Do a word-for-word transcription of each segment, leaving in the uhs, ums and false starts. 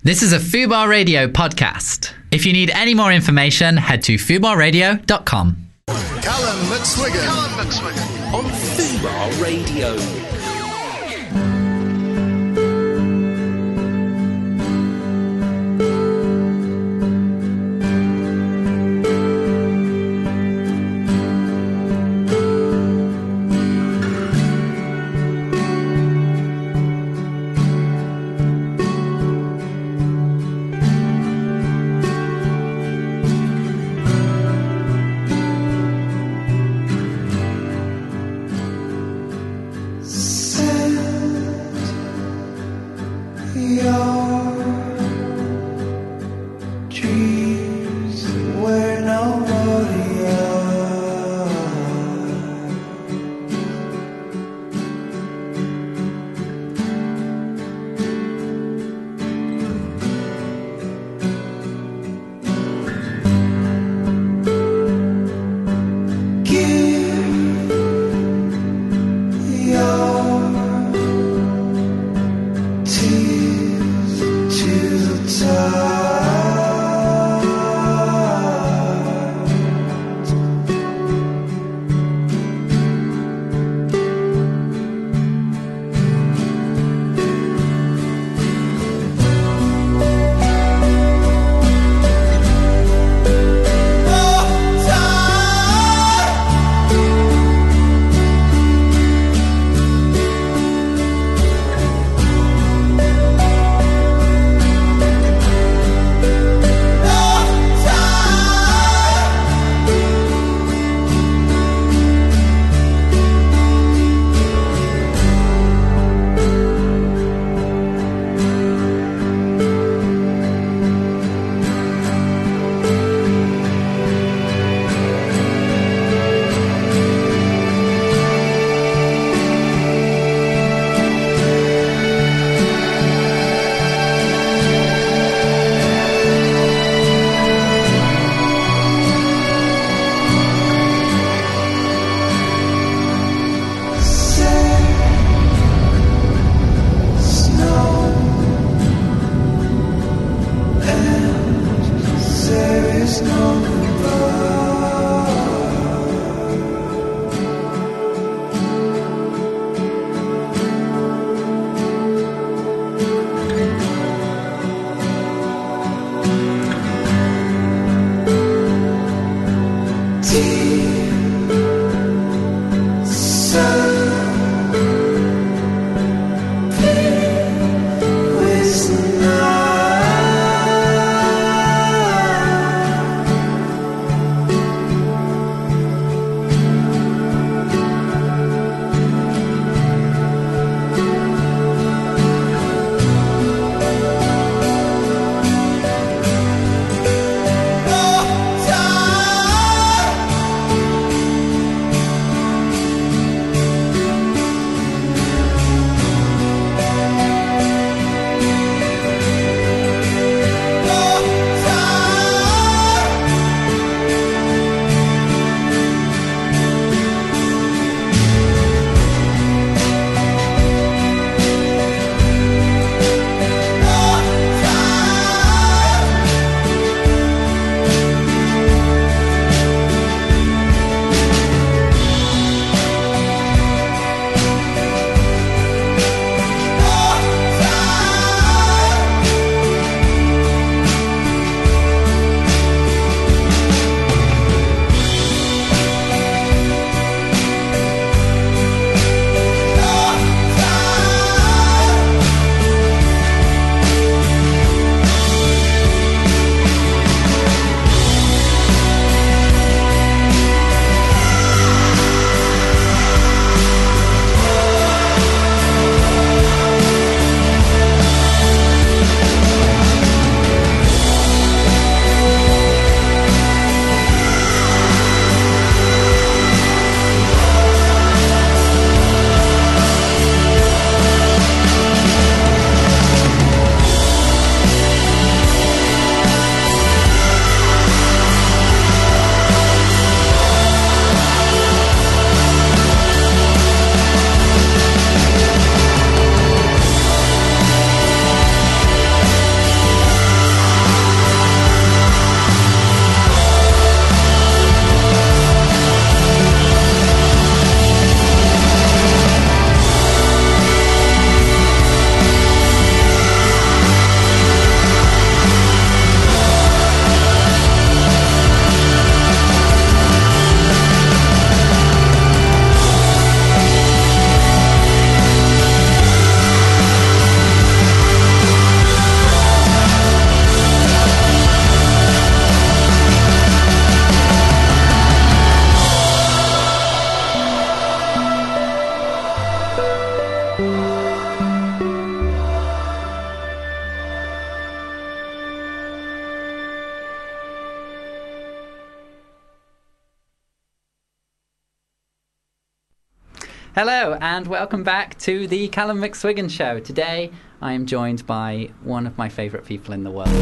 This is a Fubar Radio podcast. If you need any more information, head to fubar radio dot com. Callum McSwiggan. Callum McSwiggan. On Fubar Radio. Hello and welcome back to the Callum McSwiggan Show. Today I am joined by one of my favourite people in the world.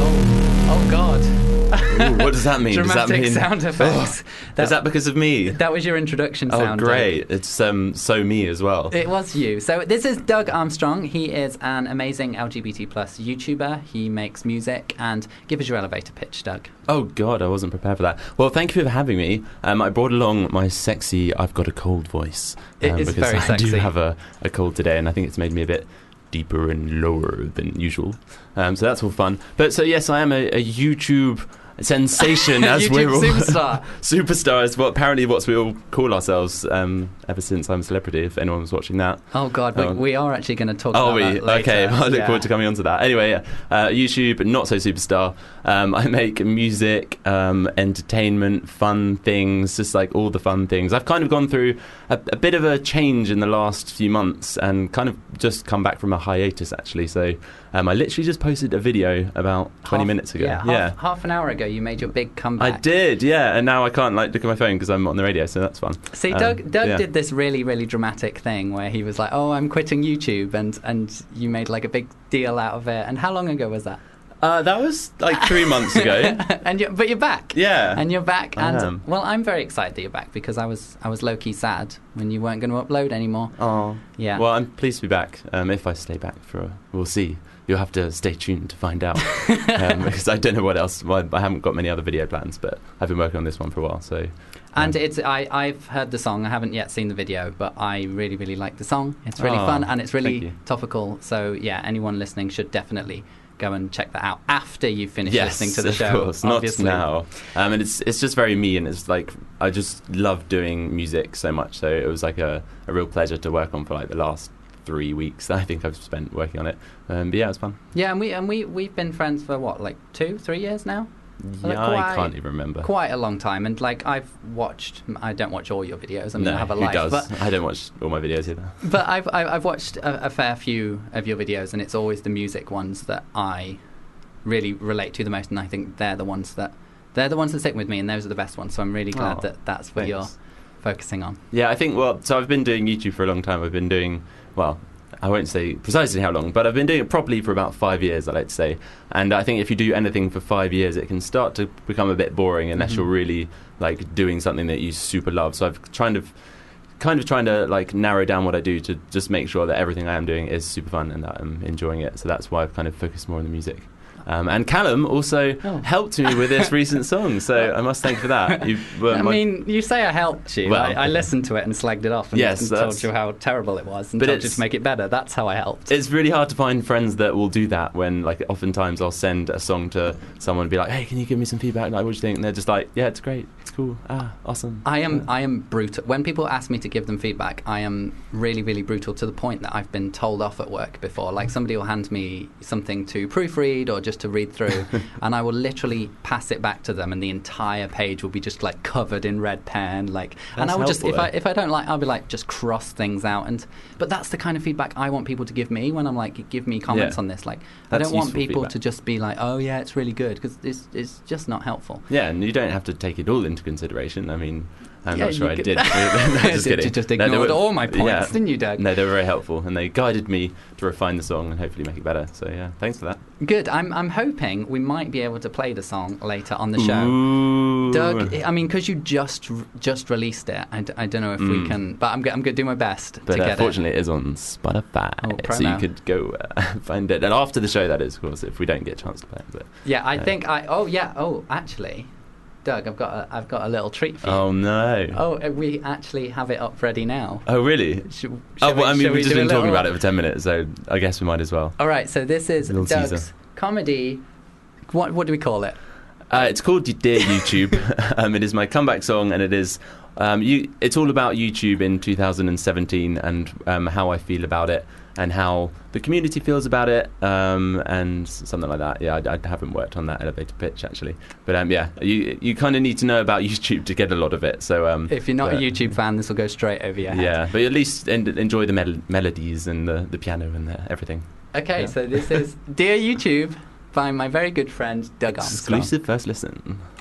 Oh, oh God. Ooh, what does that mean? Dramatic does that mean sound effects. Oh, that, is that because of me? That was your introduction oh, sound. Oh, great. Doug. It's um, so me as well. It was you. So this is Doug Armstrong. He is an amazing L G B T plus YouTuber. He makes music. And give us your elevator pitch, Doug. Oh, God, I wasn't prepared for that. Well, thank you for having me. Um, I brought along my sexy I've got a cold voice. Um, it is because very I sexy. do have a, a cold today, and I think it's made me a bit deeper and lower than usual. Um, so that's all fun. But so, yes, I am a, a YouTube sensation as YouTube we're all superstar. Superstar is what apparently what we all call ourselves um, ever since I'm a Celebrity, if anyone was watching that. Oh God, um, we, we are actually going to talk oh, about we? that later. Okay, well, I look yeah. forward to coming on to that. Anyway, yeah, uh, YouTube, not so superstar. Um, I make music, um, entertainment, fun things, just like all the fun things. I've kind of gone through a, a bit of a change in the last few months and kind of just come back from a hiatus, actually. So um, I literally just posted a video about twenty half, minutes ago. Yeah, yeah. Half, half an hour ago you made your big comeback. I did, yeah, and now I can't like look at my phone because I'm on the radio, so that's fun. See, um, Doug, Doug yeah. did this really, really dramatic thing where he was like, "Oh, I'm quitting YouTube," and and you made like a big deal out of it. And how long ago was that? Uh, that was like three months ago. and you're, but you're back. Yeah, and you're back. I And am. well, I'm very excited that you're back because I was I was low key sad when you weren't going to upload anymore. Oh, yeah. Well, I'm pleased to be back. Um, if I stay back for, a, we'll see. You'll have to stay tuned to find out um, because I don't know what else. Well, I haven't got many other video plans, but I've been working on this one for a while. So, um. and it's I I've heard the song. I haven't yet seen the video, but I really really like the song. It's really Oh, fun and it's thank really you. topical. So yeah, anyone listening should definitely go and check that out after you finish yes, listening to the of show. course, obviously. not now. Um, and it's it's just very me, and it's like I just love doing music so much. So it was like a, a real pleasure to work on for like the last three weeks that I think I've spent working on it. Um, but yeah, it was fun. Yeah, and we and we we've been friends for what, like two, three years now. Yeah, quite, I can't even remember. Quite a long time, and like I've watched. I don't watch all your videos. I mean, no, I have a who life, does? but I don't watch all my videos either. but I've I've, I've watched a, a fair few of your videos, and it's always the music ones that I really relate to the most, and I think they're the ones that they're the ones that stick with me, and those are the best ones. So I'm really glad Oh, that that's what thanks. you're focusing on. Yeah, I think, well, so I've been doing YouTube for a long time. I've been doing, well, I won't say precisely how long, but I've been doing it properly for about five years, I like to say. And I think if you do anything for five years, it can start to become a bit boring unless Mm-hmm. you're really, like, doing something that you super love. So I've kind of, kind of trying to, like, narrow down what I do to just make sure that everything I am doing is super fun and that I'm enjoying it. So that's why I've kind of focused more on the music. Um, and Callum also Oh. helped me with this recent song, so I must thank you for that. You were I my- mean, you say I helped you. Well- I, I listened to it and slagged it off and, Yes, and that's- told you how terrible it was and But told you it's- to make it better. That's how I helped. It's really hard to find friends that will do that when, like, oftentimes I'll send a song to someone and be like, hey, can you give me some feedback? Like, what do you think? And they're just like, yeah, it's great. It's cool. Ah, awesome. I am Yeah. I am brutal. When people ask me to give them feedback, I am really, really brutal to the point that I've been told off at work before. Like, somebody will hand me something to proofread or just to read through, and I will literally pass it back to them, and the entire page will be just like covered in red pen. Like, and That's I will just if helpful, I if I don't like, I'll be like just cross things out. And but that's the kind of feedback I want people to give me when I'm like, give me comments Yeah. on this. Like, I That's don't want useful people feedback. to just be like, oh yeah, it's really good, because it's it's just not helpful. Yeah, and you don't have to take it all into consideration. I mean, I'm Yeah, not sure you I could- did. No, just You kidding. just No, they ignored were- all my points, yeah. didn't you, Doug? No, they were very helpful, and they guided me to refine the song and hopefully make it better. So, yeah, thanks for that. Good. I'm I'm hoping we might be able to play the song later on the show. Ooh. Doug, I mean, because you just just released it, I, d- I don't know if we Mm. can, but I'm, go- I'm going to do my best But to uh, get fortunately, it is on Spotify, Oh, pro so now. you could go uh, find it. And after the show, that is, of course, if we don't get a chance to play it. But it. Yeah, I uh, think I. Oh yeah. Oh, actually, Doug, I've got a, I've got a little treat for you. Oh, no. Oh, uh, we actually have it up ready now. Oh, really? Should, Oh, shall well, I we- mean, shall we've just do a been talking little- about it for ten minutes, so I guess we might as well. All right. So this is A little Doug's teaser. comedy. What what do we call it? Uh, it's called Dear YouTube. um, it is my comeback song, and it is um, you. It's all about YouTube in two thousand seventeen and um, how I feel about it, and how the community feels about it, um, and something like that. Yeah, I, I haven't worked on that elevator pitch actually, but um, yeah, you you kind of need to know about YouTube to get a lot of it. So um, If you're not but, a YouTube fan, this will go straight over your head. yeah, but at least en- enjoy the mel- melodies and the, the piano and the, everything. Okay, Yeah. so this is Dear YouTube by my very good friend Doug Armstrong. Exclusive first listen.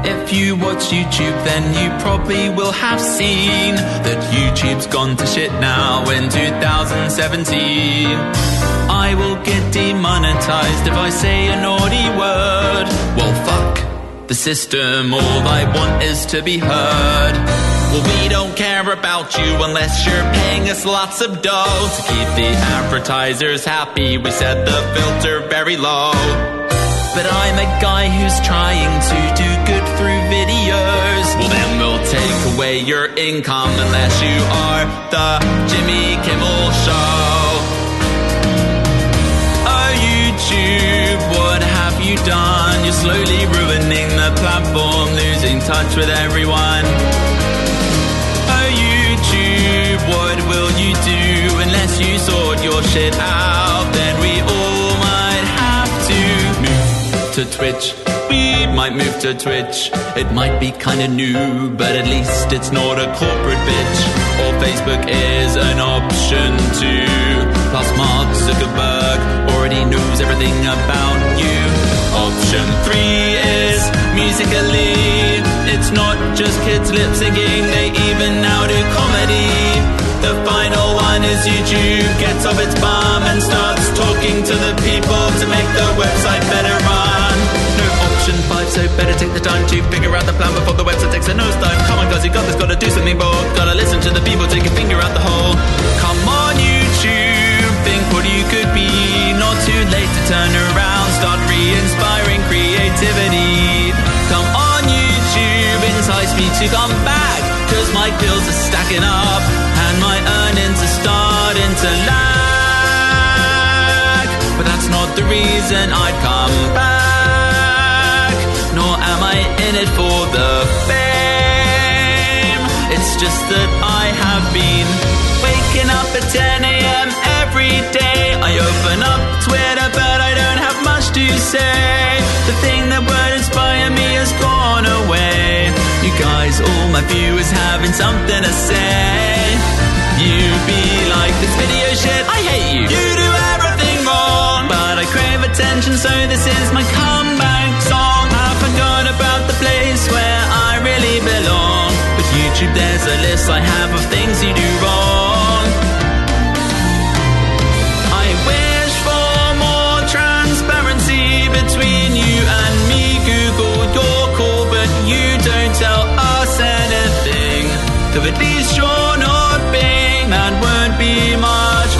If you watch YouTube, then you probably will have seen that YouTube's gone to shit now in two thousand seventeen. I will get demonetized if I say a naughty word. Well, fuck the system, all I want is to be heard. Well, we don't care about you unless you're paying us lots of dough. To keep the advertisers happy, we set the filter very low. But I'm a guy who's trying to do good through videos. Well, then we'll take away your income unless you are the Jimmy Kimmel Show. Oh, YouTube, what have you done? You're slowly ruining the platform, losing touch with everyone. Oh, YouTube, what will you do unless you sort your shit out? Then we all might have to move to Twitch. We might move to Twitch. It might be kinda new, but at least it's not a corporate bitch. Or Facebook is an option too. Plus Mark Zuckerberg already knows everything about you. Option three is Musical.ly. It's not just kids lip syncing, they even now do comedy. The final one is YouTube gets off its bum and starts talking to the people to make the website better run. No option five, so better take the time to figure out the plan before the website takes a nosedive. Come on guys, you got this, gotta do something bold. Gotta listen to the people, take your finger out the hole. Come on YouTube, think what you could be. Not too late to turn around, start re-inspiring creativity. Come on YouTube, entice me to come back, cause my bills are stacking up and my earnings are starting to lag. But that's not the reason I'd come back, nor am I in it for the fame. It's just that I have been waking up at ten a.m. every day. I open up Twitter but I don't have much to say. The thing that would inspire me has gone away. You guys, all my viewers having something to say. You be like, this video shit, I hate you. You do everything wrong, but I crave attention, so this is my comeback song. I forgot about the place where I really belong. With YouTube there's a list I have of things you do wrong. I wish for more transparency between you and me. Google, you're cool, but you don't tell us anything. Though at least you're not Bing, that won't be much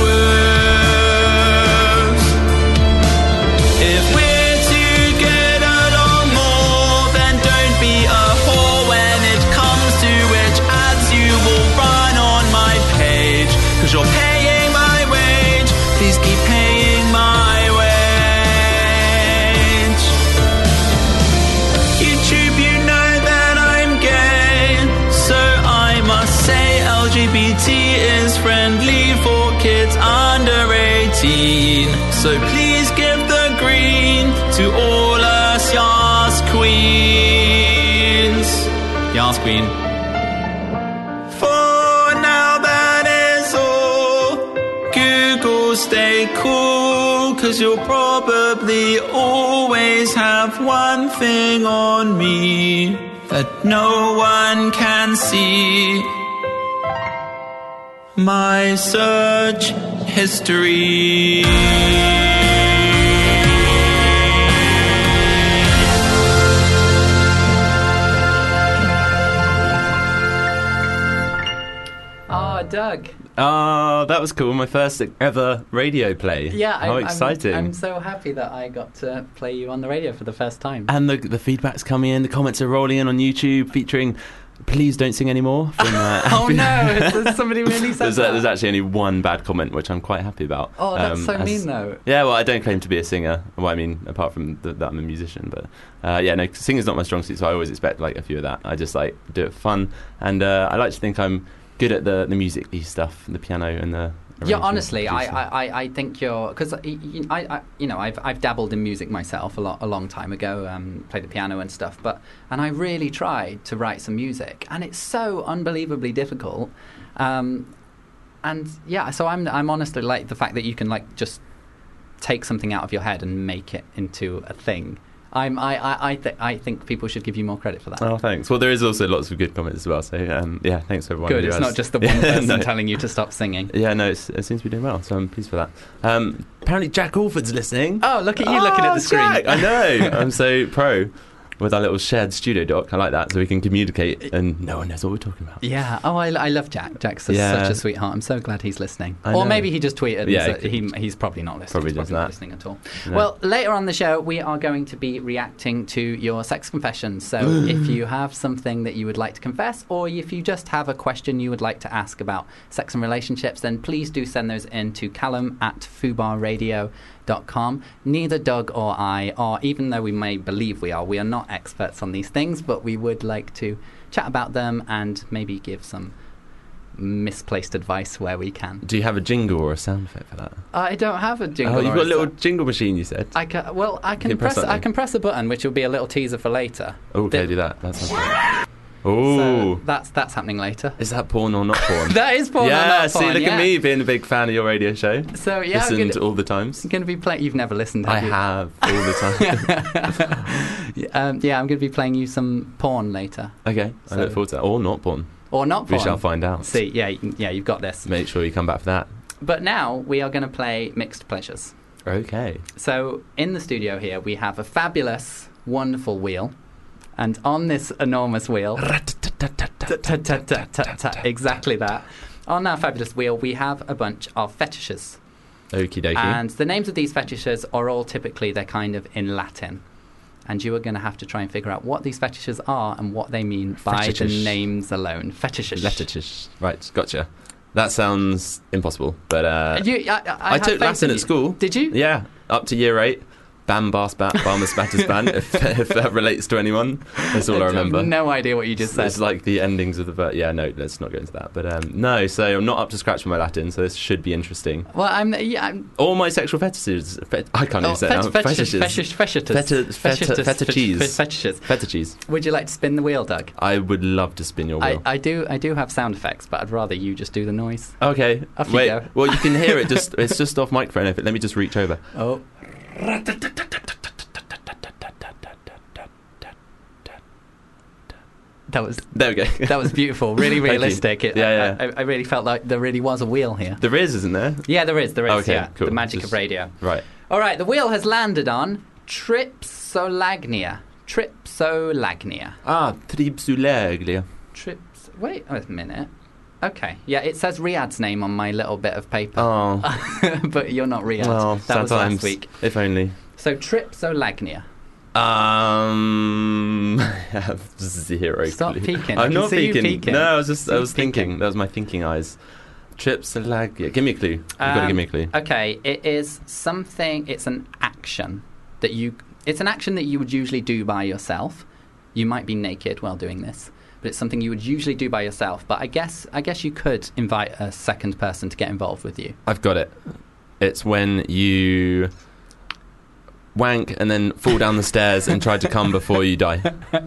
worse. If we're to get along more, then don't be a whore when it comes to which ads you will run on my page. Cause you're paying my wage, please keep paying my wage. YouTube, you know that I'm gay, so I must say L G B T is friendly for kids under eighteen. So please give the green to all us Yas Queens. Yas Queen. For now that is all. Google, stay cool, cause you'll probably always have one thing on me that no one can see. My search history. Oh, Doug. Oh, that was cool. My first ever radio play. Yeah, how I'm, exciting! I'm, I'm so happy that I got to play you on the radio for the first time. And the the feedback's coming in. The comments are rolling in on YouTube, featuring "Please don't sing anymore." From, uh, oh no! Has somebody really said there's, that? a, there's actually only one bad comment, which I'm quite happy about. Oh, that's Um, so as- mean, though. Yeah, well, I don't claim to be a singer. Well, I mean, apart from the, that I'm a musician, but uh, yeah, no, singing's not my strong suit, so I always expect like a few of that. I just like do it for fun, and uh, I like to think I'm good at the the music-y stuff, the piano and the. Yeah, arrangement, honestly, I, producing. I, I think you're because I, I, you know, I've I've dabbled in music myself a lot a long time ago, um, played the piano and stuff, but and I really tried to write some music, and it's so unbelievably difficult, um, and yeah, so I'm I'm honestly like the fact that you can like just take something out of your head and make it into a thing. I'm, I, I, I, th- I think people should give you more credit for that. Oh, thanks. Well, there is also lots of good comments as well. So, um, yeah, thanks everyone. Good, who it's has- not just the one Yeah, person no. telling you to stop singing. Yeah, no, it's, it seems to be doing well, so I'm pleased for that. Um, apparently, Jack Alford's listening. Oh, look at you looking at Oh, the screen. Jack, I know. I'm so pro with our little shared studio doc. I like that, so we can communicate and no one knows what we're talking about. Yeah. Oh, I, I love Jack. Jack's a, Yeah. such a sweetheart. I'm so glad he's listening. I Or know. maybe he just tweeted. Yeah, and so he he, he's probably not listening. Probably he's does probably not that. listening at all. No. Well, later on the show, we are going to be reacting to your sex confessions. So if you have something that you would like to confess, or if you just have a question you would like to ask about sex and relationships, then please do send those in to Callum at fubar radio dot com. Neither Doug or I are, even though we may believe we are, we are not experts on these things, but we would like to chat about them and maybe give some misplaced advice where we can. Do you have a jingle or a sound effect for that? I don't have a jingle. Oh, you've or got a little so- jingle machine, you said. I can, well, I can You press press. I something. can press a button, which will be a little teaser for later. Oh, okay, The- do that. That sounds good. Oh, So that's that's happening later. is that porn or not porn? That is porn. or yeah, not see, porn, look yeah. at me being a big fan of your radio show. So yeah, I'm Listened gonna, all the times. going to be playing. You've never listened, I have you? have all the time. um, yeah, I'm going to be playing you some porn later, Okay, I So- look forward to that. Or not porn. or not porn. We shall find out. See, yeah, y- yeah, you've got this. Make sure you come back for that. But now we are going to play mixed pleasures. Okay. So in the studio here, we have a fabulous, wonderful wheel, and on this enormous wheel. Exactly that. On our fabulous wheel, we have a bunch of fetishes. Okie dokie. And the names of these fetishes are all typically, they're kind of in Latin. And you are going to have to try and figure out what these fetishes are and what they mean by the Fetishes. names alone. Fetishes. Fetishes. Right, gotcha. That sounds impossible, but uh, You, I, I, I have took faith Latin in at you. school. Did you? Yeah, up to year eight. Bam, bar, spat, barma, spatter, span, if, if that relates to anyone. That's all I, I remember. have no idea what you just said. It's like the endings of the ver- yeah. No, let's not go into that. But um, no, so I'm not up to scratch with my Latin, so this should be interesting. Well, I'm. Yeah, I'm All my sexual fetishes. Fet- I can't oh, even say it now. fet- fetishes. Fetishes. Fetishes. Feta- feta- fetishes. Fetishes. Fetishes. Fetishes. Would you like to spin the wheel, Doug? I would love to spin your I, wheel. I do. I do have sound effects, but I'd rather you just do the noise. Okay. Off you Wait. go. Well, you can hear it. Just it's just off microphone. If it, let me just reach over. Oh. That was There we go. that was beautiful. Really Thank you. realistic. It, Yeah, I, yeah. I, I really felt like there really was a wheel here. There is, isn't there? Yeah, there is. There is. Okay, yeah. cool. The magic Just- of radio. Right. All right. The wheel has landed on Tripsolagnia. Tripsolagnia. Ah, Tripsolagnia. Trips. Wait a minute. Okay. Yeah, it says Riyadh's name on my little bit of paper. Oh, But you're not Riyadh. well, that was sometimes. last week. If only. So Tripsolagnia. Um, I have zero. Stop clue. peeking. I I'm can not see you peeking. peeking. No, I was just. I See was you thinking. peeking. That was my thinking eyes. Tripsolagnia. Give me a clue. You've got to Um, give me a clue. Okay, it is something. It's an action that you. It's an action that you would usually do by yourself. You might be naked while doing this, but it's something you would usually do by yourself. But I guess I guess you could invite a second person to get involved with you. I've got it. It's when you wank and then fall down the stairs and try to come before you die.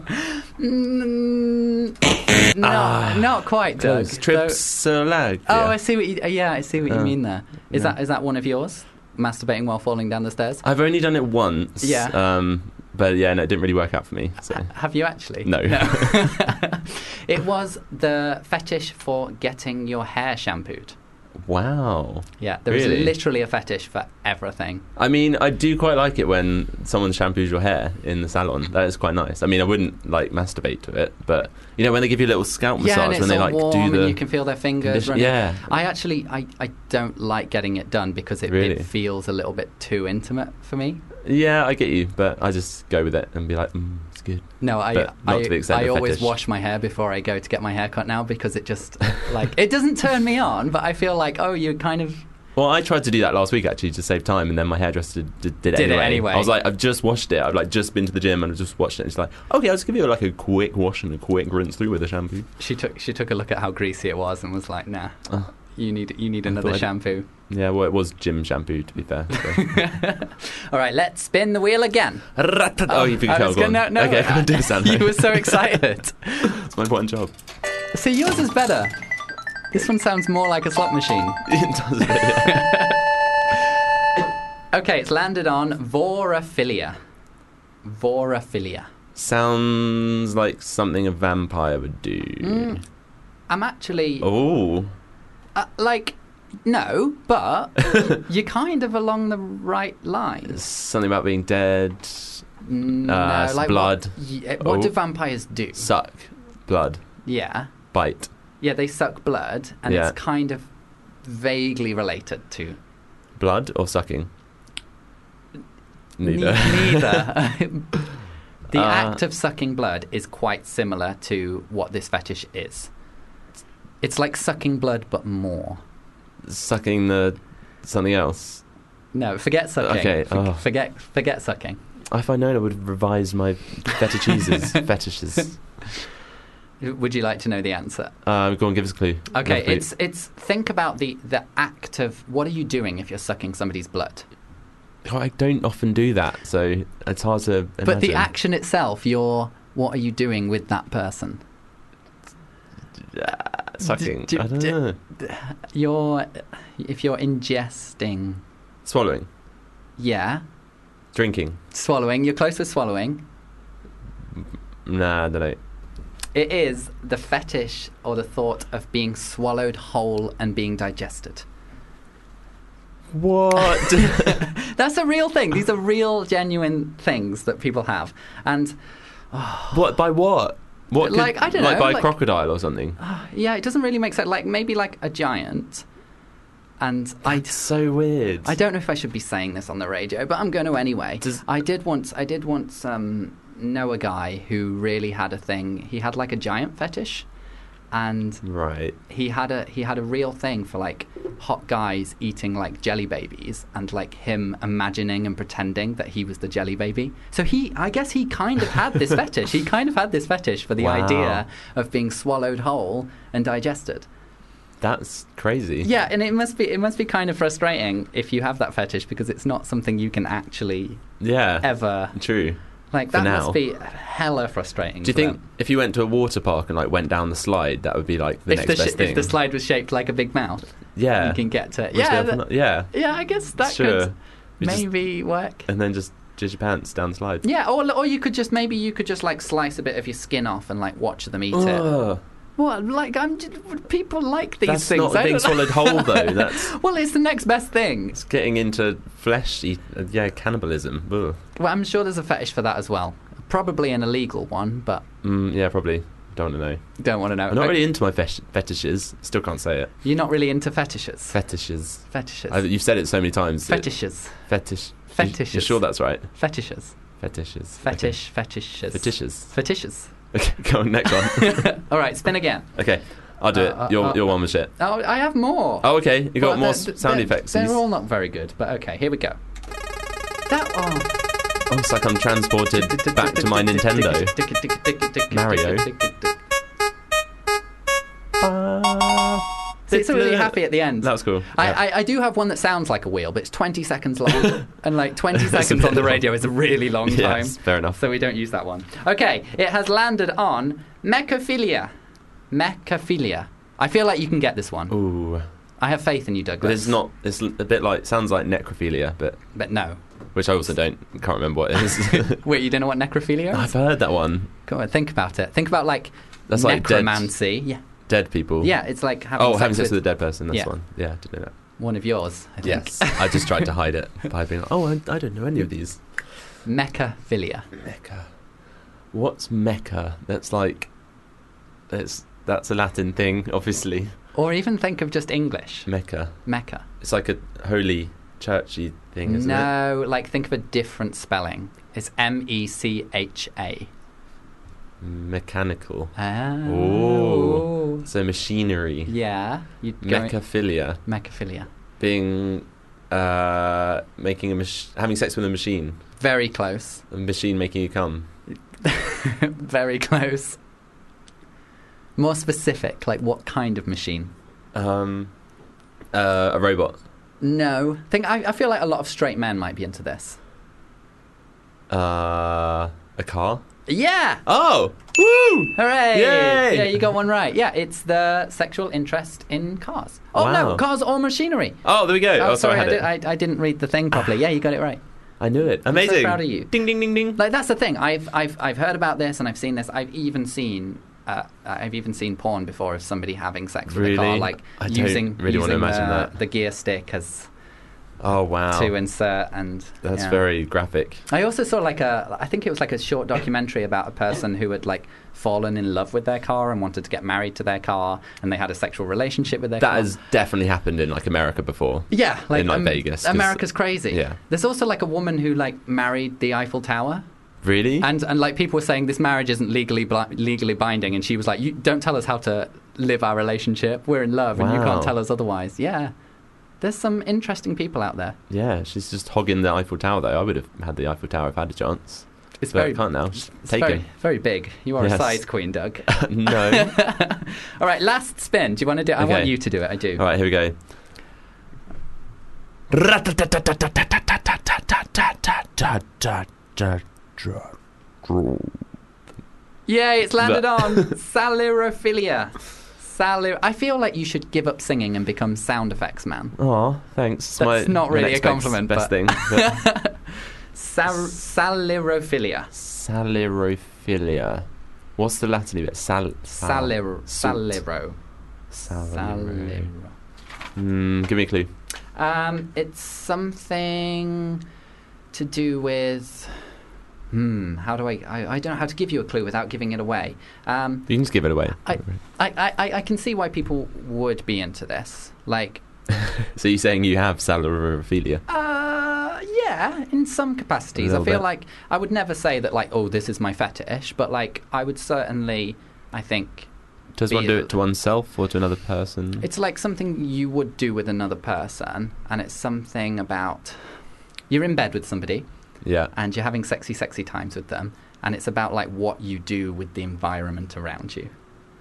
Mm, no, Ah, not quite, Doug. Close. So- Tripsolagnia. oh, I see what you. uh, Yeah, I see what you Oh, mean there. Is yeah. that is that one of yours? Masturbating while falling down the stairs? I've only done it once. Yeah. Um, but yeah, no, it didn't really work out for me. So. Ha- Have you actually? No. It was the fetish for getting your hair shampooed. Wow. Yeah, there is Really? literally a fetish for everything. I mean, I do quite like it when someone shampoos your hair in the salon. That is quite nice. I mean, I wouldn't like masturbate to it, but you know, when they give you a little scalp Yeah, and massage, it's when they all like warm do and the you can feel their fingers condition- running. yeah. I actually, I, I don't like getting it done because it, Really? it feels a little bit too intimate for me. Yeah, I get you, but I just go with it and be like, mm, it's good. No, I But not I, to the extent I of always fetish. wash my hair before I go to get my hair cut now because it just like it doesn't turn me on, but I feel like oh, you kind of Well, I tried to do that last week actually to save time, and then my hairdresser did, did, it, Did it anyway. anyway. I was like, I've just washed it. I've like just been to the gym and I've just watched it. And she's like, okay, I'll just give you like a quick wash and a quick rinse through with a shampoo. she took she took a look at how greasy it was and was like, nah, Oh. you need you need I another thought I'd- shampoo. Yeah, well, it was gym shampoo to be fair. So. All right, let's spin the wheel again. oh, you think I I'll was go gonna- on. no, no, okay, go on, do the sound. You were so excited. It's my one job. See, yours is better. This one sounds more like a slot machine. It does. Yeah. Okay, it's landed on vorophilia. Vorophilia. Sounds like something a vampire would do. Mm. I'm actually Oh. uh, like no, but you're kind of along the right lines. Something about being dead. No, Uh, like blood. What, yeah, what Oh. do vampires do? Suck. Blood. Yeah, Bite. yeah, they suck blood, and Yeah. it's kind of vaguely related to Blood or sucking? Neither. Ne- neither. The Uh, act of sucking blood is quite similar to what this fetish is. It's like sucking blood, but more. Sucking the something else. No, forget sucking. Okay, For- oh. Forget, forget sucking. If I known, I would revise my fetishes. fetishes. Would you like to know the answer? Um, go on, give us a clue. Okay, Give us a clue. it's it's think about the the act of what are you doing if you're sucking somebody's blood? Oh, I don't often do that, so it's hard to imagine. But the action itself, you're what are you doing with that person? Uh, sucking. D- d- I don't d- know. You're if you're ingesting, Swallowing. yeah, Drinking. swallowing. You're close with swallowing. Nah, I don't know. It is the fetish or the thought of being swallowed whole and being digested. What? That's a real thing. These are real, genuine things that people have. And What? By what? What? Could, Like, I don't like know, by like- a crocodile or something. yeah, it doesn't really make sense. Like maybe like a giant. And I, It's so weird. I don't know if I should be saying this on the radio, but I'm going to anyway. Does- I did once, I did once um, know a guy who really had a thing. He had like a giant fetish, and Right. he had a he had a real thing for like hot guys eating like jelly babies, and like him imagining and pretending that he was the jelly baby. So he, I guess he kind of had this fetish. He kind of had this fetish for the Wow. idea of being swallowed whole and digested. That's crazy. Yeah, and it must be it must be kind of frustrating if you have that fetish because it's not something you can actually Yeah. ever True. like. For That now. must be hella frustrating. Do you for think them. if you went to a water park and like went down the slide, that would be like the if next the best sh- thing? if the slide was shaped like a big mouth, yeah. you can get to Would you yeah be able to that- not- yeah. yeah. I guess that Sure. could We just- maybe work. And then just jizz your pants down the slide. Yeah, or or you could just maybe you could just like slice a bit of your skin off and like watch them eat it. Ugh. Well, like I'm just, people like these That's things. not I being don't know. swallowed whole though. That's Well, it's the next best thing. it's getting into flesh. eat- uh, Yeah, cannibalism. Ugh. Well, I'm sure there's a fetish for that as well. Probably an illegal one, but Mm, yeah, probably. Don't want to know. don't want to know. I'm not Okay. really into my fesh- fetishes. Still can't say it. You're not really into fetishes. Fetishes. fetishes. I, you've said it so many times. that- fetishes. Fetish. Fetishes. You're sure that's right? Fetishes. Fetishes. Fetish. Fetishes. Okay. Fetishes. Fetishes. Okay, go on, next one. All right, spin again. Okay, I'll do Uh, it. uh, Your uh, your one was shit. Oh, I have more. Oh, okay. You got Well, more they're- s- sound they're- effects. They're all not very good, but okay, here we go. That oh. Oh, it's like I'm transported back to my Nintendo. Mario. So it's really happy at the end. That was cool. I, Yeah. I, I do have one that sounds like a wheel, but it's twenty seconds long. And like twenty That's a seconds bit on the long. radio is a really long time. Yes, fair enough. So we don't use that one. Okay, it has landed on mechaphilia. Mechaphilia. I feel like you can get this one. Ooh, I have faith in you, Douglas. but it's not. It's a bit like sounds like necrophilia, but But no. which I also don't can't remember what it is. Wait, you don't know what necrophilia is? I've heard that one. Go on, think about it. Think about like That's like dead, necromancy. Yeah. dead people. Yeah, it's like having Oh, sex having sex with with a dead person. That's Yeah. one. Yeah, I didn't know that. one of yours, I think. Yes, I just tried to hide it by being like, oh, I, I don't know any of these. Mechaphilia. Mecca. What's Mecca? That's like, that's that's a Latin thing, obviously. Or even think of just English. Mecca. Mecca. It's like a holy, churchy thing, isn't it? No, like think of a different spelling. It's M E C H A. Mechanical. Oh. Ooh. So machinery. Yeah. You'd go Mechaphilia. Mechaphilia. Being, uh, making a mach- having sex with a machine. Very close. A machine making you come. Very close. More specific, like what kind of machine? Um, uh, a robot. No. Think I, I feel like a lot of straight men might be into this. Uh, a car. Yeah! Oh! Woo! Hooray! Yay! Yeah, you got one right. Yeah, it's the sexual interest in cars. Oh Wow. no, cars or machinery. Oh, there we go. Oh, Oh, sorry, sorry, I I, had did, it. I, I didn't read the thing properly. Yeah, you got it right. I knew it. Amazing. so proud of you. Ding, ding, ding, ding. Like that's the thing. I've I've I've heard about this and I've seen this. I've even seen uh, I've even seen porn before of somebody having sex with Really? a car, like I don't using really want to using imagine the, that. the gear stick as Oh, wow. to insert and That's yeah. very graphic. I also saw like a I think it was like a short documentary about a person who had like fallen in love with their car and wanted to get married to their car, and they had a sexual relationship with their That car. has definitely happened in like America before. Yeah, like, in, like, um, Vegas, 'cause- America's crazy. Yeah. There's also like a woman who like married the Eiffel Tower. Really? And and like people were saying this marriage isn't legally bli- legally binding, and she was like, "You don't tell us how to live our relationship. We're in love, and you Wow. can't tell us otherwise." Yeah, there's some interesting people out there. Yeah, she's just hogging the Eiffel Tower, though. I would have had the Eiffel Tower if I had a chance. It's But very I can't now. Just it's take very, it. very big. You are Yes. a size queen, Doug. No. All right, last spin. Do you want to do it? I Okay. want you to do it. I do. All right, here we go. Yay! It's landed on Salirophilia. Salir. I feel like you should give up singing and become sound effects man. Oh, thanks. It's That's my- not my really next a compliment, Best, best but- thing. but- Sal- Salirophilia. Salirophilia. What's the Latin bit? Sal. sal Salir. salt. Saliro. Saliro. Saliro. Mm, give me a clue. Um, it's something to do with. Hmm. How do I, I? I don't know how to give you a clue without giving it away. Um, You can just give it away. I, I, I, I can see why people would be into this. Like, So you're saying you have salirophilia? uh, yeah, in some capacities. I little feel bit. like I would never say that, like, oh, this is my fetish, but like, I would certainly, I think, Does be one do a- it to oneself or to another person? it's like something you would do with another person, and it's something about you're in bed with somebody. Yeah. And you're having sexy, sexy times with them, and it's about like what you do with the environment around you.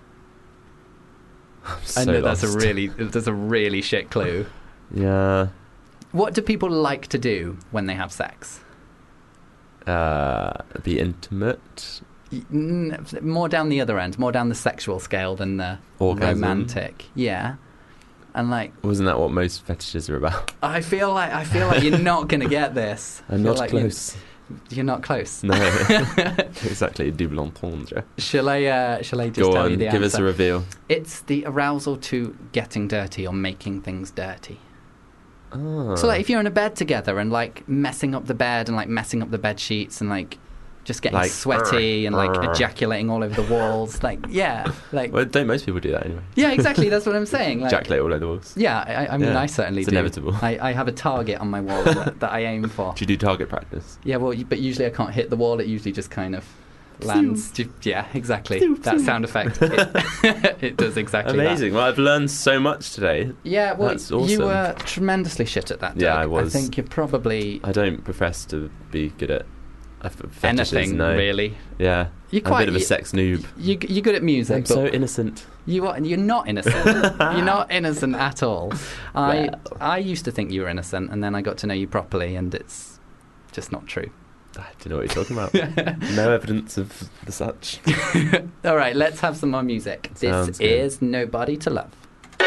So I know that's a lost. really, that's a really shit clue. Yeah. What do people like to do when they have sex? Uh, be intimate. Y- n- More down the other end, more down the sexual scale than the Orgasm. romantic. Yeah, and like Wasn't that what most fetishes are about? I feel like I feel like you're not gonna get this. I I'm feel not like you're- close. You're not close. No. Exactly. Double entendre. Shall I? Uh, shall I just Go tell on. you the Give us answer? a reveal. It's the arousal to getting dirty or making things dirty. Oh. So like if you're in a bed together and like messing up the bed and like messing up the bed sheets and like just getting Like, sweaty and like "Urgh." ejaculating all over the walls, like yeah, like Well, don't most people do that anyway? yeah, exactly. That's what I'm saying. Like, Ejaculate all over the walls. yeah, I, I mean, Yeah, I certainly it's do. inevitable. I, I have a target on my wall that, that I aim for. Do you do target practice? Yeah, well, but usually I can't hit the wall. It usually just kind of lands. ju- Yeah, exactly. That sound effect. It, it does exactly that. Amazing. Well, I've learned so much today. Yeah, well, That's you awesome. were tremendously shit at that. Yeah, Doug. I was. I think you're probably I don't profess to be good at uh, f- fetishes, anything no. really. Yeah. You're I'm quite a bit of a you- sex noob. You you're good at music. I'm but so innocent. you are. You're not innocent. You're not innocent at all. I Well. I used to think you were innocent, and then I got to know you properly, and it's just not true. I don't know what you're talking about. No evidence of the such. All right, let's have some more music. Sounds this good. is Nobody to Love.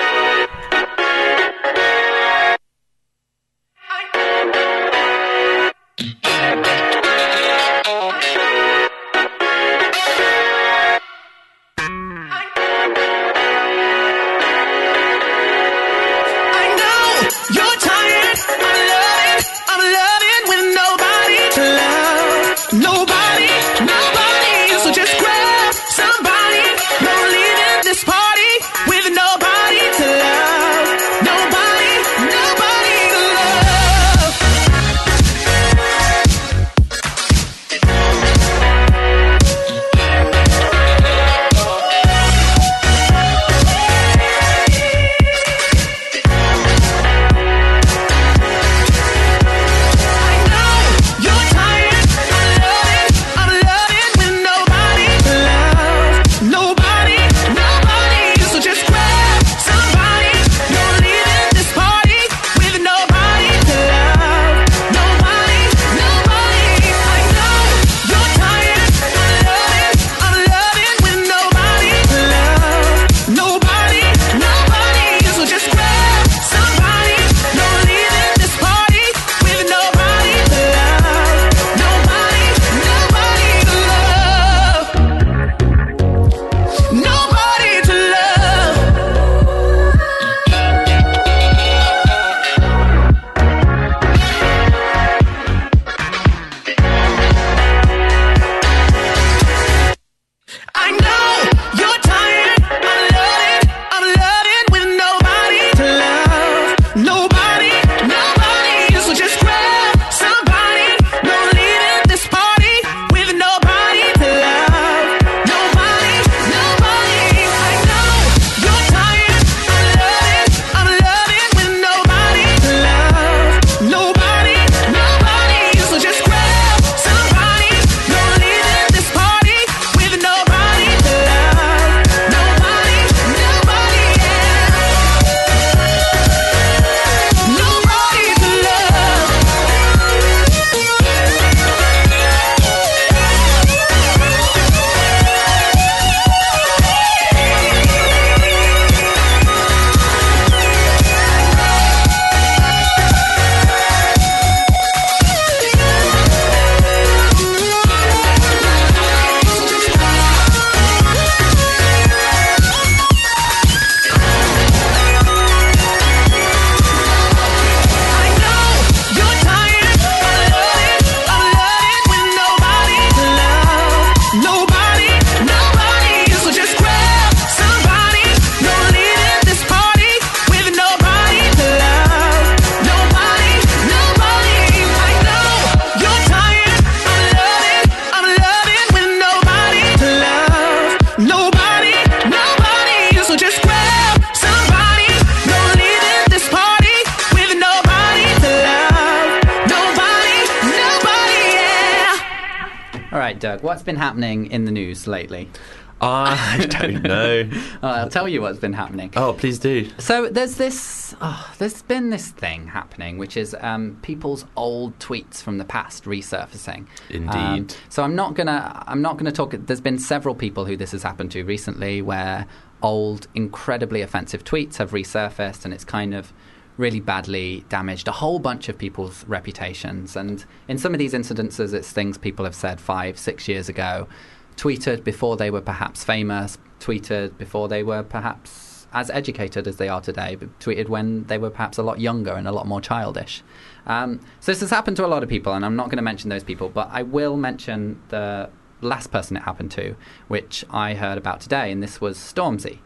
I know you're tired. I'm loving, I'm loving with nobody to love. Nobody, nobody. So just grab somebody. No leaving this party with nobody. All right, Doug, what's been happening in the news lately? I don't know. Oh, I'll tell you what's been happening. Oh, please do. So there's this, oh, there's been this thing happening, which is um, people's old tweets from the past resurfacing. Indeed. Um, so I'm not gonna, I'm not gonna talk. There's been several people who this has happened to recently, where old, incredibly offensive tweets have resurfaced, and it's kind of really badly damaged a whole bunch of people's reputations. And in some of these incidences, it's things people have said five, six years ago. Tweeted before they were perhaps famous, tweeted before they were perhaps as educated as they are today, but tweeted when they were perhaps a lot younger and a lot more childish. Um, so this has happened to a lot of people, and I'm not going to mention those people, but I will mention the last person it happened to, which I heard about today, and this was Stormzy.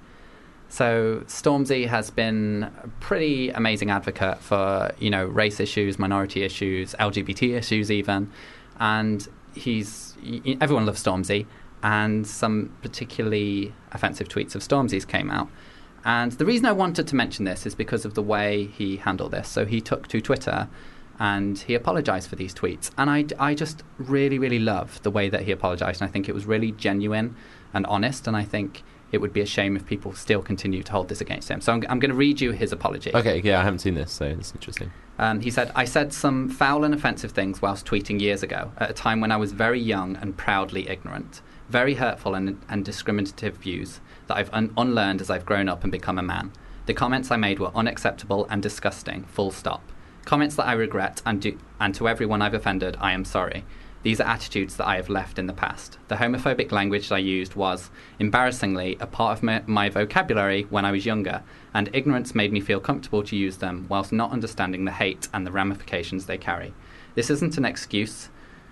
So Stormzy has been a pretty amazing advocate for, you know, race issues, minority issues, L G B T issues even, and he's everyone loves Stormzy. And some particularly offensive tweets of Stormzy's came out. And the reason I wanted to mention this is because of the way he handled this. So he took to Twitter and he apologized for these tweets. And I, I just really, really love the way that he apologized. And I think it was really genuine and honest. And I think it would be a shame if people still continue to hold this against him. So I'm, I'm going to read you his apology. Okay, yeah, I haven't seen this, so it's interesting. Um, he said, I said some foul and offensive things whilst tweeting years ago, at a time when I was very young and proudly ignorant. Very hurtful and, and discriminative views that I've un- unlearned as I've grown up and become a man. The comments I made were unacceptable and disgusting, full stop. Comments that I regret, and, do- and to everyone I've offended, I am sorry. These are attitudes that I have left in the past. The homophobic language I used was, embarrassingly, a part of my, my vocabulary when I was younger, and ignorance made me feel comfortable to use them whilst not understanding the hate and the ramifications they carry. This isn't an excuse.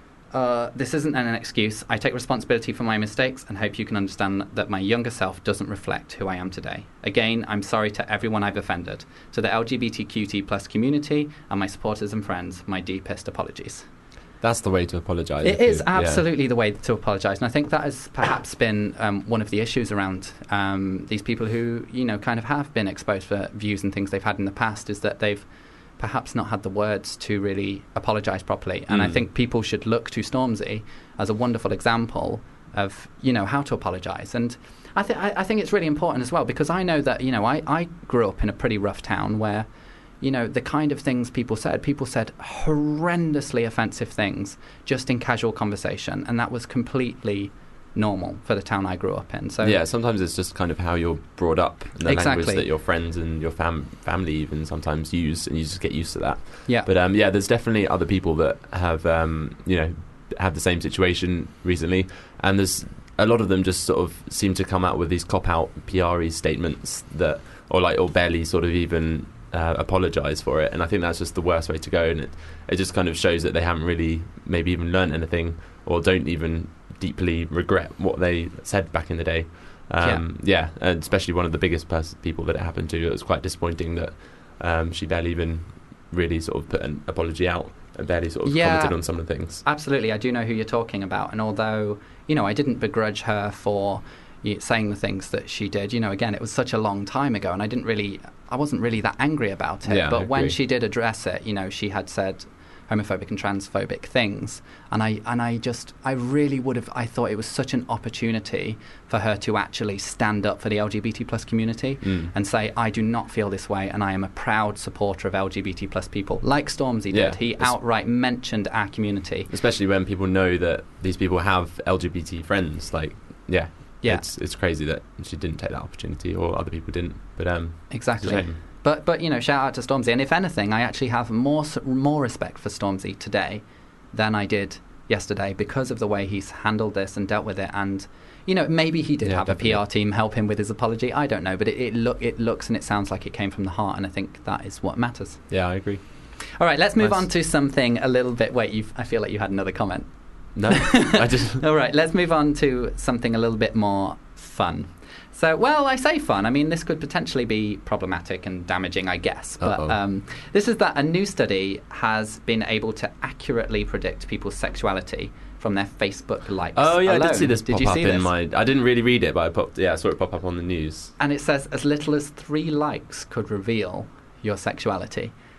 Uh, this isn't an excuse. I take responsibility for my mistakes and hope you can understand that my younger self doesn't reflect who I am today. Again, I'm sorry to everyone I've offended. To the L G B T Q T plus community and my supporters and friends, my deepest apologies. That's the way to apologise. It is you, absolutely yeah. the way to apologise. And I think that has perhaps been um, one of the issues around um, these people who, you know, kind of have been exposed for views and things they've had in the past, is that they've perhaps not had the words to really apologise properly. And mm. I think people should look to Stormzy as a wonderful example of, you know, how to apologise. And I, th- I, I think it's really important as well, because I know that, you know, I, I grew up in a pretty rough town where, you know, the kind of things people said, people said horrendously offensive things just in casual conversation. And that was completely normal for the town I grew up in. So yeah, sometimes it's just kind of how you're brought up, and the exactly. language that your friends and your fam- family even sometimes use, and you just get used to that. Yeah. But um, yeah, there's definitely other people that have um, you know, had the same situation recently, and there's a lot of them just sort of seem to come out with these cop-out P R-y statements that, or like, or barely sort of even uh, apologise for it. And I think that's just the worst way to go, and it it just kind of shows that they haven't really maybe even learned anything, or don't even deeply regret what they said back in the day. Um, yeah. yeah, and especially one of the biggest pers- people that it happened to. It was quite disappointing that um, she barely even really sort of put an apology out and barely sort of yeah, commented on some of the things. Absolutely, I do know who you're talking about. And although, you know, I didn't begrudge her for saying the things that she did, you know, again, it was such a long time ago, and I didn't really, I wasn't really that angry about it. Yeah, but when she did address it, you know, she had said homophobic and transphobic things, and I and I just I really would have I thought it was such an opportunity for her to actually stand up for the L G B T plus community mm. and say, I do not feel this way, and I am a proud supporter of L G B T plus people, like Stormzy yeah, did. He outright mentioned our community, especially when people know that these people have L G B T friends. Like, yeah, yeah, it's it's crazy that she didn't take that opportunity, or other people didn't. But um, exactly. But, but you know, shout out to Stormzy. And if anything, I actually have more more respect for Stormzy today than I did yesterday, because of the way he's handled this and dealt with it. And, you know, maybe he did yeah, have definitely. a P R team help him with his apology. I don't know. But it, it, look, it looks and it sounds like it came from the heart. And I think that is what matters. Yeah, I agree. All right, let's move nice. on to something a little bit... Wait, you've, I feel like you had another comment. No, I just... All right, let's move on to something a little bit more fun. So, well, I say fun. I mean, this could potentially be problematic and damaging, I guess. But um, this is that a new study has been able to accurately predict people's sexuality from their Facebook likes. Oh, yeah, alone. I did see this did pop you up see in this? my... I didn't really read it, but I popped, yeah, I saw it pop up on the news. And it says as little as three likes could reveal your sexuality.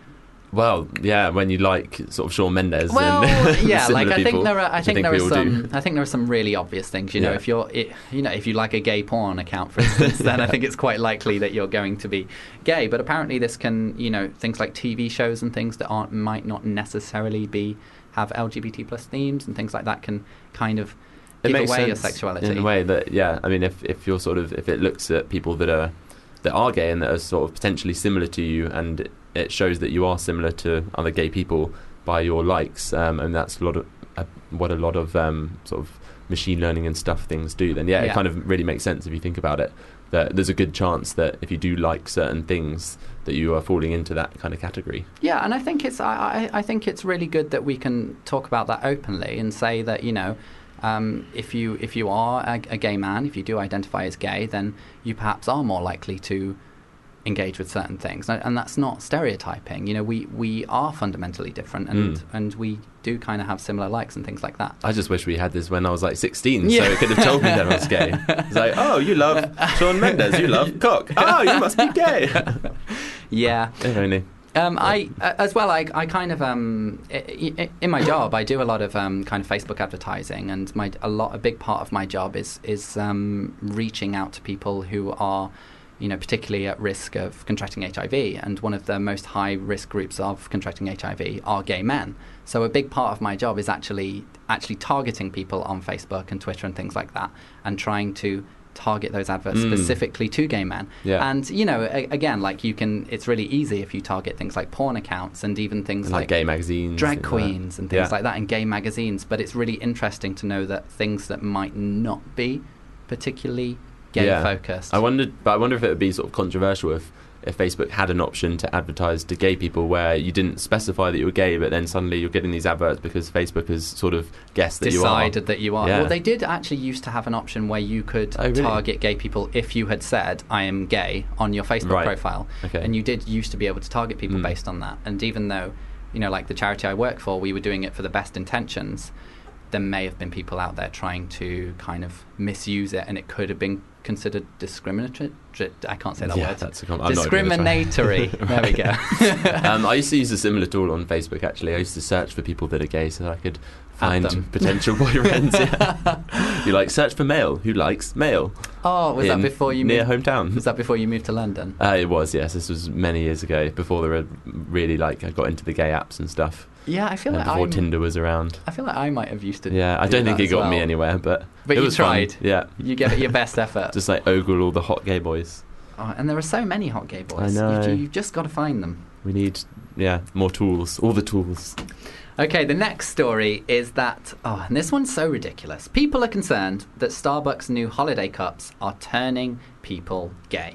Well, yeah, when you like sort of Shawn Mendes. Well, and yeah, like I people, think there are. I think, think there we are all some. do. I think there are some really obvious things. You know, Yeah. if you're, it, you know, if you like a gay porn account, for instance, then I think it's quite likely that you're going to be gay. But apparently, this can, you know, things like T V shows and things that aren't might not necessarily be have L G B T plus themes and things like that can kind of It give makes away your sense sexuality in a way that, yeah, I mean, if if you're sort of if it looks at people that are that are gay and that are sort of potentially similar to you, and it shows that you are similar to other gay people by your likes, um, and that's a lot of uh, what a lot of um, sort of machine learning and stuff things do. Then yeah, Yeah. it kind of really makes sense if you think about it. That there's a good chance that if you do like certain things, that you are falling into that kind of category. Yeah, and I think it's I, I, I think it's really good that we can talk about that openly and say that, you know, um, if you if you are a, a gay man, if you do identify as gay, then you perhaps are more likely to engage with certain things, and, and that's not stereotyping. You know, we, we are fundamentally different, and Mm. and we do kind of have similar likes and things like that. I just wish we had this when I was like sixteen, Yeah. so it could have told me that I was gay. It's like, oh, you love Shawn Mendes, you love cock. Oh, you must be gay. Yeah. If only. Um, I uh, as well. I, I kind of um, I, I, in my job, I do a lot of um, kind of Facebook advertising, and my a lot a big part of my job is is um, reaching out to people who are, you know, particularly at risk of contracting H I V. And one of the most high risk groups of contracting H I V are gay men. So a big part of my job is actually actually targeting people on Facebook and Twitter and things like that, and trying to target those adverts Mm. specifically to gay men. Yeah. And, you know, a, again, like you can, it's really easy if you target things like porn accounts and even things And like like, gay magazines. drag things like queens that. and things Yeah. like that, and gay magazines. But it's really interesting to know that things that might not be particularly gay Yeah. focused. I wondered, but I wonder if it would be sort of controversial if, if Facebook had an option to advertise to gay people where you didn't specify that you were gay, but then suddenly you're getting these adverts because Facebook has sort of guessed that decided you are. that you are. Yeah. Well, they did actually used to have an option where you could Oh, really? target gay people if you had said "I am gay" on your Facebook Right. profile, Okay. and you did used to be able to target people Mm. based on that. And even though, you know, like the charity I work for, we were doing it for the best intentions, there may have been people out there trying to kind of misuse it, and it could have been considered discriminatory. I can't say that Yeah, word. that's a com- I'm not even gonna try. Discriminatory. There we go. um, I used to use a similar tool on Facebook, actually. I used to search for people that are gay so that I could find them. potential boyfriends. Yeah. You like, search for male. Who likes male? Oh, was that in before you near moved? hometown? Was that before you moved to London? Uh, it was, yes. This was many years ago, before there were really, like, I got into the gay apps and stuff. Yeah, I feel And like before I'm, Tinder was around. I feel like I might have used to. Yeah, I do don't think that it as got me well. anywhere, but But it you was fun. tried. Yeah. You gave it your best effort. Just like ogle all the hot gay boys. Oh, and there are so many hot gay boys. I know. You've, you've just got to find them. We need, yeah, more tools. All the tools. Okay, the next story is that, oh, and this one's so ridiculous. People are concerned that Starbucks' new holiday cups are turning people gay.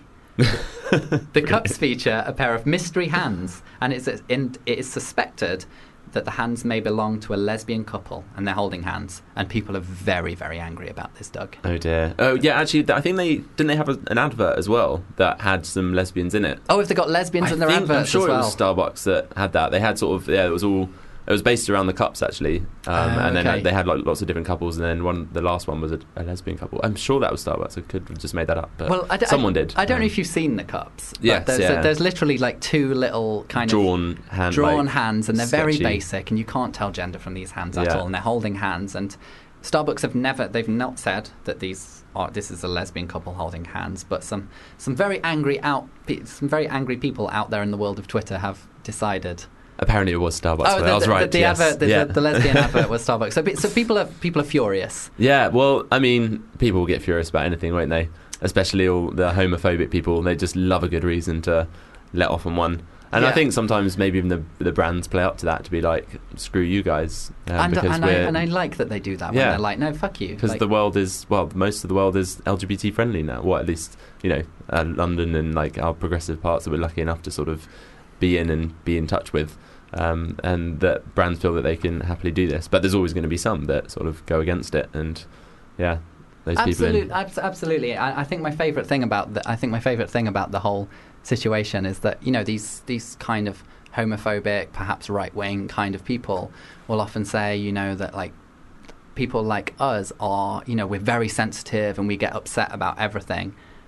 The cups feature a pair of mystery hands, and it's in, it is suspected that the hands may belong to a lesbian couple, and they're holding hands. And people are very, very angry about this, Doug. Oh dear. Oh yeah, actually, th- I think they didn't they have a, an advert as well that had some lesbians in it. Oh, have they got lesbians I in their think, adverts I'm sure as well? it was Starbucks that had that. They had sort of yeah, it was all it was based around the cups actually, um, Oh, and then okay. uh, they had like lots of different couples, and then one the last one was a, a lesbian couple. I'm sure that was Starbucks. I could have just made that up, but Well, I d- someone I, did. I don't know Um, if you've seen the cups. But Yes, there's, yeah. there's literally like two little kind drawn of hand, drawn like, hands, and they're very sketchy. basic, and you can't tell gender from these hands at Yeah. all. And they're holding hands, and Starbucks have never, they've not said that these are this is a lesbian couple holding hands, but some some very angry out, pe- some very angry people out there in the world of Twitter have decided. Apparently, it was Starbucks. Oh, but the, I was the, right. the, yes. advert, the, yeah. the, the lesbian advert was Starbucks. So, pe- so people are people are furious. Yeah, well, I mean, people will get furious about anything, won't they? Especially all the homophobic people. They just love a good reason to let off on one. And I Yeah. think sometimes maybe even the the brands play up to that to be like, screw you guys. Um, and because and I, we're, and I like that they do that when Yeah. they're like, no, fuck you. because Like, the world is, well, most of the world is L G B T friendly now. Well, at least, you know, uh, London and like our progressive parts that we're lucky enough to sort of be in and be in touch with. Um, and that brands feel that they can happily do this. But there's always going to be some that sort of go against it. And yeah, those people Absolutely, in. abs- absolutely. I, I think my favourite thing about the, I think my favourite thing about the whole situation is that, you know, these these kind of homophobic, perhaps right wing kind of people will often say, you know, that like people like us are, you know, we're very sensitive and we get upset about everything.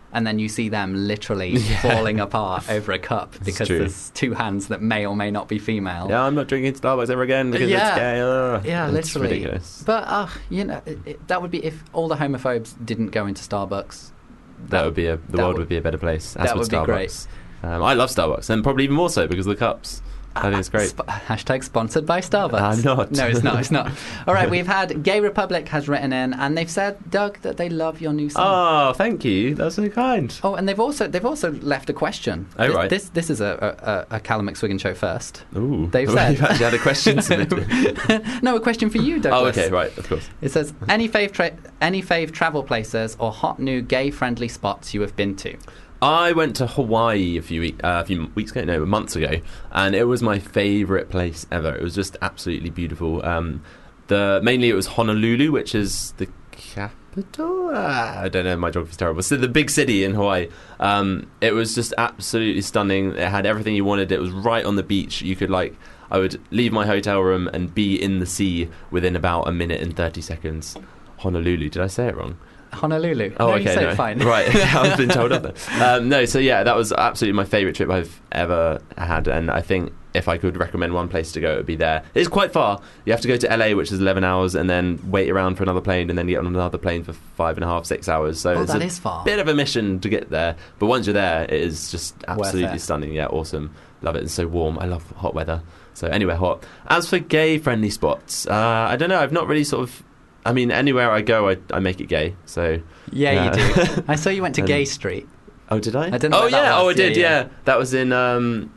and then you see them literally falling apart over a cup because true. there's two hands that may or may not be female. Yeah, I'm not drinking Starbucks ever again because Yeah. it's gay. Ugh. Yeah, It's literally. ridiculous. But uh, you know, it, it, that would be if all the homophobes didn't go into Starbucks. That would be a the that world would- would be a better place. As that would would be Starbucks. great. Um, I love Starbucks, and probably even more so because of the cups. I think it's great. Sp- hashtag sponsored by Starbucks. I'm not. No, it's not. It's not. All right, we've had Gay Republic has written in, and they've said, Doug, that they love your new song. Oh, thank you. That's so kind. Oh, and they've also they've also left a question. Oh, This- right. This this is a a, a Callum McSwiggan show first. Ooh, They've said- You've actually had a question submitted. No, a question for you, Douglas. Oh, okay, right, of course. It says any fave tra- any fave travel places or hot new gay friendly spots you have been to. I went to Hawaii a few, week, uh, a few weeks ago, no, months ago, and it was my favourite place ever. It was just absolutely beautiful. Um, the mainly it was Honolulu, which is the capital. Ah, I don't know, my geography's terrible. So the big city in Hawaii. Um, it was just absolutely stunning. It had everything you wanted. It was right on the beach. You could like, I would leave my hotel room and be in the sea within about a minute and thirty seconds. Honolulu. Did I say it wrong? Honolulu. Oh, no, okay, you said no. it fine. Right, I've been told off then. Um, no, so yeah, that was absolutely my favourite trip I've ever had, and I think if I could recommend one place to go, it would be there. It's quite far. You have to go to L A, which is eleven hours, and then wait around for another plane, and then get on another plane for five and a half, six hours. So Oh, it's that a is far. bit of a mission to get there, but once you're there, it is just absolutely it. stunning. Yeah, awesome. Love it. It's so warm. I love hot weather. So anywhere hot. As for gay-friendly spots, uh, I don't know. I've not really sort of. I mean, anywhere I go, I, I make it gay. So Yeah, Yeah. you do. I saw you went to And- Gay Street. oh, did I? I didn't know Oh where that yeah, was. oh I did. Yeah, Yeah, yeah. that was in um,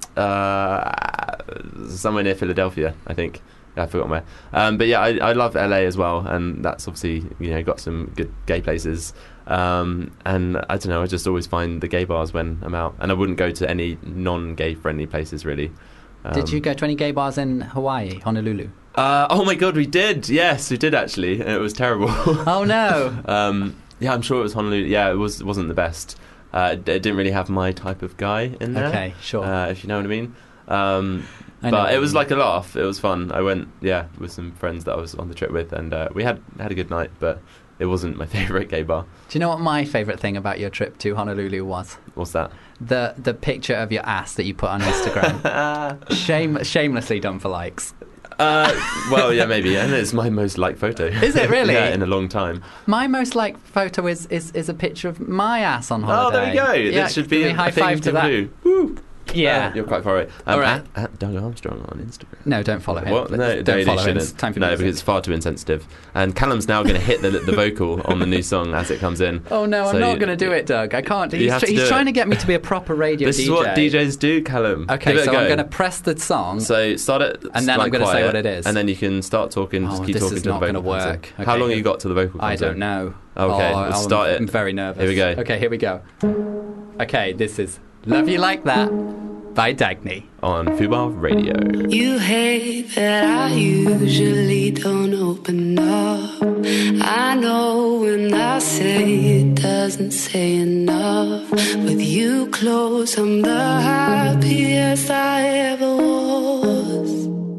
uh, somewhere near Philadelphia, I think. I forgot where. Um, but yeah, I, I love L A as well, and that's obviously you know got some good gay places. Um, and I don't know, I just always find the gay bars when I'm out, and I wouldn't go to any non-gay friendly places really. Um, Did you go to any gay bars in Hawaii, Honolulu? Uh, oh my god, we did. Yes, we did actually, and it was terrible. Oh no. Um, yeah, I'm sure it was Honolulu. Yeah, it was wasn't the best. Uh, it, it didn't really have my type of guy in there. Okay, sure. Uh, if you know what I mean. Um, I know but what it you was mean. like a laugh. It was fun. I went, yeah, with some friends that I was on the trip with, and uh, we had had a good night. But it wasn't my favourite gay bar. Do you know what my favourite thing about your trip to Honolulu was? What's that? The the picture of your ass that you put on Instagram. Shame, shamelessly done for likes. Uh, well, yeah, maybe. And it's my most liked photo. Is it really? Yeah, in a long time. My most liked photo is, is, is a picture of my ass on Oh, holiday. there we go. Yeah, This should be give me a, high a thing five to people that. do. Woo. Yeah. Uh, you're quite far away. Um, All right. At, at Doug Armstrong on Instagram. No, don't follow him. What? No, Don't no, you follow him. shouldn't. It's time for no, music. because it's far too insensitive. And Callum's now going to hit the the vocal on the new song as it comes in. Oh no, I'm So not you- going to do it, Doug. I can't. You He's, have tr- to he's do trying it. to get me to be a proper radio This D J. is what D Js do, Callum. Okay, Give it so a go. I'm going to press the song. So start it, And then I'm like, gonna say quiet, what it is. and then you can start talking. Just Oh, keep this talking is till not the gonna vocal comes in. work. How Okay, long here- have you got till the vocal I comes don't in? know. Okay, oh, let's I'm, start it. I'm very nervous. Here we go. Okay, here we go. Okay, this is Love You Like That by Dagny. On Fubar Radio. You hate that I usually don't open up. I know when I say it doesn't say enough. With you close, I'm the happiest I ever was.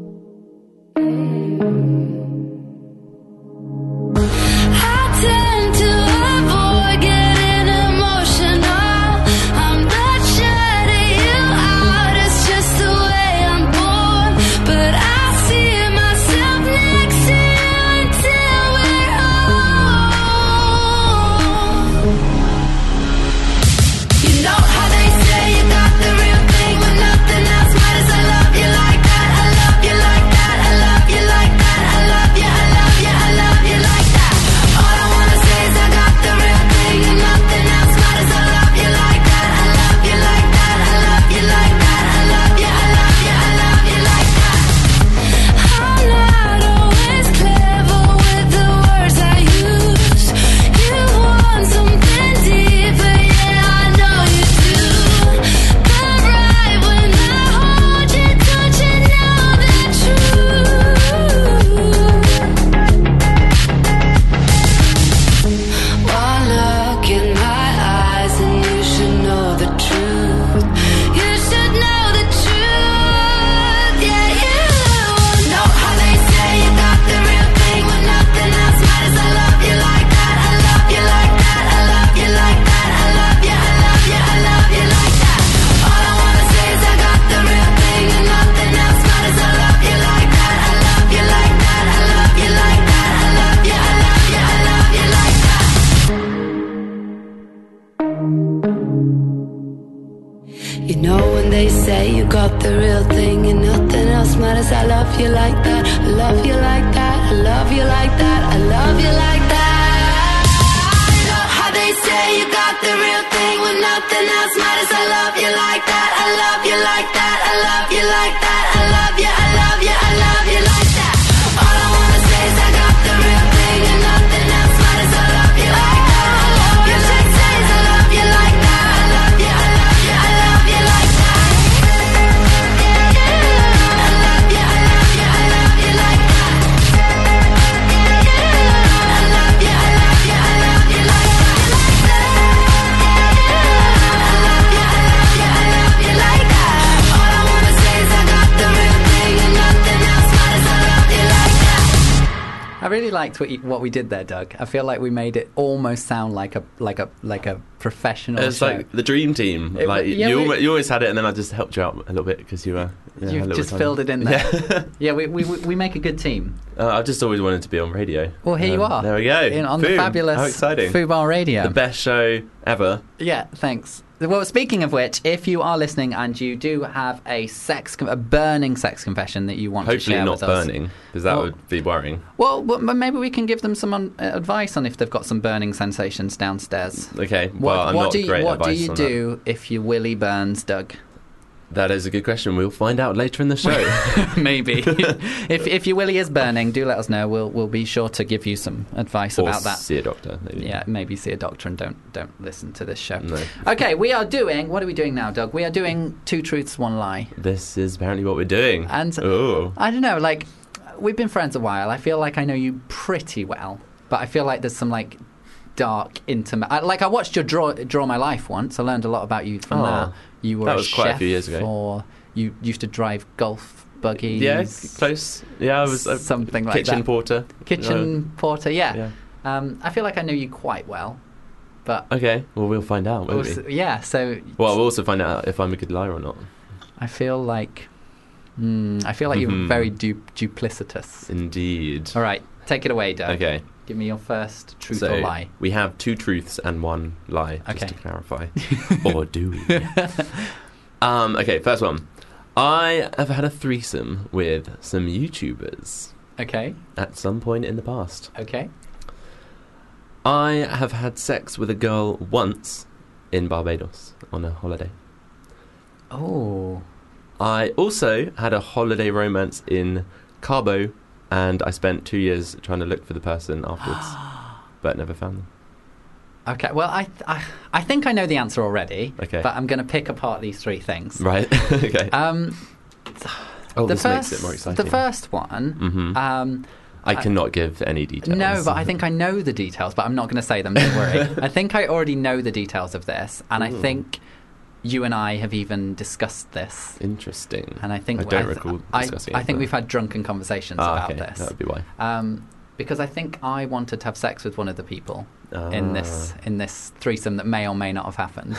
I tend to avoid getting emotional. I'm not shutting you out, it's just the way I'm born. But I see myself next to you until we're home. You know how they say you got the real thing when nothing else matters. I know when they say you got the real thing and nothing else matters. I love you like that, I love you like that, I love you like that, I love you like that. I know how they say you got the real thing when nothing else matters. I love you like that, I love you like that, I love you like that, I love you, I love you, I love you like that. All I wanna say is I got the real thing and nothing else matters. I love you like that, I love you like that, I love you like that, I love you, I love you, I love you like that. I love you, I love you, I love you like that. I love you, I love you, I love you like that. I love you, I love you, I love you like that. All I wanna say is I got the real thing and nothing else matters. I love you like that. I really liked what, you, what we did there, Doug. I feel like we made it almost sound like a like a like a professional It's show. like the dream team. It- like yeah, you, we- almo- you always had it, and then I just helped you out a little bit because you were. Yeah, had a You've little just time. filled it in there. Yeah. Yeah, we, we we make a good team. Uh, I've just always wanted to be on radio. Well, here you Um, are. There we go. In, on the Boom. fabulous How exciting! Fubar Radio. The best show ever. Yeah, thanks. Well, speaking of which, if you are listening and you do have a sex, con- a burning sex confession that you want to Hopefully share not with us, burning, because that Well- would be worrying. well, well, m- maybe we can give them some un- uh, advice on if they've got some burning sensations downstairs. Okay, What, well, I'm what not do you, great what do advice you on do if your willy burns, Doug? That. That is a good question. We'll find out later in the show. Maybe. if if your willy is burning, do let us know. We'll we'll be sure to give you some advice Or about that. see a doctor, maybe. Yeah, maybe see a doctor and don't don't listen to this show. No. Okay, we are doing. What are we doing now, Doug? We are doing two truths, one lie. This is apparently what we're doing. And Ooh. I don't know, like we've been friends a while. I feel like I know you pretty well, but I feel like there's some like dark, intimate. I, like I watched your draw draw my life once. I learned a lot about you from Oh, that. You were that a was quite a chef few years ago. Or you used to drive golf buggies. Yeah, close. Yeah, I was a Something like kitchen that. porter. Kitchen porter. Yeah. Yeah. Um, I feel like I know you quite well, but Okay, well, we'll find out, won't also, we? yeah. So Well, we'll also find out if I'm a good liar or not. I feel like. Mm, I feel like you're Mhm. very du- duplicitous. Indeed. All right, take it away, Doug. Okay. Give me your first truth so or lie. we have two truths and one lie, just Okay. to clarify. Or do we? um, okay, first one. I have had a threesome with some YouTubers Okay, at some point in the past. okay. I have had sex with a girl once in Barbados on a holiday. Oh, I also had a holiday romance in Cabo, and I spent two years trying to look for the person afterwards, but never found them. okay. Well, I, th- I, I think I know the answer already. Okay. But I'm going to pick apart these three things. Right? Okay. Um, oh, the this first, makes it more exciting. the first one. Mhm. Um, I cannot give any details. no, but I think I know the details. But I'm not going to say them. Don't worry. I think I already know the details of this, and I Ooh. think you and I have even discussed this. Interesting. And I think I don't th- recall I, discussing I it, think but- we've had drunken conversations Ah, about okay. this. That would be why. Um, because I think I wanted to have sex with one of the people in this Ah. in this threesome that may or may not have happened.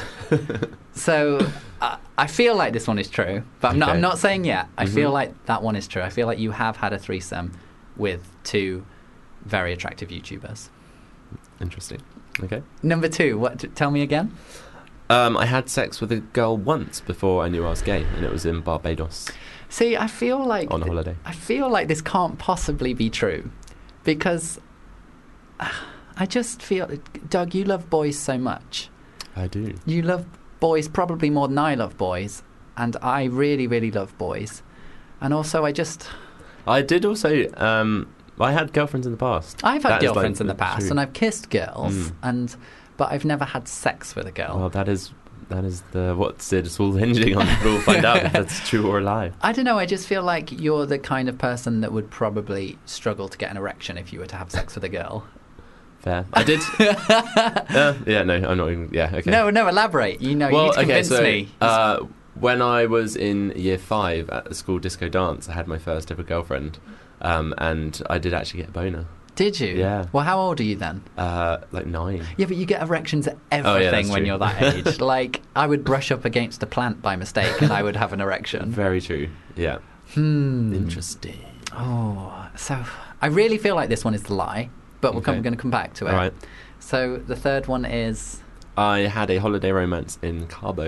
So uh, I feel like this one is true, but I'm not. Okay. I'm not saying yet. I feel Mhm. like that one is true. I feel like you have had a threesome with two very attractive YouTubers. Interesting. Okay. Number two, what? t- Tell me again. Um, I had sex with a girl once before I knew I was gay, and it was in Barbados See, I feel like on a holiday. I feel like this can't possibly be true because uh, I just feel, Doug, you love boys so much. I do. You love boys probably more than I love boys, and I really, really love boys. And also, I just I did also. Um, I had girlfriends in the past. I've had That is, like, girlfriends in the past, true. and I've kissed girls, Mm. and but I've never had sex with a girl. Well, that is that is the what's it's all hinging on. We'll find out if that's true or a lie. I don't know. I just feel like you're the kind of person that would probably struggle to get an erection if you were to have sex with a girl. Fair. I did. uh, yeah. No, I'm not. Even, yeah. Okay. No, no, elaborate. You know, you well, need to okay. convince So, me. uh, when I was in year five at the school disco dance, I had my first ever girlfriend, um, and I did actually get a boner. Did you? yeah. Well, how old are you then? Uh, like nine. Yeah, but you get erections at Oh, yeah, everything that's when true. you're that age. Like, I would brush up against a plant by mistake and I would have an erection. Very true. Yeah. Hmm. Interesting. Oh, so I really feel like this one is the lie, but we're Okay. going to come back to it. All right. So the third one is I had a holiday romance in Cabo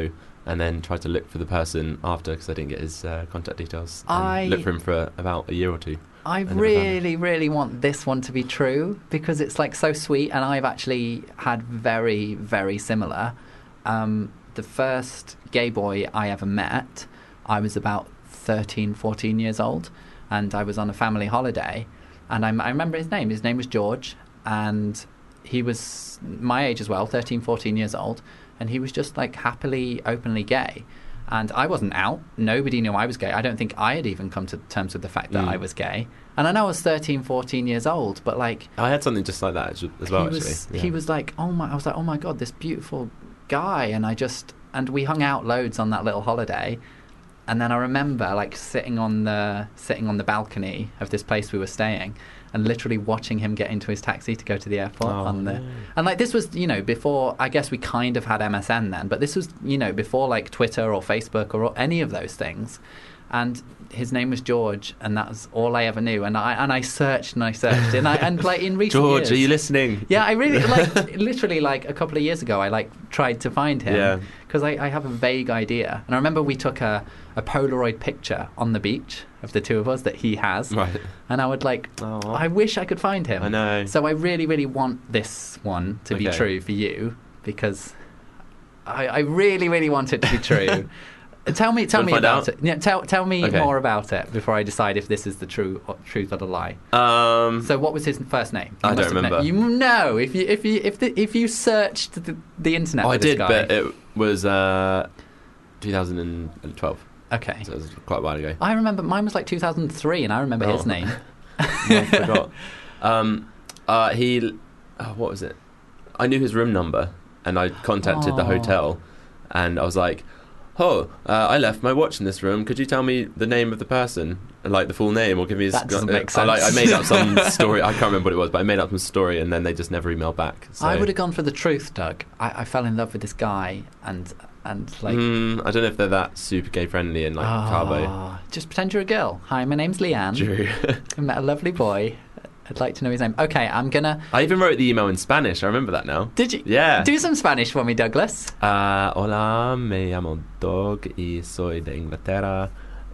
and then tried to look for the person after because I didn't get his uh, contact details. And I- looked for him for about a year or two. I never found really, really want this one to be true because it's like so sweet, and I've actually had very, very similar. Um, the first gay boy I ever met, I was about thirteen, fourteen years old, and I was on a family holiday, and I, I remember his name. His name was George, and he was my age as well, thirteen, fourteen years old, and he was just like happily, openly gay. And I wasn't out. Nobody knew I was gay. I don't think I had even come to terms with the fact that Mm. I was gay. And I know I was thirteen, fourteen years old, but like I had something just like that as as well. he was, actually, he Yeah. was like, oh my! I was like, oh my god, this beautiful guy, and I just and we hung out loads on that little holiday. And then I remember like sitting on the sitting on the balcony of this place we were staying, and literally watching him get into his taxi to go to the airport. Oh, on the no. and like this was you know before. I guess we kind of had M S N then, but this was you know before like Twitter or Facebook or any of those things. And his name was George, and that was all I ever knew. And I and I searched and I searched, and I and like in recent George, years, are you listening? yeah, I really like literally like a couple of years ago. I like tried to find him Yeah. because I, I have a vague idea, and I remember we took a, a Polaroid picture on the beach of the two of us that he has, Right. and I would like, Aw. I wish I could find him. I know. So I really, really want this one to be Okay. true for you because I, I really, really want it to be true. Tell me, tell Wanna me find about out? it. Yeah, tell tell me Okay. more about it before I decide if this is the true or, truth or the lie. Um, So, what was his first name? I must don't have kno- remember. You know, if you if you if the, if you searched the, the internet, oh, for I this did, guy. but it was uh, twenty twelve. Okay, So it was quite a while ago. I remember mine was like two thousand three, and I remember his Oh. name. I forgot. Um, uh, he, oh, what was it? I knew his room number, and I contacted the Oh. hotel, and I was like, "Oh, uh, I left my watch in this room. Could you tell me the name of the person, like the full name, or give me?" His, That doesn't uh, make I, like, I sense. made up some story. I can't remember what it was, but I made up some story, and then they just never emailed back. So. I would have gone for the truth, Doug. I, I fell in love with this guy, and and like. Mm, I don't know if they're that super gay friendly and like Carbo. Ah, just pretend you're a girl. Hi, my name's Leanne. Drew. I met a lovely boy. I'd like to know his name. Okay, I'm gonna. I even wrote the email in Spanish. I remember that now. Did you? Yeah. Do some Spanish for me, Douglas. Ah, hola, me llamo Doug y soy de Inglaterra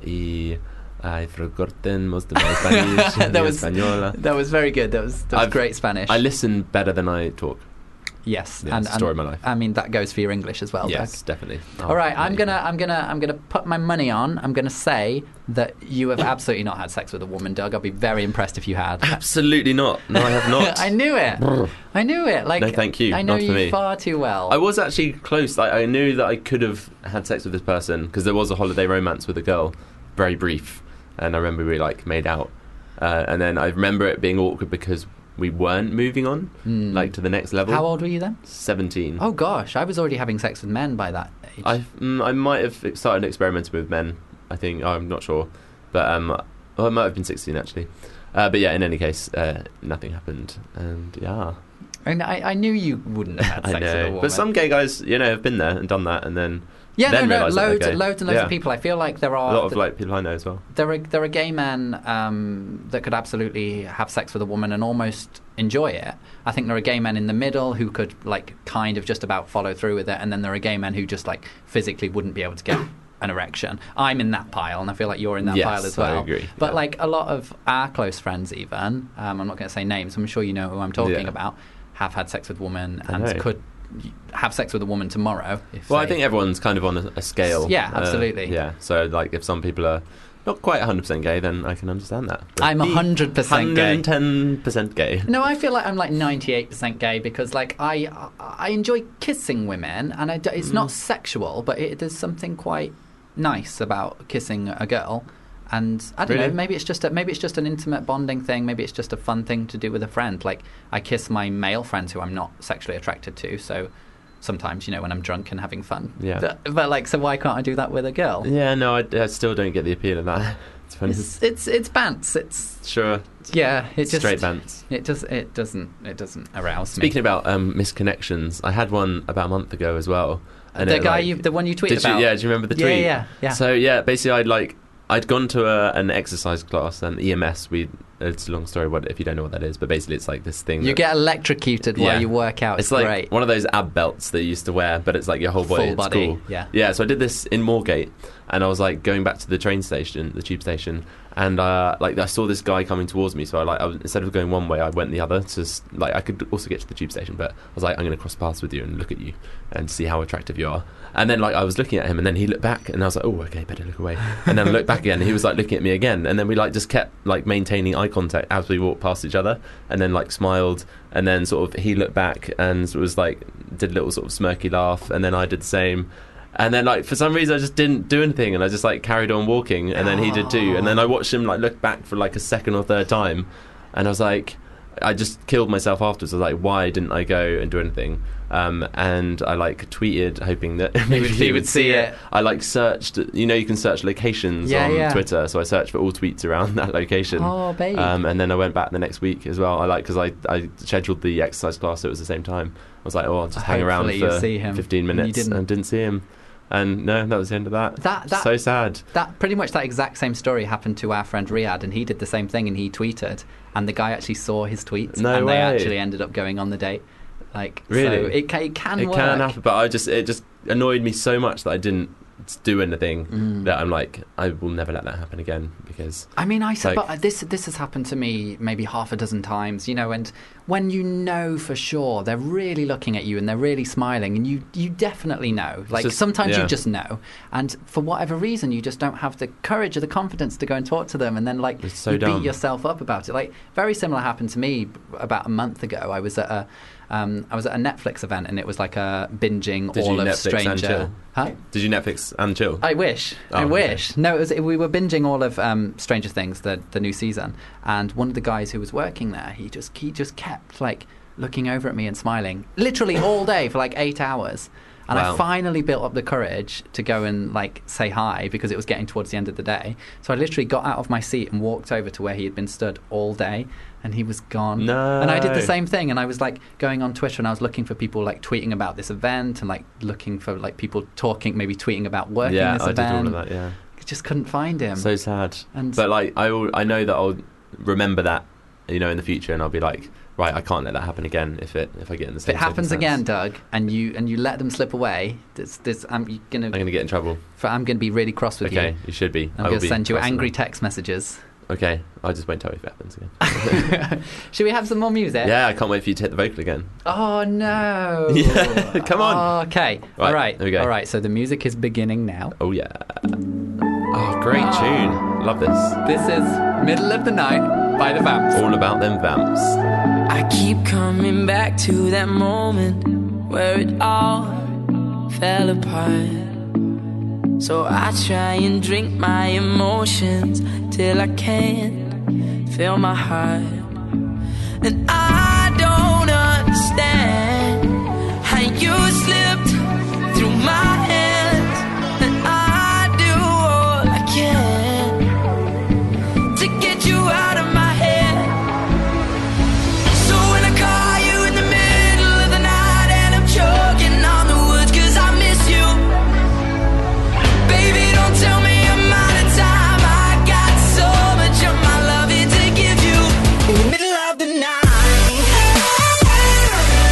y I've forgotten most of my Spanish. That mi was- española. That was very good. That was that was I've- great Spanish. I listen better than I talk. yes, Yeah, and, it's the story of my life. I mean that goes for your English as well. yes, Doug. definitely. I'll All right, let I'm you gonna, know. I'm gonna, I'm gonna put my money on. I'm gonna say that you have absolutely not had sex with a woman, Doug. I'll be very impressed if you had. Absolutely not. No, I have not. I knew it. I knew it. Like, No, thank you. I know Not for you me. far too well. I was actually close. Like, I knew that I could have had sex with this person because there was a holiday romance with a girl, very brief, and I remember we like made out, uh, and then I remember it being awkward because we weren't moving on, Hmm. like to the next level. How old were you then? Seventeen. Oh gosh, I was already having sex with men by that age. I mm, I might have started experimenting with men. I think I'm not sure, but um, well, I might have been sixteen actually. Uh, but yeah, in any case, uh, nothing happened, and yeah, And I, I knew you wouldn't have had I sex with a know. woman. But some gay guys, you know, have been there and done that, and then yeah, then no, no, realise that they're loads, gay. loads and loads Yeah. of people. I feel like there a are lot of like people I know as well. there are there are gay men um, that could absolutely have sex with a woman and almost enjoy it. I think there are gay men in the middle who could like kind of just about follow through with it, and then there are gay men who just like physically wouldn't be able to get an erection. I'm in that pile, and I feel like you're in that Yes, pile as I well. agree, But yeah. like a lot of our close friends, even um, I'm not going to say names. I'm sure you know who I'm talking Yeah. about. Have had sex with a woman I and know. could have sex with a woman tomorrow. If Well, I they- think everyone's kind of on a, a scale. Yeah, Uh, absolutely. yeah, so like if some people are not quite one hundred percent gay, then I can understand that. But I'm be one hundred percent gay. one hundred ten percent gay. No, I feel like I'm like ninety-eight percent gay because like I I enjoy kissing women, and I d it's Mm. not sexual, but it, there's something quite nice about kissing a girl. And I don't Really? know, maybe it's just a, maybe it's just an intimate bonding thing. Maybe it's just a fun thing to do with a friend. Like I kiss my male friends who I'm not sexually attracted to. So sometimes, you know, when I'm drunk and having fun. Yeah. But, but like, so why can't I do that with a girl? Yeah, no, I, I still don't get the appeal of that. It's funny. It's it's it's bants. It's Sure, yeah. It just straight bants. It just it doesn't it doesn't arouse me. Speaking about um, misconnections, I had one about a month ago as well. And the it, guy like- you, the one you tweeted Did you? about. Yeah, do you remember the Yeah, tweet? yeah, yeah. So yeah, basically, I'd like I'd gone to a, an exercise class, an E M S. We it's a long story. What if you don't know what that is? But basically, it's like this thing. You that, get electrocuted Yeah. while you work out. It's, It's like great. one of those ab belts that you used to wear, but it's like your whole body. Full It's body, cool. yeah. Yeah. So I did this in Moorgate, and I was like going back to the train station, the tube station, and uh, like I saw this guy coming towards me. So I like I was, instead of going one way, I went the other. To s- like I could also get to the tube station, but I was like, I'm going to cross paths with you and look at you and see how attractive you are. And then like I was looking at him, and then he looked back, and I was like, oh, okay, better look away. And then I looked back again, and he was like looking at me again, and then we like just kept like maintaining eye contact as we walked past each other, and then like smiled, and then sort of he looked back and was like did a little sort of smirky laugh, and then I did the same. And then, like, for some reason, I just didn't do anything, and I just like carried on walking, and then he did too. And then I watched him like look back for like a second or third time, and I was like, I just killed myself afterwards. I was like, why didn't I go and do anything? Um, and I like tweeted, hoping that maybe would- he, he would would see see it. it. I like searched, you know, you can search locations Yeah, on yeah. Twitter, so I searched for all tweets around that location. Oh, babe. Um, and then I went back the next week as well. I like because I I scheduled the exercise class, so it was the same time. I was like, oh, I'll just hang around Hopefully you for see him. fifteen And you minutes, didn't. and didn't see him. And no, that was the end of that. That- that- so sad. That pretty much that exact same story happened to our friend Riyadh, and he did the same thing, and he tweeted, and the guy actually saw his tweets, No and way. they actually ended up going on the date. Like, Really? so it can, it can It work. can happen, but I just it just annoyed me so much that I didn't do anything. Mm. That I'm like, I will never let that happen again because I mean, I suppose Like- this this has happened to me maybe half a dozen times, you know. And when you know for sure they're really looking at you and they're really smiling, and you you definitely know. Like just- sometimes yeah. you just know, and for whatever reason you just don't have the courage or the confidence to go and talk to them, and then like It's so you dumb. beat yourself up about it. Like very similar happened to me about a month ago. I was at a um, I was at a Netflix event, and it was like a binging Did all you of Netflix and Stranger. chill? Huh? Did you Netflix and chill? I wish. Oh, I okay. wish. No, it was, we were binging all of um, Stranger Things, the the new season, and one of the guys who was working there, he just he just kept like looking over at me and smiling, literally all day for like eight hours. And Wow. I finally built up the courage to go and like say hi because it was getting towards the end of the day. So I literally got out of my seat and walked over to where he had been stood all day, and he was gone. No. And I did the same thing, and I was like going on Twitter and I was looking for people like tweeting about this event and like looking for like people talking, maybe tweeting about working yeah, this I did event. all of that. Yeah, I just couldn't find him. so sad. And- but like, I will, I know that I'll remember that, you know, in the future, and I'll be like, right, I can't let that happen again if it if I get in the if same. it happens circumstance. again, Doug, and you and you let them slip away, this, this, I'm gonna, I'm gonna get in trouble. for, I'm gonna be really cross with Okay, you. you should be. I'm I will gonna be send you cross with angry them. text messages. Okay, I just won't tell you if it happens again. Should we have some more music? Yeah, I can't wait for you to hit the vocal again. Oh no! Yeah, come on. Okay. Right, All right. there we go. All right. So the music is beginning now. Oh yeah. Oh, great tune. Love this. This is "Middle of the Night" by the Vamps. All about them vamps. I keep coming back to that moment where it all fell apart. So I try and drink my emotions till I can't feel my heart. And I don't understand how you slipped through my hands. And I do all I can to get you out of my head. So when I call you in the middle of the night and I'm choking on the words 'cause I miss you, baby, don't tell me I'm out of time. I got so much of my love here to give you in the middle of the night.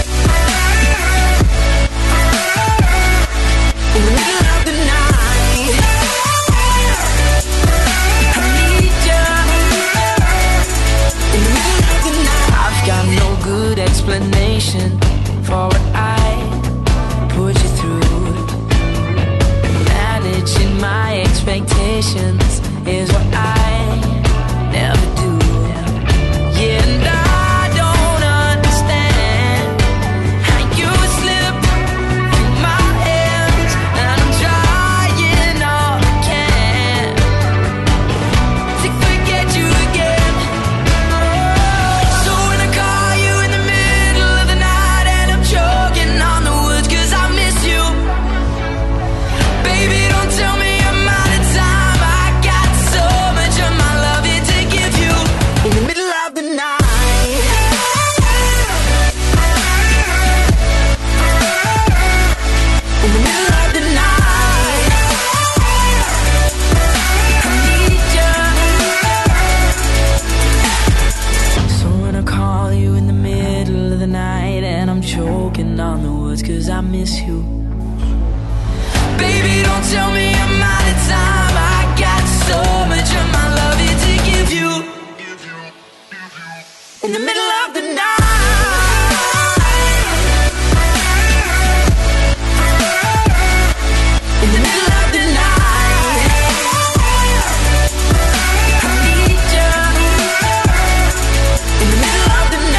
choking on the words, cause I miss you. Baby, don't tell me I'm out of time. I got so much of my love here to give you. In the middle of the night, in the middle of the night, I need you. In the middle of the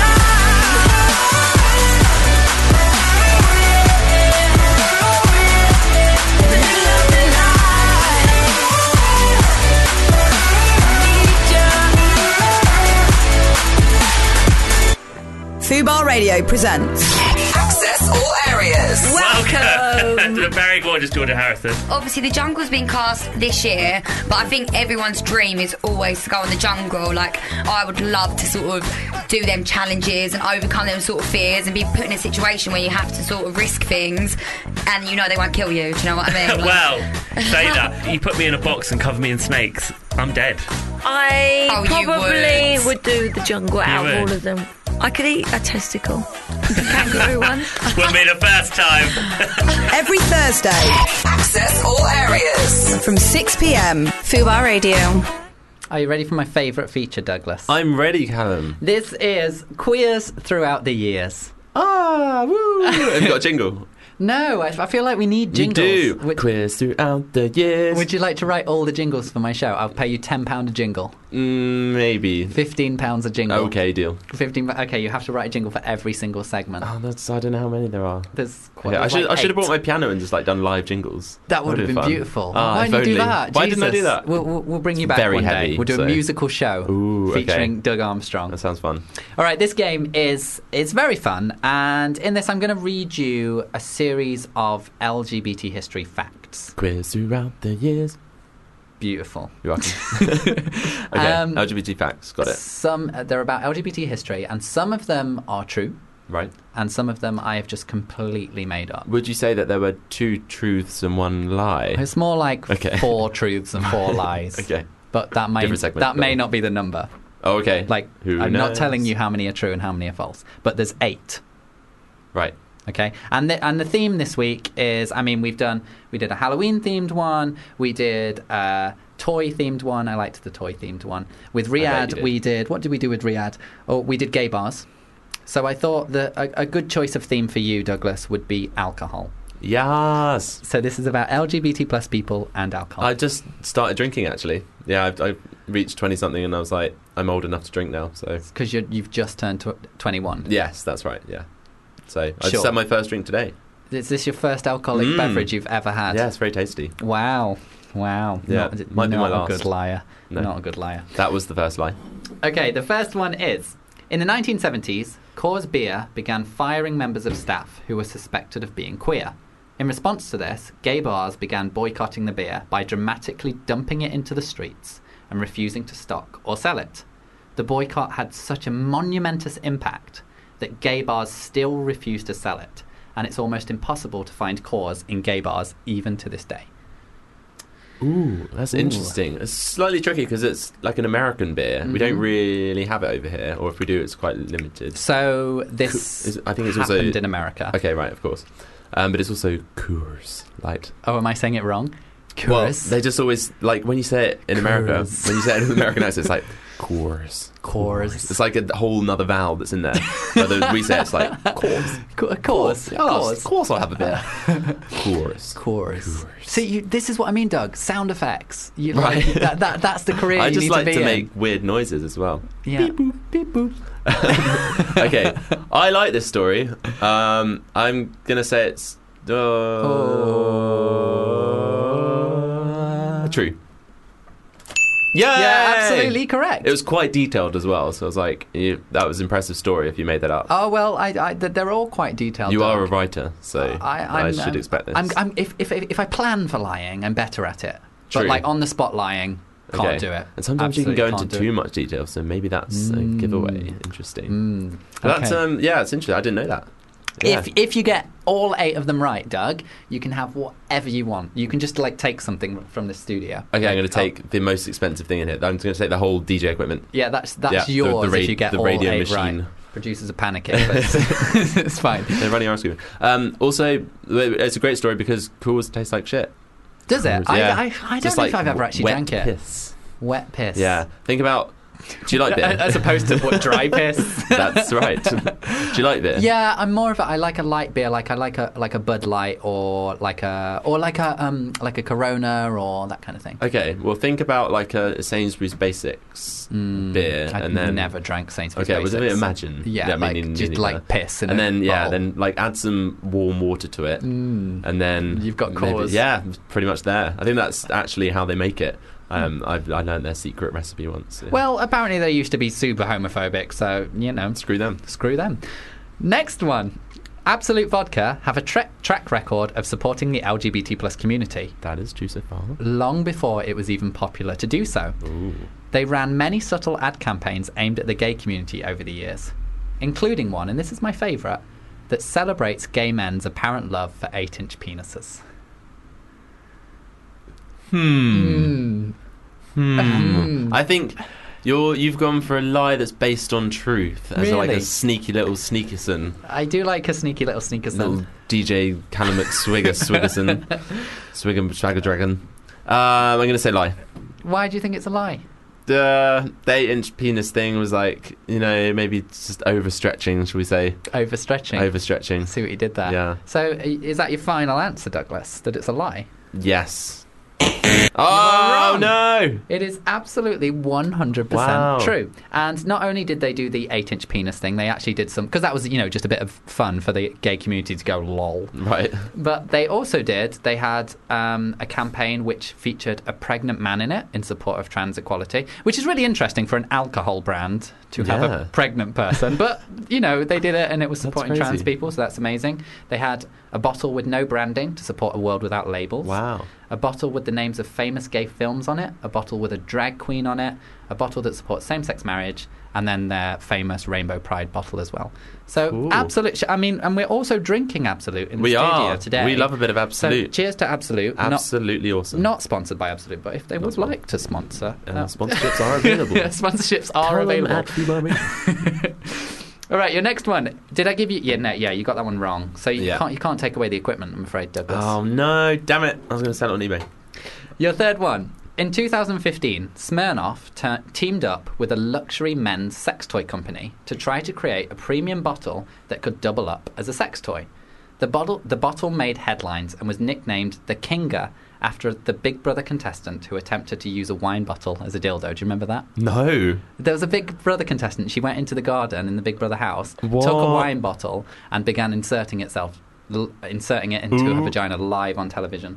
Fubar Radio presents Access All Areas. Welcome to the very gorgeous Georgia Harrison. Obviously, the jungle's been cast this year, but I think everyone's dream is always to go on the jungle. Like, I would love to sort of do them challenges and overcome them sort of fears and be put in a situation where you have to sort of risk things and you know they won't kill you. Do you know what I mean? Like, Well, say that. You put me in a box and cover me in snakes, I'm dead. I Oh, you probably would. would do the jungle out of would. all of them. I could eat a testicle. The kangaroo one. Wouldn't be the first time. Every Thursday, Access All Areas from six p.m. Fubar Radio. Are you ready for my favourite feature, Douglas? I'm ready, Callum. This is Queers Throughout the Years. Ah, woo! Have you got a jingle? No, I, I feel like we need jingles. You do. Would, Queers throughout the years. would you like to write all the jingles for my show? I'll pay you ten pounds a jingle. Mm, maybe. fifteen pounds a jingle. Okay, deal. fifteen Okay, you have to write a jingle for every single segment. Oh, that's. I don't know how many there are. There's quite Okay, I should. like I should have eight. brought my piano and just like done live jingles. That would have been fun. beautiful. Ah, Why if didn't you do only. that? Why didn't I do Jesus. that? We'll, we'll, we'll bring you It's back very one heavy, day. We'll do so- a musical show Ooh, okay. featuring Doug Armstrong. That sounds fun. All right, this game is is very fun, and in this I'm going to read you a series of L G B T history facts. Queers throughout the years. Beautiful. You're welcome. Okay, Um, L G B T facts. Got it. Some uh, they're about L G B T history, and some of them are true, Right. and some of them I have just completely made up. Would you say that there were two truths and one lie? It's more like Okay. four truths and four lies. Okay. But that may Different segment, that may got it. not be the number. Oh, okay. Like Who I'm not knows? telling you how many are true and how many are false, but there's eight. Right. Okay, and the, and the theme this week is, I mean, we've done, we did a Halloween themed one, we did a toy themed one. I liked the toy themed one. With bet you Riyadh, did. we did, what did we do with Riyadh? Oh, we did gay bars. So I thought that a, a good choice of theme for you, Douglas, would be alcohol. Yes. So this is about L G B T plus people and alcohol. I just started drinking actually. Yeah, I've, I reached twenty something and I was like, I'm old enough to drink now. So Because you've just turned tw- twenty-one. yes, that's right. Yeah. So I Sure. just had my first drink today. Is this your first alcoholic Mm. beverage you've ever had? Yeah, it's very tasty. Wow. Wow. Yeah, Not, might be not my a last. good liar. No. Not a good liar. That was the first lie. Okay, the first one is, in the nineteen seventies, Coors Beer began firing members of staff who were suspected of being queer. In response to this, gay bars began boycotting the beer by dramatically dumping it into the streets and refusing to stock or sell it. The boycott had such a monumentous impact that gay bars still refuse to sell it, and it's almost impossible to find Coors in gay bars even to this day. Ooh, that's Ooh. interesting. It's slightly tricky because it's like an American beer. We don't Mhm. really have it over here, or if we do, it's quite limited. So this Co- is- I think it's happened also in America. Okay, right, of course. Um, but it's also Coors Light. Oh, am I saying it wrong? Well, Coors. they just always like when you say it in America. Coors. When you say it in American accent, it's like Coors. Coors. It's like a whole nother vowel that's in there. Whether we say it's like Coors. Co- of course, Oh, of course. of course I'll have a beer. Coors. Coors. See, you, this is what I mean, Doug. Sound effects. You, like, Right. that, that, that's the career I you just need like to to, be make in. weird noises as well. Yeah. Beep boop, beep boop. Okay, I like this story. Um, I'm gonna say it's uh, Oh. true. Yay! Yeah, absolutely correct. It was quite detailed as well, so I was like, you, that was an impressive story if you made that up. Oh well, I, I, th- they're all quite detailed. you Doug. are a writer, so I, I, I'm, should um, expect this. I'm, I'm, if, if if I plan for lying, I'm better at it. True. But like on the spot lying, can't Okay. do it. And sometimes you can Absolutely go can't into do too it. much detail, so maybe that's a Mm. giveaway. Interesting. Mm. But That's Okay. um, yeah, it's interesting. I didn't know that. Yeah. If if you get all eight of them right, Doug, you can have whatever you want. You can just like take something from the studio. Okay, I'm going to Oh, take the most expensive thing in here. I'm going to take the whole D J equipment. Yeah, that's that's Yeah, the- the yours ra- if you get the all radio eight machine. right. Producers are panicking, but it's, it's fine. They're running around screaming. Um, also, it's a great story because Coors tastes like shit. Does it? Coors, yeah. I, I, I don't Just know like if I've ever actually wet drank it. Piss. Wet piss. Yeah. Think about. Do you like beer? As opposed to what, dry piss? That's right. Do you like beer? Yeah, I'm more of a. I like a light beer, like I like a like a Bud Light or like a or like a um like a Corona or that kind of thing. Okay, well, think about like a Sainsbury's Basics Mm, beer, I've and then never drank Sainsbury's Okay, Basics. well, imagine. Yeah, I like mean, just neither. like piss in and a then yeah, bottle. then like add some warm water to it, Mm. and then You've got maybe- Coors. Yeah, pretty much there. I think that's actually how they make it. Um, I I learned their secret recipe once. Yeah. Well, apparently they used to be super homophobic, so you know, screw them. Screw them. Next one. Absolute Vodka have a tra- track record of supporting the L G B T plus community. That is true so far. Long before it was even popular to do so. Ooh. They ran many subtle ad campaigns aimed at the gay community over the years, including one, and this is my favourite, that celebrates gay men's apparent love for eight-inch penises. Hmm. Hmm. Hmm. I think you're you've gone for a lie that's based on truth, as like Really? a sneaky little sneakerson, I do like a sneaky little sneakerson. little D J Callum McSwigger Swiggerson, Swigger Swagger Dragon. Uh, I'm going to say lie. Why do you think it's a lie? The the eight inch penis thing was like, you know, maybe it's just overstretching, should we say? Overstretching. Overstretching. See what you did there. Yeah. So, i- is that your final answer, Douglas? That it's a lie? Yes. You Oh are wrong. no! It is absolutely one hundred percent Wow. true. And not only did they do the eight-inch penis thing, they actually did some... Because that was, you know, just a bit of fun for the gay community to go lol. Right. But they also did, they had um, a campaign which featured a pregnant man in it in support of trans equality, which is really interesting for an alcohol brand to have Yeah. a pregnant person. But, you know, they did it and it was supporting crazy. trans people, so that's amazing. They had a bottle with no branding to support a world without labels. Wow. A bottle with the names of famous gay films on it, a bottle with a drag queen on it, a bottle that supports same-sex marriage, and then their famous Rainbow Pride bottle as well. So, Cool. Absolute, sh- I mean, and we're also drinking Absolute in the We studio are. today. We love a bit of So, Absolute. cheers to Absolute. Not- Absolutely awesome. Not sponsored by Absolute, but if they would like to sponsor... Uh, uh, sponsorships are available. Yeah, sponsorships are Tell them available. at Fubami. All right, your next one. Did I give you... Yeah, no, yeah, you got that one wrong. So you, Yeah. can't, you can't take away the equipment, I'm afraid, Douglas. Oh no! Damn it! I was going to sell it on eBay. Your third one. In two thousand fifteen, Smirnoff ter- teamed up with a luxury men's sex toy company to try to create a premium bottle that could double up as a sex toy. The bottle, the bottle made headlines and was nicknamed the Kinga after the Big Brother contestant who attempted to use a wine bottle as a dildo. Do you remember that? No. There was a Big Brother contestant. She went into the garden in the Big Brother house, What? took a wine bottle, and began inserting itself, l- inserting it into her Ooh. vagina live on television.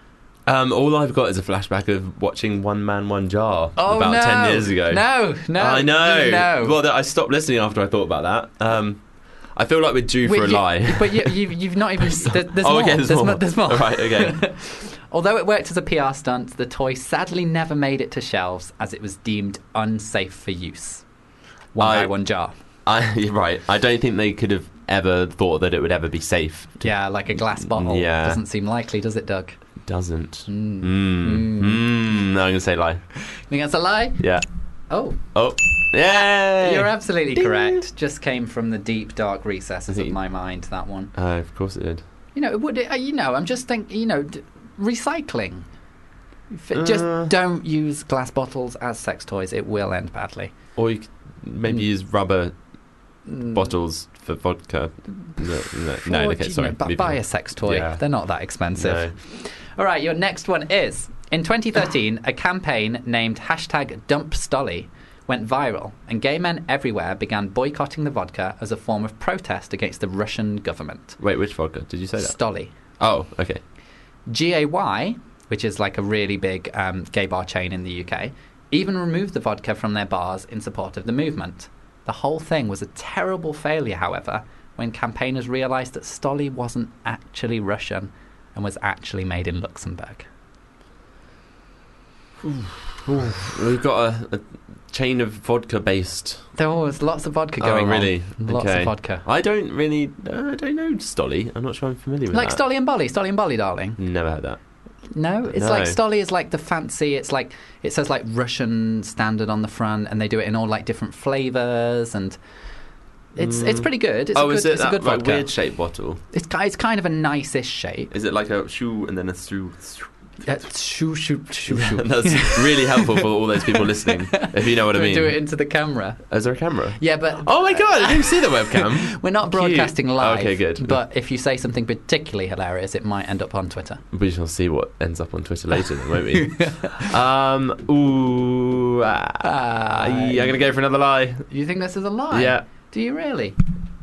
Um, all I've got is a flashback of watching One Man One Jar Oh, about no. ten years ago. No, no, I know. no. Well, th- I stopped listening after I thought about that. Um, I feel like we're due for Wait, a you- lie. But you, you've, you've not even. There, there's, Oh, more. okay, there's there's more. mo- There's more. All right, okay. Although it worked as a P R stunt, the toy sadly never made it to shelves as it was deemed unsafe for use. One I- by one jar. I, you're right. I don't think they could have ever thought that it would ever be safe. to- Yeah, like a glass bottle. Yeah. Doesn't seem likely, does it, Doug? Doesn't. Mm. Mm. Mm. No, I'm going to say lie. Think that's a lie? Yeah. Oh. Oh. Yay! You're absolutely correct. Just came from the deep, dark recesses of my mind, that one. Uh, of course it did. You know, it would. Uh, you know, I'm just thinking. You know, d- recycling. If it- just Uh. don't use glass bottles as sex toys. It will end badly. Or you could maybe Mm. use rubber Mm. bottles for vodka. No, no, no Or, okay, you sorry. know, bu- Leave buy it. a sex toy. Yeah. They're not that expensive. No. All right, your next one is in twenty thirteen. A campaign named hashtag Dump Stolly went viral, and gay men everywhere began boycotting the vodka as a form of protest against the Russian government. Wait, which vodka? Did you say that? Stolly. Oh, okay. G A Y, which is like a really big um, gay bar chain in the U K, even removed the vodka from their bars in support of the movement. The whole thing was a terrible failure, however, when campaigners realised that Stolly wasn't actually Russian and was actually made in Luxembourg. We've got a, a chain of vodka-based. There was lots of vodka going oh, really? on. Lots okay. of vodka. I don't really. Uh, I don't know Stolly. I'm not sure I'm familiar with Like that. Stolly and Bolly. Stolly and Bolly, darling. Never heard that. No, it's No. like Stolly is like the fancy. It's like it says like Russian standard on the front, and they do it in all like different flavors. And It's it's pretty good. It's oh, a good, is it it's that a good like, vodka. weird shaped bottle? It's ki- it's kind of a nice-ish shape. Is it like a shoe and then a through? Uh, shoo, shoo, shoo, shoo. That's really helpful for all those people listening, if you know what I Do we mean. do it into the camera. Is there a camera? Yeah, but Oh my god, I didn't see the webcam. we're not broadcasting Cute. live. Okay, good. But if you say something particularly hilarious, it might end up on Twitter. We shall see what ends up on Twitter later, then, won't we? um, ooh, ah, Ah, yeah, I'm gonna go for another lie. You think this is a lie? Yeah. Do you really?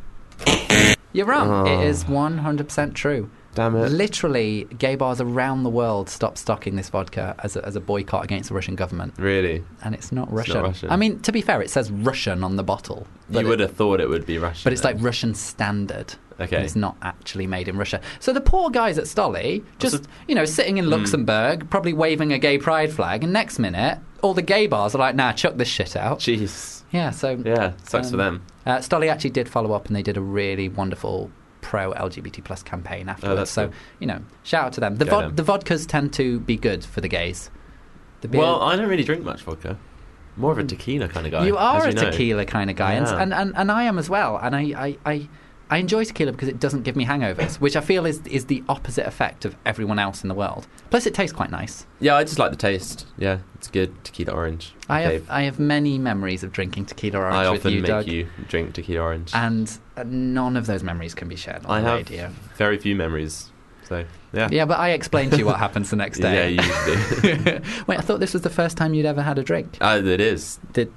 You're wrong. Oh. It is one hundred percent true. Damn it. Literally, gay bars around the world stopped stocking this vodka as a, as a boycott against the Russian government. Really? And it's not It's Russian. not Russian. I mean, to be fair, it says Russian on the bottle. You but would it- have thought it would be Russian. But it's then. like Russian standard. Okay. And it's not actually made in Russia. So the poor guys at Stolly, just, Also- you know, sitting in Luxembourg, probably waving a gay pride flag, and next minute, all the gay bars are like, nah, chuck this shit out. Jeez. Yeah, so... Yeah, sucks um, for them. Uh, Stolly actually did follow up, and they did a really wonderful pro-L G B T plus campaign afterwards. Oh, that's so, cool. you know, shout out to them. The, Go vod- them. the vodkas tend to be good for the gays. The beer- Well, I don't really drink much vodka. More of a tequila kind of guy. You are as a you know. tequila kind of guy, and, Yeah. and, and, and I am as well. And I, I, I, I enjoy tequila because it doesn't give me hangovers, which I feel is is the opposite effect of everyone else in the world. Plus, it tastes quite nice. Yeah, I just like the taste. Yeah, it's good. Tequila orange. I Okay. have I have many memories of drinking tequila orange I with often you, make Doug, you drink tequila orange. and uh, none of those memories can be shared on I the have radio. very few memories. So, yeah. Yeah, but I explained to you what happens the next day. Yeah, you do. Wait, I thought this was the first time you'd ever had a drink. Ah, it is. Did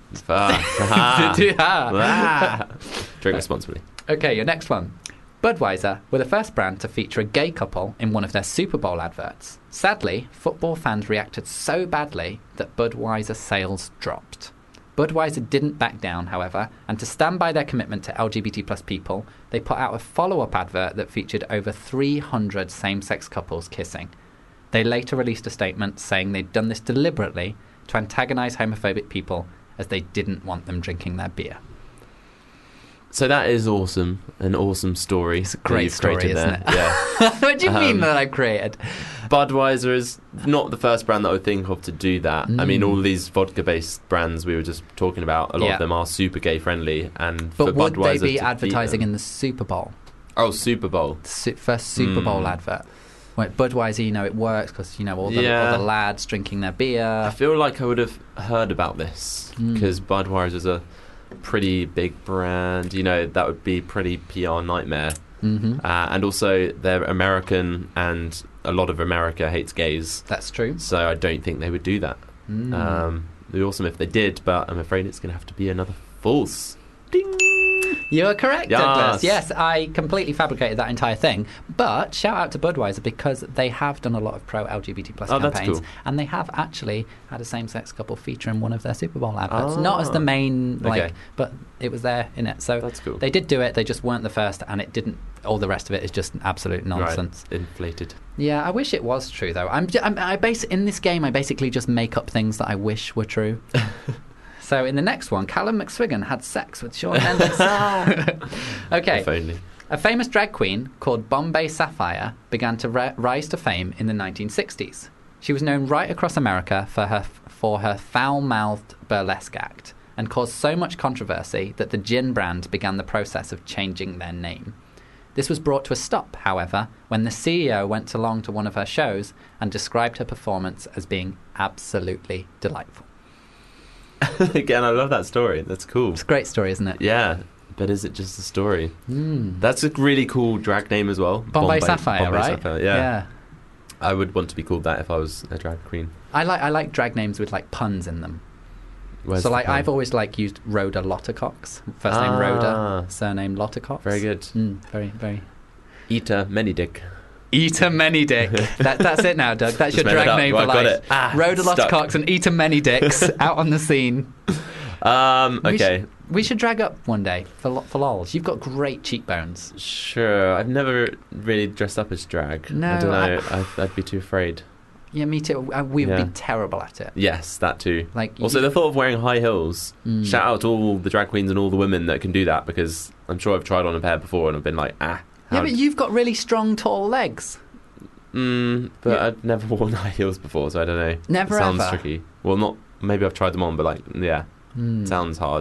Ah. Did you- ah. Ah. Drink responsibly. Okay, your next one. Budweiser were the first brand to feature a gay couple in one of their Super Bowl adverts. Sadly, football fans reacted so badly that Budweiser sales dropped. Budweiser didn't back down, however, and to stand by their commitment to L G B T plus people, they put out a follow-up advert that featured over three hundred same-sex couples kissing. They later released a statement saying they'd done this deliberately to antagonise homophobic people as they didn't want them drinking their beer. So that is awesome. An awesome story. It's a great story, isn't it? Yeah. What do you mean Um, that I've created? Budweiser is not the first brand that I would think of to do that. I mean, Mm. all these vodka-based brands we were just talking about, a lot Yeah. of them are super gay-friendly. And But for would Budweiser they be to advertising beat in them- the Super Bowl? Oh, Super Bowl. Su- first Super Bowl Mm. advert. Like Budweiser, you know, it works because, you know, all the, Yeah. all the lads drinking their beer. I feel like I would have heard about this Mm. because Budweiser is a pretty big brand. You know, that would be pretty P R nightmare. Mhm. Uh, and also, they're American, and a lot of America hates gays. That's true. So I don't think they would do that. Mm. Um, it'd be awesome if they did, but I'm afraid it's going to have to be another false. Ding! You are correct, Yes. Douglas. Yes, I completely fabricated that entire thing. But shout out to Budweiser because they have done a lot of pro-L G B T plus Oh, that's campaigns. cool. And they have actually had a same-sex couple feature in one of their Super Bowl adverts. Not as the Ah. main, like, Okay. but it was there in it. So That's cool. they did do it. They just weren't the first, and it didn't. All the rest of it is just absolute nonsense. Right. Inflated. Yeah, I wish it was true though. I'm, j- I'm I base in this game. I basically just make up things that I wish were true. So in the next one, Callum McSwiggan had sex with Shawn Mendes. Okay. If only. A famous drag queen called Bombay Sapphire began to ri- rise to fame in the nineteen sixties. She was known right across America for her for her foul-mouthed burlesque act and caused so much controversy that the gin brand began the process of changing their name. This was brought to a stop, however, when the C E O went along to one of her shows and described her performance as being absolutely delightful. Again, I love that story. That's cool. It's a great story, isn't it? Yeah, but is it just a story? Mm. That's a really cool drag name as well. Bombay, Sapphire, Bombay right? Sapphire, yeah. yeah. I would want to be called that if I was a drag queen. I like I like drag names with like puns in them. Where's so the like pun? I've always like used Rhoda Lottercox. First name Ah. Rhoda, surname Lottercox. Very good. Mm, very very. Eater many dick. Eater Many Dick. that, that's it now, Doug. That's Just your made it drag up. name Well, for I got life. it. Ah, Rhoda stuck. Lottercox and Eater Many Dicks out on the scene. Um, We okay. should, we should drag up one day for lo- for lols. You've got great cheekbones. Sure. I've never really dressed up as drag. No, I don't know. I- I, I'd be too afraid. Yeah, me too. Uh, We would Yeah. be terrible at it. Yes, that too. Like Also, you- the thought of wearing high heels. Mm. Shout out to all the drag queens and all the women that can do that, because I'm sure I've tried on a pair before and I've been like, ah. Yeah, how but you've got really strong, tall legs. Mm, but Yeah. I'd never worn high heels before, so I don't know. Never it sounds ever? tricky. Well, not maybe I've tried them on, but like, yeah, Mm. it sounds hard.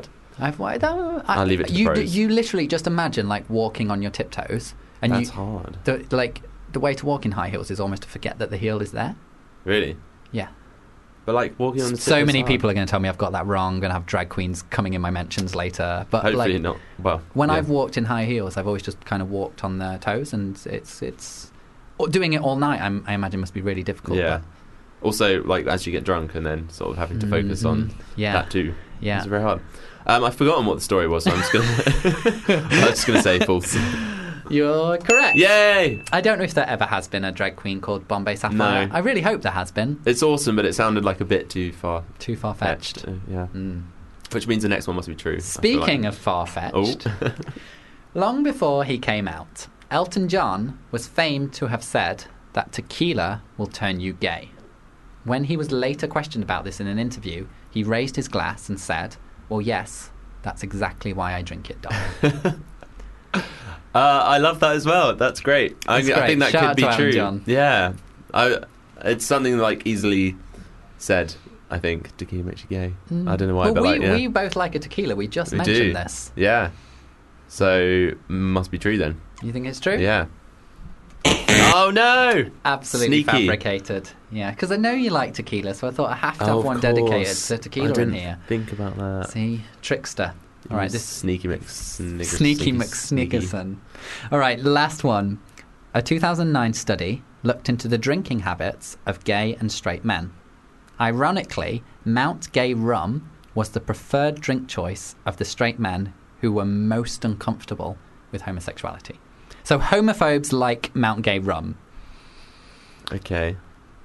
I've I don't, I, I'll leave it to you. pros. You literally just imagine like walking on your tiptoes, and That's you, hard. The, like the way to walk in high heels is almost to forget that the heel is there. Really? Yeah. But like walking on the So tip many is hard. people are going to tell me I've got that wrong. Going to have drag queens coming in my mentions later. But Hopefully like, not. Well, when yeah. I've walked in high heels, I've always just kind of walked on their toes, and it's it's or doing it all night. I'm, I imagine must be really difficult. Yeah. But Also, like as you get drunk and then sort of having to focus on Mhm. Yeah. that too. Yeah. It's very hard. Um, I've forgotten what the story was, so I'm just gonna I'm just gonna say false. You're correct. Yay! I don't know if there ever has been a drag queen called Bombay Sapphire. No. I really hope there has been. It's awesome, but it sounded like a bit too far Too far fetched. uh, yeah. Mm. Which means the next one must be true. I feel Speaking like. of far fetched, Oh. long before he came out, Elton John was famed to have said that tequila will turn you gay. When he was later questioned about this in an interview, he raised his glass and said, "Well, yes, that's exactly why I drink it, darling." Uh, I love that as well. That's great. I, That's I great. think that Shout out could be to Elton true. John. Yeah, I, it's something like easily said. I think tequila makes you gay. Mm. I don't know why, Well, but we, like, yeah, we both like a tequila. We just we mentioned do. this. Yeah, so must be true then. You think it's true? Yeah. Oh no! Absolutely Sneaky. fabricated. Yeah, because I know you like tequila, so I thought I have to Oh, have of one dedicated course. to tequila I didn't in here. think about that. See, trickster. All right, this sneaky McSniggers. Sneaky McSnickerson. All right, last one. A two thousand nine study looked into the drinking habits of gay and straight men. Ironically, Mount Gay rum was the preferred drink choice of the straight men who were most uncomfortable with homosexuality. So homophobes like Mount Gay rum. Okay.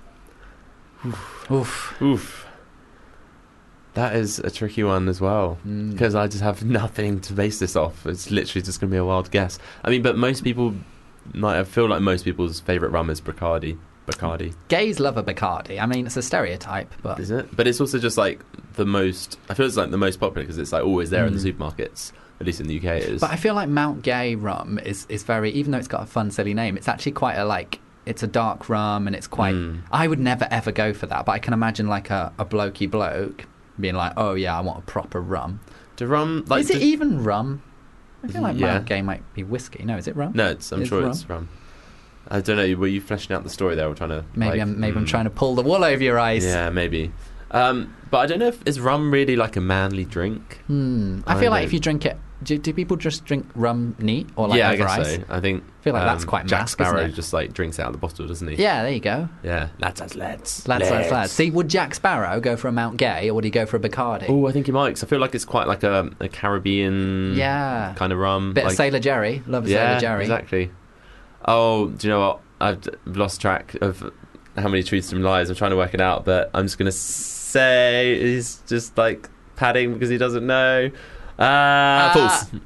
Oof. Oof. That is a tricky one as well, Mm. because I just have nothing to base this off. It's literally just going to be a wild guess. I mean, but most people, like, I feel like most people's favourite rum is Bacardi. Bacardi. Gays love a Bacardi. I mean, it's a stereotype, but Is it? But it's also just like the most, I feel it's like the most popular because it's like always there in Mm. the supermarkets, at least in the U K it is. But I feel like Mount Gay rum is, is very, even though it's got a fun, silly name, it's actually quite a, like, it's a dark rum and it's quite, Mm. I would never ever go for that, but I can imagine like a, a blokey bloke being like, oh yeah, I want a proper rum. Do rum, like, is it do- even rum? I feel like Yeah. Mount Gay might be whiskey. No, is it rum? No, it's, I'm Is sure rum? it's rum. I don't know, were you fleshing out the story there or trying to... Maybe, like, I'm, maybe I'm mm. trying to pull the wool over your eyes. Yeah, maybe. Um, but I don't know if, is rum really like a manly drink? Hmm. I I feel like don't- if you drink it, do, do people just drink rum neat or like yeah, I over guess ice? so. I think... I feel like that's um, quite Jack mask, isn't Sparrow it? just like drinks it out of the bottle, doesn't he? Yeah, there you go. Yeah. Lads, lads, lads. Lads, lads, lads. See, would Jack Sparrow go for a Mount Gay or would he go for a Bacardi? Oh, I think he might, 'cause I feel like it's quite like a, a Caribbean Yeah. kind of rum. Bit like, of Sailor Jerry. Love a yeah, Sailor Jerry. exactly. Oh, do you know what? I've d- lost track of how many truths and lies. I'm trying to work it out, but I'm just going to say he's just like padding because he doesn't know. Uh, Ah. false.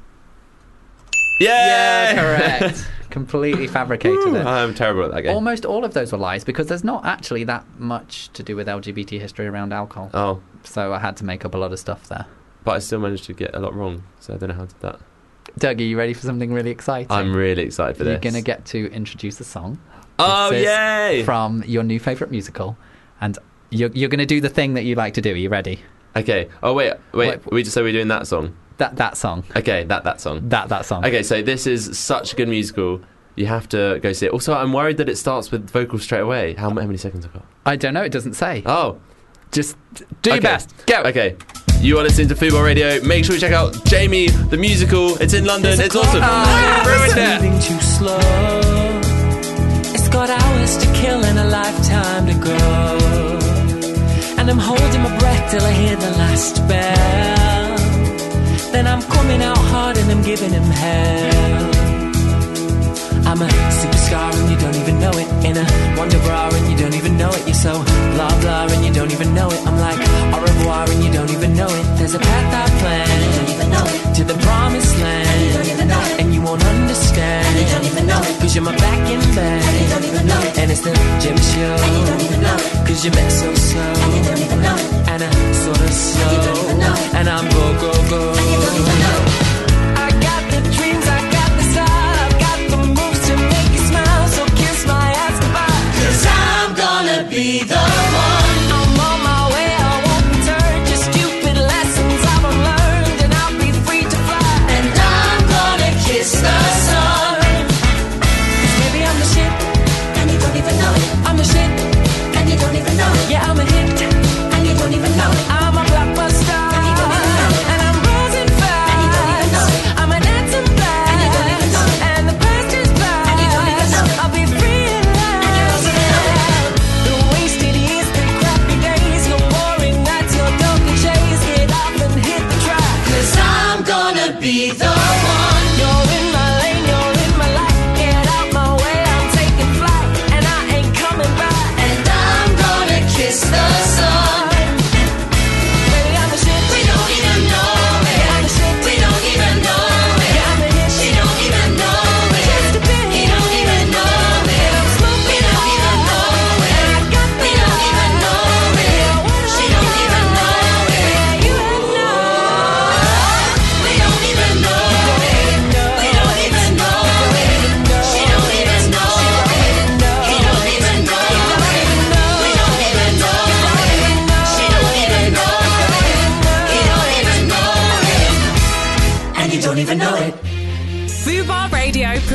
Yeah, Yeah, correct. Completely fabricated it. I'm terrible at that game. Almost all of those were lies because there's not actually that much to do with L G B T history around alcohol. Oh, So I had to make up a lot of stuff there. but I still managed to get a lot wrong, so I don't know how I did that. Doug, are you ready for something really exciting? I'm really excited for You're this. going to get to introduce a song. Oh, This is yay! From your new favourite musical. And you're, you're going to do the thing that you like to do. Are you ready? Okay. Oh, wait, wait. Wait. We just say we're doing that song. That that song. Okay, that that song. That that song. Okay, so this is such a good musical. You have to go see it. Also, I'm worried that it starts with vocals straight away. How, how many seconds have I got? I don't know. It doesn't say. Oh. Just do your Okay. best. Go. Okay. You are listening to Football Radio. Make sure you check out Jamie, the musical. It's in London. It's awesome. Ah, ruined it. Moving too slow. It's got hours to kill and a lifetime to go. And I'm holding my breath till I hear the last bell. Then I'm coming out hard and I'm giving him hell. I'm a superstar and you don't even know it. In a wonder bra and you don't even know it. You're so blah blah and you don't even know it. I'm like au revoir and you don't even know it. There's a path I plan, you don't even know it, to the promised land, and you don't even know it. And you won't understand, and you don't even know it, 'cause you're my back in bed, and you don't even know it. And it's the Jim Show, and you don't even know it, 'cause you met so so, and you don't even know it. And I sorta slow, and you don't even know it. And I'm go go go, and you don't even know it. I got the dreams, I got the style, I've got the moves to make you smile. So kiss my ass goodbye, 'cause I'm gonna be the one. I'm on my way, I won't return. Just stupid lessons I've learned, and I'll be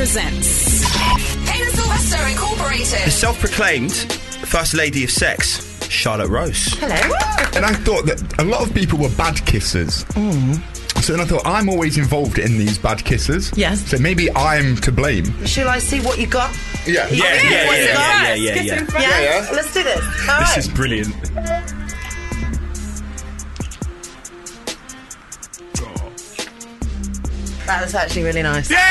presents Taylor Sylvester Incorporated. The self-proclaimed First Lady of Sex, Charlotte Rose. Hello. And I thought that a lot of people were bad kissers. Mm. So then I thought, I'm always involved in these bad kisses. Yes. So maybe I'm to blame. Shall I see what you got? Yeah. Yeah, yeah, yeah, What's yeah, it got? yeah, yeah, yeah, Yeah, yeah. Yeah, yeah. Let's do this. All This right. is brilliant. That was actually really nice. Yeah!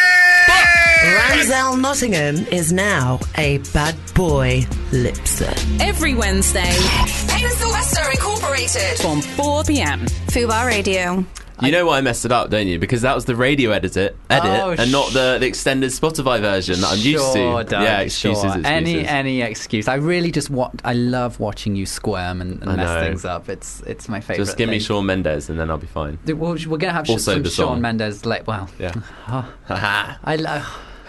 Ramsell Nottingham is now a bad boy lipser. every Wednesday Taylor Sylvester Incorporated. from four p.m. Fubar Radio. You know why I messed it up, don't you? Because that was the radio edit, edit Oh, and not the, the extended Spotify version that I'm used Sure, to. Doug, yeah, excuses, sure. excuses. Any any excuse. I really just want. I love watching you squirm and, and I mess know. things up. It's it's my favourite. Just give me thing. Shawn Mendes and then I'll be fine. Th- Well, we're going to have Also some the Shawn song. Mendes. Like, well, Yeah. oh, I love.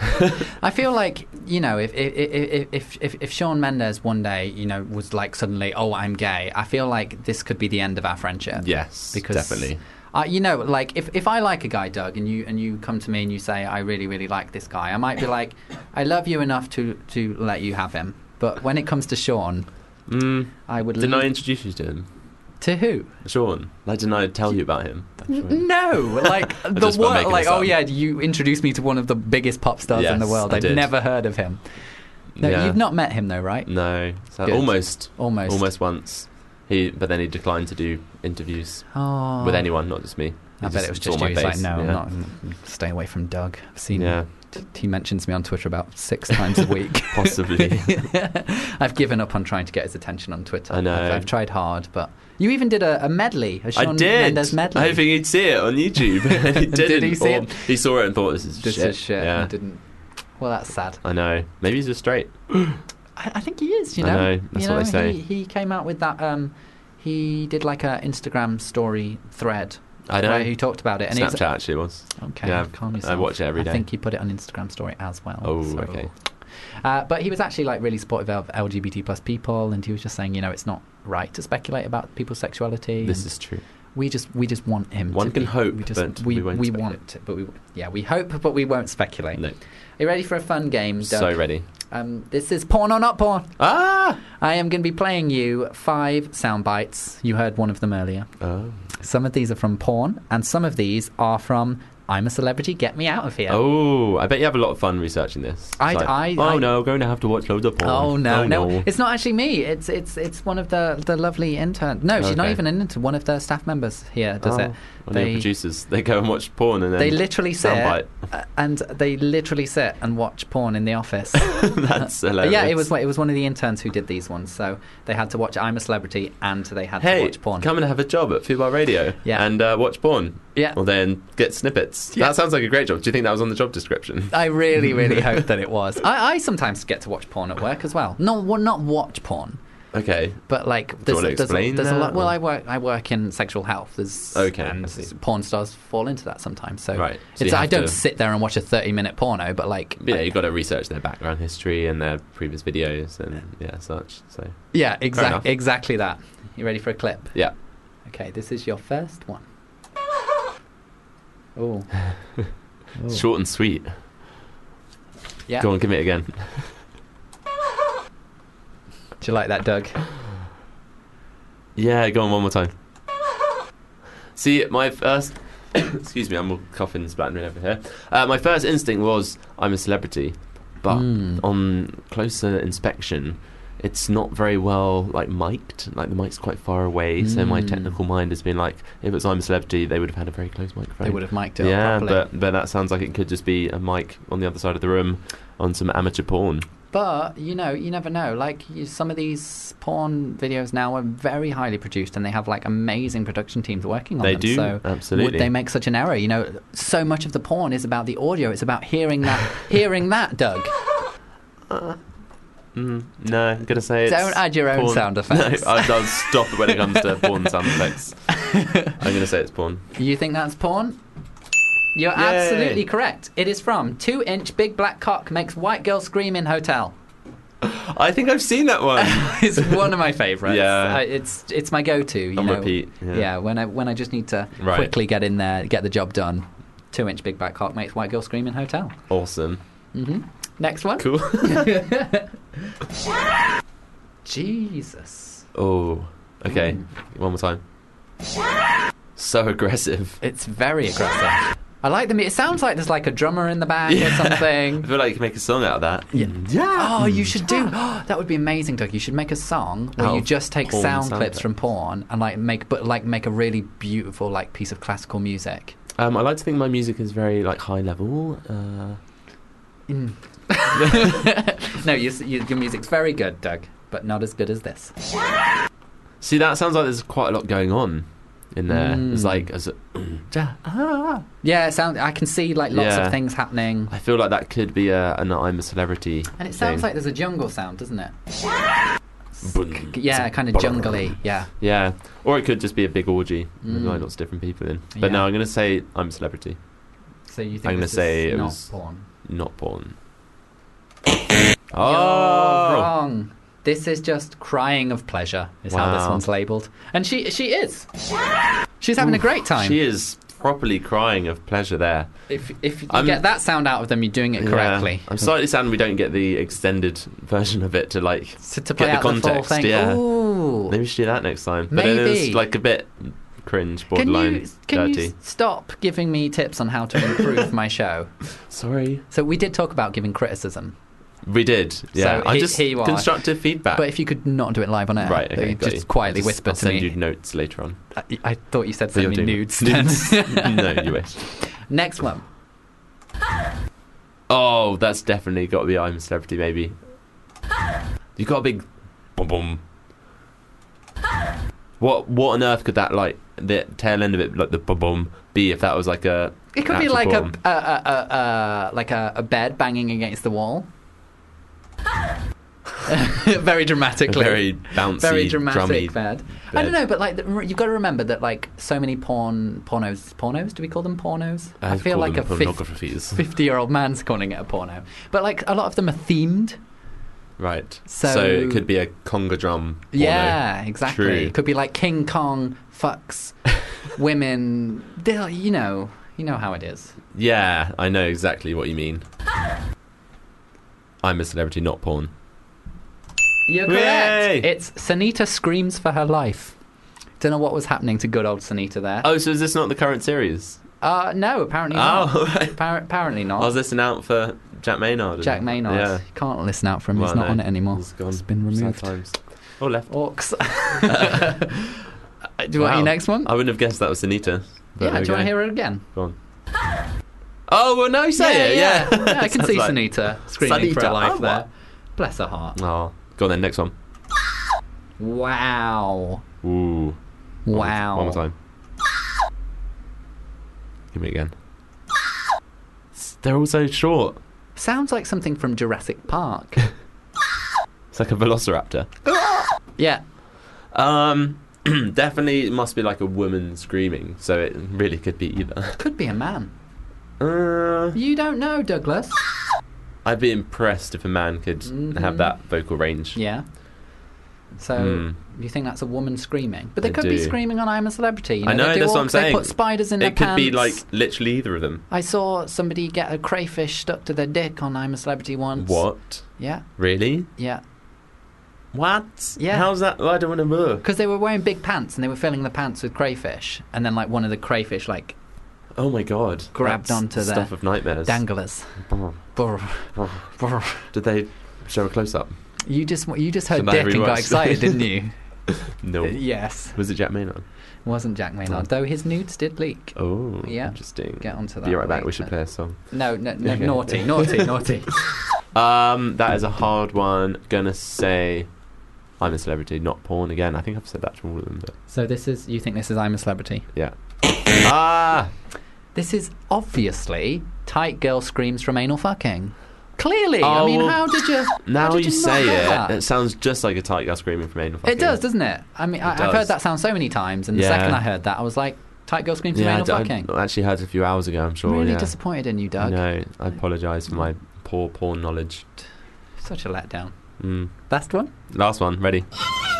I feel like, you know, if if, if if if if Shawn Mendes one day, you know, was like suddenly, oh, I'm gay. I feel like this could be the end of our friendship. Yes, because definitely. Uh, you know, like if, if I like a guy, Doug, and you and you come to me and you say I really really like this guy, I might be like, I love you enough to to let you have him. But when it comes to Shawn, Mm, I would. didn't leave- I introduce you to him? To who? Shawn. Like, didn't I tell you about him? No, like the just by word, making like this oh up. yeah, you introduced me to one of the biggest pop stars in the Yes, world. I I've did. never heard of him. No, Yeah. you've not met him though, right? No, so Good. almost, Almost. almost once. He, but then he declined to do interviews Oh. with anyone, not just me. I He bet it was saw just my you. He's like, face, no, I'm yeah. not. mm, Stay away from Doug. I've seen. Yeah. T- he mentions me on Twitter about six times a week. Possibly. I've given up on trying to get his attention on Twitter. I know. I've, I've tried hard, but you even did a, a medley. A I Shawn did. Mendes medley. I think he'd see it on YouTube. And he didn't. Did he see Or it? He saw it and thought this is This shit. is shit. Yeah. I didn't. Well, that's sad. I know. Maybe he's just straight. I, I think he is. You I know. know, that's you what know, they say. He, he came out with that. Um, he did like a Instagram story thread. I know. Where he talked about it. And Snapchat he's, actually was. Okay, Yeah, calm I yourself. watch it every day. I think he put it on Instagram story as well. Oh, so- okay. Uh, but he was actually like really supportive of L G B T plus people, and he was just saying, you know, it's not right to speculate about people's sexuality. This and is true. We just we just want him. One to can be, hope, we just, but we, we won't we speculate. want, it, but we yeah we hope, but we won't speculate. No. Are you ready for a fun game, Doug? So ready. Um, this is porn or not porn. Ah! I am going to be playing you five sound bites. You heard one of them earlier. Oh. Some of these are from porn, and some of these are from I'm a Celebrity, Get Me Out of Here. Oh, I bet you have a lot of fun researching this. It's I- like, I- oh I- no, I'm going to have to watch loads of porn. Oh no, Oh, no, it's not actually me. It's it's it's one of the the lovely intern. No, she's not Okay. even an intern. One of the staff members here does Oh, it. One of the producers, they go and watch porn and then They literally sit soundbite. uh, and they literally sit and watch porn in the office. That's Uh, hilarious. yeah, it was it was one of the interns who did these ones. So they had to watch I'm a Celebrity and they had to Hey, watch porn. come and have a job at Fubar Radio Yeah. and uh, watch porn. Yeah. Or then get snippets. Yeah. That sounds like a great job. Do you think that was on the job description? I really, really hope that it was. I, I sometimes get to watch porn at work as well. No, well, not watch porn. Okay. But like, Do you there's, want to there's, a, explain there's a that, lot. Well, or- I work. I work in sexual health. There's Okay, I and see. porn stars fall into that sometimes. So Right, so it's, you I have don't to- sit there and watch a thirty-minute porno, but like, Yeah, you've got to research their background history and their previous videos and yeah, such. So yeah, enough. exactly, exactly that. You ready for a clip? yeah. Okay, this is your first one. Oh, Short and sweet. yeah. Go on, give me it again. Do you like that, Doug? Yeah, go on one more time. See, my first... excuse me, I'm all coughing and splattering over here. Uh, my first instinct was, I'm a celebrity. But Mm. on closer inspection, it's not very well, like, mic'd. Like, the mic's quite far away, so my Mm. technical mind has been like, if it was I'm a Celebrity, they would have had a very close microphone. They would have mic'd it up Yeah, properly. but, but that sounds like it could just be a mic on the other side of the room on some amateur porn. But you know, you never know. Like you, some of these porn videos now are very highly produced, and they have like amazing production teams working on They them. do, so absolutely. would they make such an error? You know, so much of the porn is about the audio. It's about hearing that, hearing that, Doug. Uh, mm, no, I'm going to say it's... Don't add your own porn. sound effects. No, I- I'll stop when it comes to porn sound effects. I'm going to say it's porn. You think that's porn? You're Yay. absolutely correct. It is from Two Inch Big Black Cock Makes White Girl Scream in Hotel. I think I've seen that one. It's one of my favourites. Yeah. Uh, it's it's my go-to. You On know? repeat, yeah. Yeah, when I when I just need to Right. quickly get in there, get the job done. Two-inch big back cock makes white girl scream in hotel. Awesome. Mm-hmm. Next one. Cool. Jesus. Oh, okay. Mm. One more time. So aggressive. It's very aggressive. I like the. It sounds like there's like a drummer in the back Yeah. or something. I feel like you could make a song out of that. Yeah. Yeah. Oh, you should do. that would be amazing, Doug. You should make a song where Out you of just take porn sound sound clips clips. from porn and like make, but like make a really beautiful like piece of classical music. Um, I like to think my music is very like high level. Uh, Mm. no, you, you, your music's very good, Doug, but not as good as this. see, that sounds like there's quite a lot going on in there. Mm. It's like, as a, ah. Yeah, it sound, I can see like lots Yeah. of things happening. I feel like that could be a, an I'm a Celebrity. And it sounds thing. like there's a jungle sound, doesn't it? Boom. Yeah, kind of jungly, yeah. Yeah, or it could just be a big orgy with Mm. like lots of different people in. But Yeah. no, I'm going to say I'm a Celebrity. So you think I'm going to this say is it not was porn? not porn. You're Oh, wrong. This is just crying of pleasure, is how this Wow. one's labelled. And she she is. She's having a great time. She is properly crying of pleasure there. If if you I'm- get that sound out of them, you're doing it correctly. Yeah. I'm slightly sad we don't get the extended version of it to like To, to play get out the the full context. thing. Yeah, Ooh. maybe we should do that next time. But then Maybe. it's like a bit cringe, Can borderline you can dirty. you stop giving me tips on how to improve my show? Sorry, So we did talk about giving criticism, we did. Yeah, So I he- just here you are. constructive feedback. but if you could not do it live on air, right, okay, you got just you. quietly I'll just- whisper I'll to send me. you notes later on. I, I thought you said But send you're me doing nudes. nudes. then. No, you wish. Next one. Oh, that's definitely got to be I'm a Celebrity, maybe. You got a big boom boom. What what on earth could that like the tail end of it like the boom boom be if that was like a It could be actual like boom? a, a, a, a, a like a, a bed banging against the wall. Very dramatically. very bouncy, Very dramatic drummy bed. I don't know, but like the, you've got to remember that like so many porn pornos pornos. Do we call them pornos? I feel call like them a fif- pornographies. fifty-year-old man's calling it a porno. But like a lot of them are themed. Right. So- So, it could be a conga drum. Porno. Yeah, exactly. True. It could be like King Kong fucks women. They're, you know, you know how it is. Yeah, I know exactly what you mean. I'm a Celebrity, not porn. You're correct. Yay! It's Sanita screams for her life. Don't know what was happening to good old Sanita there. Oh, so is this not the current series? Uh, no, apparently not. Oh, right. Appar- apparently not. I was listening out for Jack Maynard. and- Jack Maynard. Yeah. You can't listen out for him. He's Well, not no, on it anymore. He's gone. It's been Sad removed. times. Oh, left. Orcs. Do you want Wow. your next one? I wouldn't have guessed that was Anita. but Yeah, there do you want to we go. hear it again? Go on. Oh, well, no, you say it, yeah. yeah. Yeah, I can Sounds see like- Sanita screaming for her Sanita, life oh, there. what? Bless her heart. Oh, go on then, next one. Wow. Ooh. Wow. One more time. Give me it again. They're all so short. Sounds like something from Jurassic Park. It's like a velociraptor. Yeah. Um, definitely it must be like a woman screaming, so it really could be either. Could be a man. Uh, You don't know, Douglas. I'd be impressed if a man could Mhm. have that vocal range. Yeah. So Hmm. you think that's a woman screaming? But they I could be do. screaming on "I'm a Celebrity." You know, I know, they do that's all- what I'm saying. They put spiders in their It could pants. be like literally either of them. I saw somebody get a crayfish stuck to their dick on "I'm a Celebrity" once. What? Yeah. Really? Yeah. What? Yeah. How's that? Oh, I don't want to move. Because they were wearing big pants and they were filling the pants with crayfish, and then like one of the crayfish like Oh my god. grabbed That's onto the their stuff of nightmares. danglers. Brr. Brr. Brr. Did they show a close up? You just you just heard So that dick and really got was. excited, didn't you? No. Uh, yes. Was it Jack Maynard? Wasn't Jack Maynard, No. though his nudes did leak. Oh, Yeah. interesting. Get onto that Be right back. later. We should play a song. No, no, no Okay. naughty, naughty, naughty. Um, that is a hard one. Gonna say, I'm a Celebrity, not porn again. I think I've said that to all of them, but So this is you think this is "I'm a Celebrity"? yeah. Ah, This is obviously "Tight Girl Screams from Anal Fucking." Clearly, I Oh, mean, well, how did you? now how did you not say know it, that? it sounds just like a tight girl screaming from anal fucking. It does, doesn't it? I mean, I, It I've does. heard that sound so many times, and the Yeah. second I heard that, I was like, "Tight Girl Screams from Yeah, I, Anal d- Fucking." I actually heard it a few hours ago. I'm sure. Really yeah. disappointed in you, Doug. No, I apologise for my poor porn knowledge. Such a letdown. Mm. Last one. Last one, ready?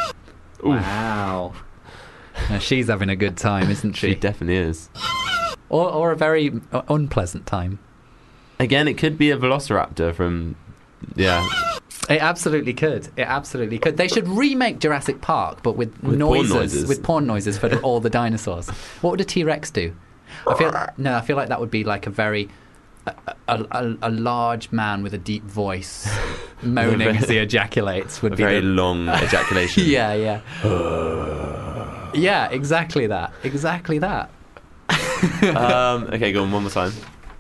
Ooh. Wow. Now she's having a good time, isn't She she? definitely is. or, or a very uh, unpleasant time. Again, it could be a velociraptor from, yeah. It absolutely could. It absolutely could. They should remake Jurassic Park, but with, With noises, porn noises. with porn noises for all the dinosaurs. What would a T-Rex do? I feel no. I feel like that would be like a very a, a, a, a large man with a deep voice moaning as he ejaculates. Would A be very the, long ejaculation. Yeah, yeah, yeah. Exactly that. Exactly that. um, okay, go on one more time.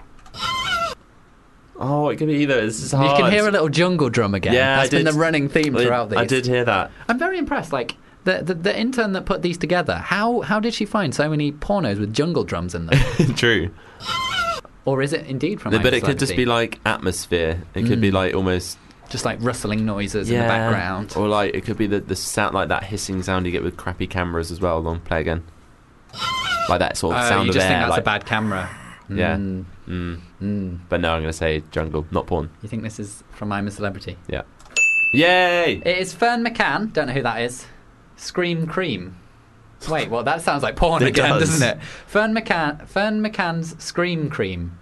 Oh, it could be either. This is hard. You can hear a little jungle drum again. Yeah, That's I been did. the running theme throughout these. I did hear that. I'm very impressed. Like the, the the intern that put these together. How how did she find so many pornos with jungle drums in them? True. Or is it indeed from? But I'm a it could just be Celebrity? like atmosphere. It could be Mm. like almost just like rustling noises in the background. Or like it could be the the sound, like that hissing sound you get with crappy cameras as well. On play again. Like that sort of Oh, sound you of just air. think that's like, a bad camera. Yeah. Mm. Mm. Mm. But no, I'm going to say jungle, not porn. You think this is from I'm a Celebrity? Yeah. Yay! It is Fern McCann. Don't know who that is. Scream Cream. Wait, well, that sounds like porn It again, does. doesn't it? Fern McCann. Fern McCann's Scream Cream.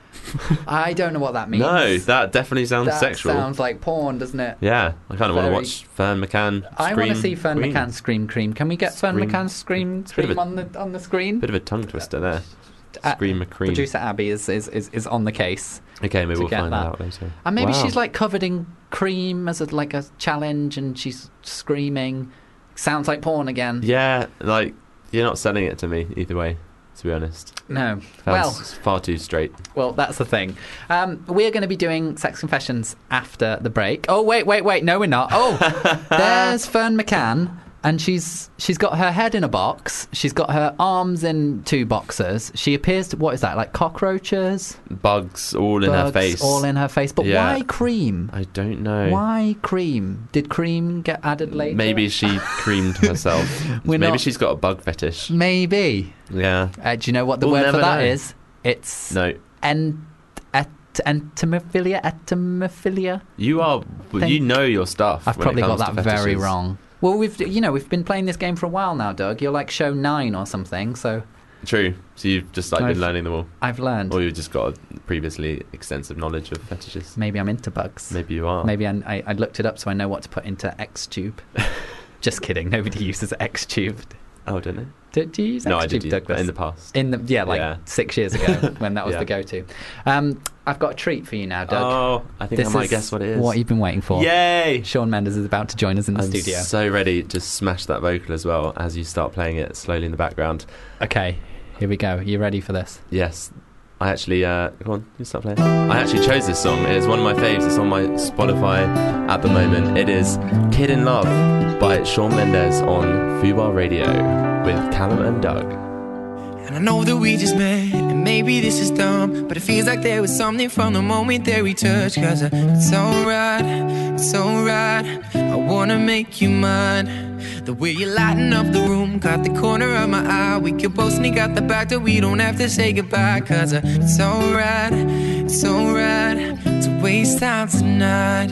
I don't know what that means. No, that definitely sounds that sexual. sounds like porn, doesn't it? Yeah, I kind of want to Very- watch Fern McCann. I want to scream see Fern Queen. McCann Scream Cream. Can we get Fern Scream- McCann Scream bit of Cream a- on the on the screen? Bit of a tongue twister there. Uh, Scream McCream. Producer Abby is, is, is, is on the case. Okay, maybe to we'll get find that. that out later. And maybe Wow. she's like covered in cream as a, like a challenge, and she's screaming. Sounds like porn again. Yeah, like you're not selling it to me either way. To be honest, No. Sounds Well, far too straight. well, that's the thing. Um, we're going to be doing Sex Confessions after the break. Oh, wait, wait, wait. No, we're not. Oh, there's Fern McCann. And she's she's got her head in a box. She's got her arms in two boxes. She appears to, what is that, like cockroaches? Bugs all in her Bugs face. all in her face. But Yeah. why cream? I don't know. Why cream? Did cream get added later? Maybe she creamed herself. We're Maybe not- she's got a bug fetish. Maybe. Yeah. Uh, do you know what the We'll word for never that know. is? It's No. en- et- entomophilia. Entomophilia. You are. Thing. You know your stuff. I've when it probably got comes that to very fetishes. wrong. Well, we've you know we've been playing this game for a while now, Doug. You're like show nine or something, so True. So you've just like I've- been learning them all, I've learned. or you've just got a previously extensive knowledge of fetishes. Maybe I'm into bugs. Maybe you are. Maybe I, I, I looked it up so I know what to put into Xtube. Just kidding. Nobody uses Xtube. Oh, don't they? Do, do you use No, Xtube, I did use- Douglas? in the past. In the yeah, like Yeah. six years ago when that was Yeah. the go-to. Um, I've got a treat for you now, Doug. Oh, I think This I might is guess what it is. What you've been waiting for. Yay! Shawn Mendes is about to join us in the I'm studio. so ready to smash that vocal as well as you start playing it slowly in the background. Okay, here we go. You ready for this? Yes. I actually, uh, come on, you start playing. I actually chose this song. It is one of my faves. It's on my Spotify at the moment. It is Kid in Love by Shawn Mendes on Fubar Radio with Callum and Doug. And I know that we just met, and maybe this is dumb, but it feels like there was something from the moment that we touched. Cause uh, it's alright, it's alright, I wanna make you mine. The way you're lighting up the room, caught the corner of my eye. We could both sneak out the back door, we don't have to say goodbye. Cause uh, it's alright, it's alright to waste time tonight.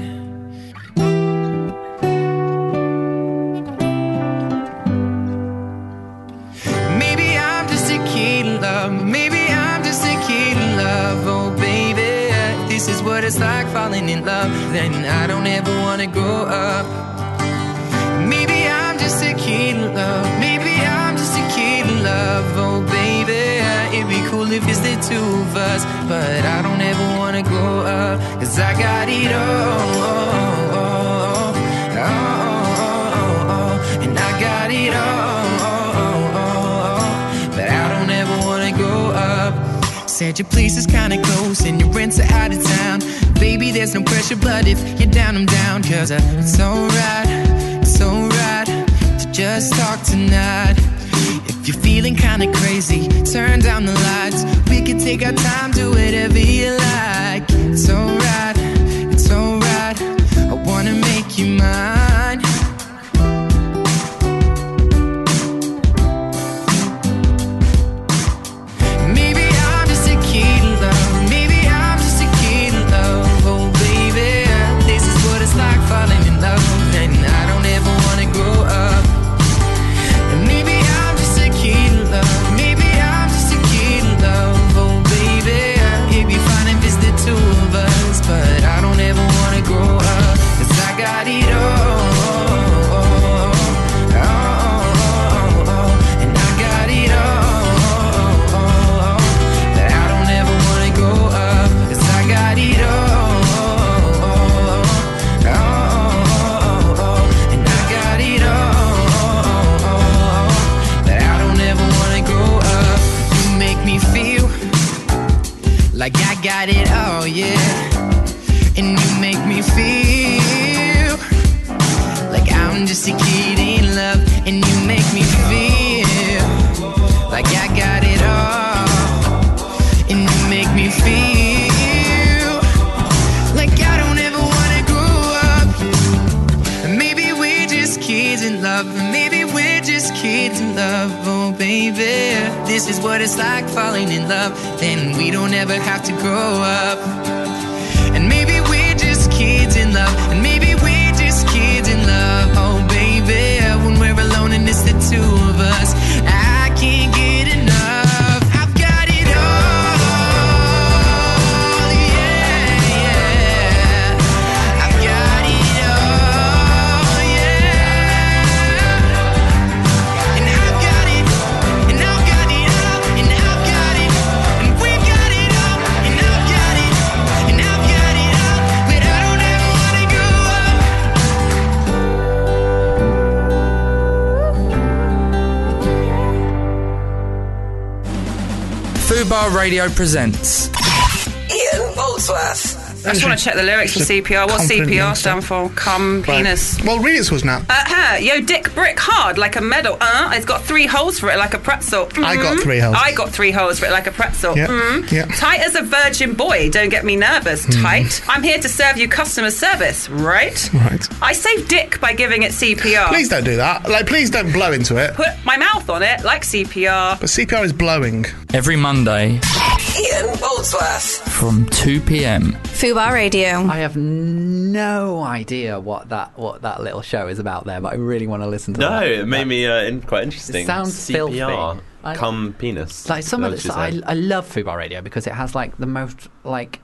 Maybe I'm just a kid in love. Maybe I'm just a kid in love. Oh baby, this is what it's like falling in love. Then I don't ever wanna grow up. Maybe I'm just a kid in love. Maybe I'm just a kid in love. Oh baby, it'd be cool if it's the two of us, but I don't ever wanna grow up. Cause I got it all, oh, oh, oh, oh, oh, oh, and I got it all. Said your place is kinda close and your rents are out of town. Baby, there's no pressure, but if you're down, I'm down. Cause uh, it's alright, it's alright to just talk tonight. If you're feeling kinda crazy, turn down the lights. We can take our time, do whatever you like. It's alright, it's alright, I wanna make you mine. Maybe I'm just a kid in love. Maybe I'm just a kid in love. Oh baby, this is what it's like falling in love. And I don't ever wanna grow up. And maybe I'm just a kid in love. Maybe I'm just a kid in love. kids in love, oh baby. This is what it's like falling in love. Then we don't ever have to grow up. And maybe we're just kids in love. And maybe we're just kids in love, oh baby. When we're alone and it's the two of us, I can't get enough. I've got it all, yeah, yeah. I've got it all, yeah. And I've got it, and I've got it all, and I've got it, and we've got it all, and I've got it, and I've got it all, but I don't ever wanna grow Fubar Radio presents Ian Boldsworth. I just want to check the lyrics for C P R. What's C P R stand for? Cum penis. Well, read it to us now. Uh, huh, yo, dick brick hard like a medal. Uh, it's got three holes for it like a pretzel. Mm-hmm. I got three holes. I got three holes for it like a pretzel. Yeah. Mm. Yeah. Tight as a virgin boy. Don't get me nervous. Mm. Tight. I'm here to serve you customer service. Right. Right. I saved dick by giving it C P R. Please don't do that. Like, please don't blow into it. Put my mouth on it like C P R. But C P R is blowing. every Monday Ian Boldsworth. from two p.m. Fubar Radio. I have no idea what that what that little show is about there, but I really want to listen to No, that. it made me uh, in, quite interesting. It sounds C P R, filthy. I- cum penis. Like some of That's the, what I, you said. I love Fubar Radio because it has like the most like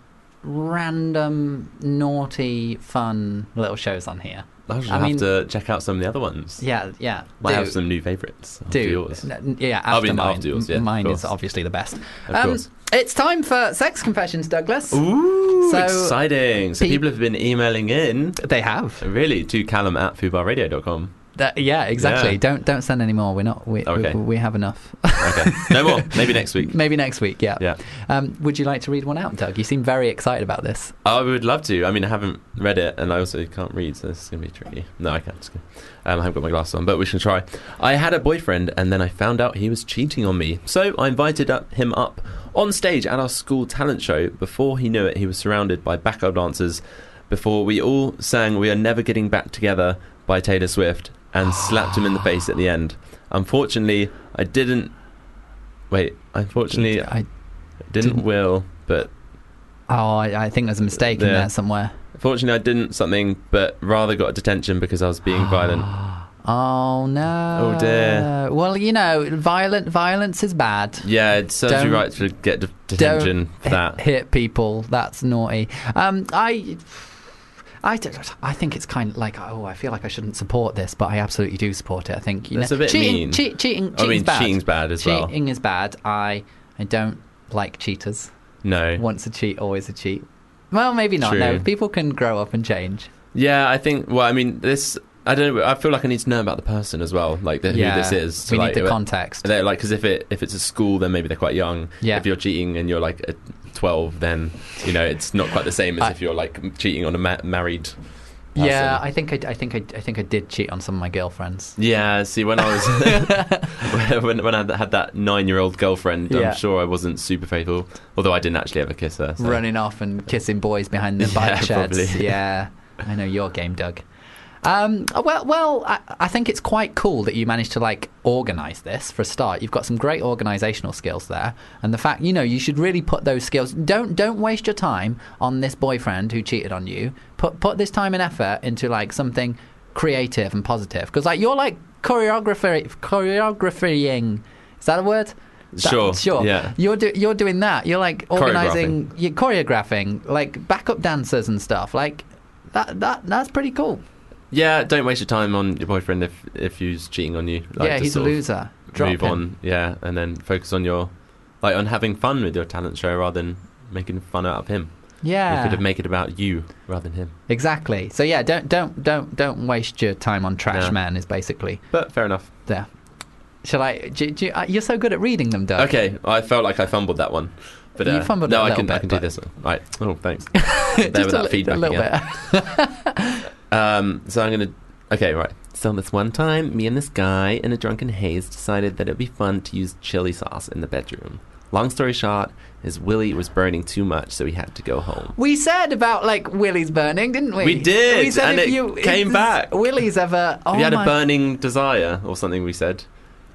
random, naughty, fun little shows on here. I should I have mean, to check out some of the other ones. Yeah, yeah. Might do. have some new favourites. After Do yours. N- yeah, I after mean, mine. after yours, yeah, of mine course. is obviously the best. Of Um, course. It's time for sex confessions, Douglas. Ooh, So, exciting. So pe- people have been emailing in. They have. Really? To Callum at fubarradio dot com. That, yeah, exactly. Yeah. Don't don't send any more. We're not. We Okay. we, we have enough. Okay. No more. Maybe next week. Maybe next week. Yeah. Yeah. Um, would you like to read one out, Doug? You seem very excited about this. I would love to. I mean, I haven't read it, and I also can't read, so this is going to be tricky. No, I can't. Just kidding. Um, I haven't got my glasses on, but we should try. I had a boyfriend, and then I found out he was cheating on me. So I invited up, him up on stage at our school talent show. Before he knew it, he was surrounded by backup dancers. Before we all sang "We Are Never Getting Back Together" by Taylor Swift, and slapped him in the face at the end. Unfortunately, I didn't. Wait. Unfortunately, I didn't, didn't- will, but. Oh, I, I think there's a mistake in Yeah. there somewhere. Fortunately, I didn't something, but rather got detention because I was being violent. Oh no! Oh dear. Well, you know, violent violence is bad. Yeah, it serves you Don't- right to get de- detention Don't for that. hit, hit people. That's naughty. Um, I. I, don't- I think it's kind of like, oh, I feel like I shouldn't support this, but I absolutely do support it. I think you That's know, a bit cheating, mean. Cheat, cheating, I cheating's mean, bad. cheating's bad as well. Cheating is bad. I, I don't like cheaters. No. Once a cheat, always a cheat. Well, maybe not. True. No, people can grow up and change. Yeah, I think. Well, I mean, this. I don't know. I feel like I need to know about the person as well, like the, Yeah, who this is. to, we need like, the uh, context. They're like, because if it if it's a school, then maybe they're quite young. Yeah. If you're cheating and you're like a twelve, then you know it's not quite the same as I- if you're like cheating on a ma- married. person. Yeah, I think I, I think I, I think I did cheat on some of my girlfriends. Yeah, see, when I was when, when I had that nine-year-old girlfriend, Yeah. I'm sure I wasn't super faithful. Although I didn't actually ever kiss her. So. Running off and kissing boys behind the Yeah, bike sheds. probably. Yeah, I know your game, Doug. Um, well, well, I, I think it's quite cool that you managed to like organise this for a start. You've got some great organisational skills there, and the fact you know you should really put those skills. Don't don't waste your time on this boyfriend who cheated on you. Put put this time and effort into like something creative and positive, because like you're like choreography choreographying. Is that a word? That- Sure, sure. yeah. You're do, you're doing that. You're like organising, Choreographing. you're choreographing, like backup dancers and stuff. Like that that that's pretty cool. Yeah, don't waste your time on your boyfriend if if he's cheating on you. Like, Yeah, just he's a sort of loser. Drop move him. on, yeah, and then focus on your like on having fun with your talent show rather than making fun out of him. Yeah. You could have made it about you rather than him. Exactly. So yeah, don't don't don't don't waste your time on trash No. men. Is basically. But fair enough. Yeah. Shall I? Do, do, uh, you're so good at reading them, Doug. Okay, I felt like I fumbled that one. But You uh, fumbled no, it a I little can I bit, can do but- this one. Right. Oh, thanks. Just there a with that li- feedback a little again. Um, so I'm gonna. Okay, right. So this one time, me and this guy in a drunken haze decided that it'd be fun to use chili sauce in the bedroom. Long story short, his willy was burning too much, so he had to go home. We said about like willies burning, didn't we? We did, We said and if it you came if back. Willies ever? Oh if you had my a burning desire or something, we said.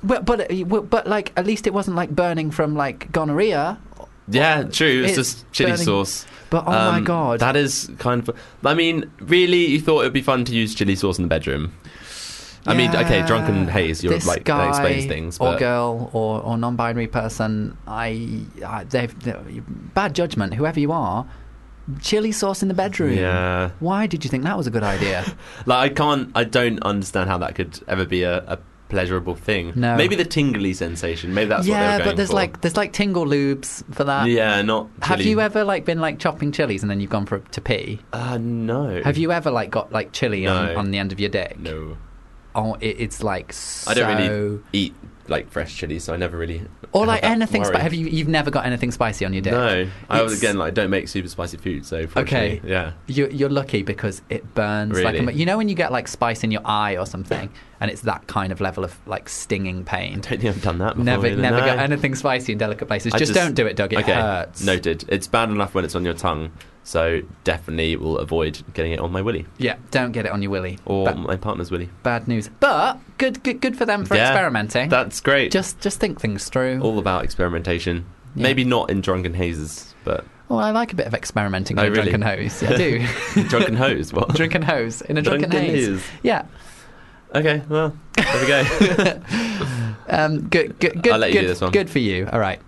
But but but, but like at least it wasn't like burning from like gonorrhea. Yeah, true. It's, It's just chili burning- sauce. But, oh my Um, God. that is kind of. I mean, really, you thought it would be fun to use chili sauce in the bedroom? I mean, okay, Yeah. drunken haze. You're This like guy that explains things, or but girl or, or non-binary person, I, I they've, they bad judgment. Whoever you are, chili sauce in the bedroom. Yeah. Why did you think that was a good idea? like I can't. I don't understand how that could ever be a. a pleasurable thing. No. Maybe the tingly sensation. Maybe that's what they yeah, were going but there's for. like there's like tingle lubes for that. Yeah, not. Have chili. you ever like been like chopping chilies and then you've gone for to pee? Uh, no. Have you ever like got like chili on, No. on the end of your dick? No. Oh, it, it's like so. I don't really eat like fresh chili, so I never really. Or have like that anything. worry. Spi- have you? You've never got anything spicy on your dick? No, I was It's- again like don't make super spicy food, so Okay. fortunately, yeah. You're, you're lucky because it burns like Really? a, you know when you get like spice in your eye or something, and it's that kind of level of like stinging pain. I don't think I've done that before. Never, either, never no. got anything spicy in delicate places. I Just, don't do it, Doug. It okay, hurts. Noted. It's bad enough when it's on your tongue, so definitely will avoid getting it on my willy Yeah, don't get it on your willy. or Ba- my partner's willy. bad news, but good, good, good for them for Yeah, experimenting. That's great. Just, just think things through. All about experimentation. Yeah. Maybe not in drunken hazes, but Well, I like a bit of experimenting Oh, in a really? drunken hose. Yeah, I do. drunken hose. What? Drunken hose in a drunken, Drunken haze. haze. Yeah. Okay, well, there we go. Um, good, good, good. I'll let you good, do this one. Good for you. All right.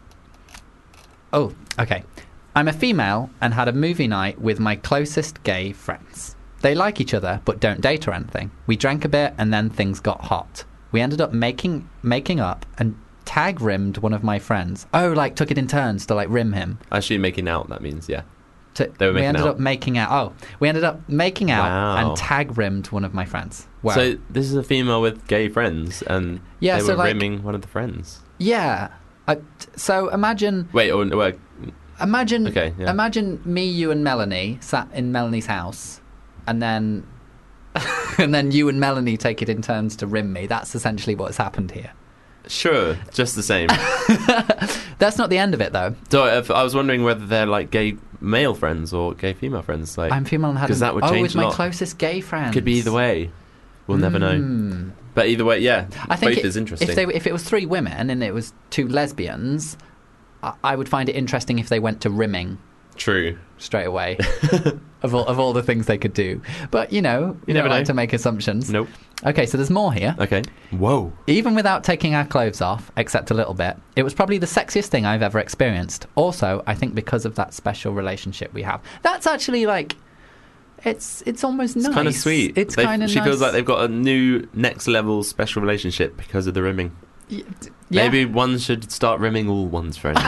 Oh, okay. I'm a female and had a movie night with my closest gay friends. They like each other but don't date or anything. We drank a bit and then things got hot. We ended up making making up and tag rimmed one of my friends. Oh, like took it in turns to like rim him. Actually, making out, that means, yeah. To, They were we making ended out. up making out. Oh, we ended up making out Wow. and tag rimmed one of my friends. Wow. So this is a female with gay friends, and Yeah, they so, were like- rimming one of the friends. yeah. I, t- so imagine Wait, or, or imagine Okay, yeah. imagine me, you, and Melanie sat in Melanie's house, and then and then you and Melanie take it in turns to rim me. That's essentially what's happened here. sure, just the same. That's not the end of it, though. So if, I was wondering whether they're like gay male friends or gay female friends. Like, I'm female and had because a- that would oh, change with a my lot. closest gay friends. Could be either way. We'll never know. Hmm. But either way, yeah, I think both it- is interesting. If they if it was three women and it was two lesbians, I, I would find it interesting if they went to rimming True. straight away. of all of all the things they could do, but you know, you, You never never like know. to make assumptions. Nope. Okay, so there's more here. Okay. Whoa. Even without taking our clothes off, except a little bit, it was probably the sexiest thing I've ever experienced. Also, I think because of that special relationship we have. That's actually like, it's it's almost It's nice. kind of sweet. It's They've- kind of She nice. feels like they've got a new next level special relationship because of the rimming. Y- d- yeah. Maybe one should start rimming all one's friends.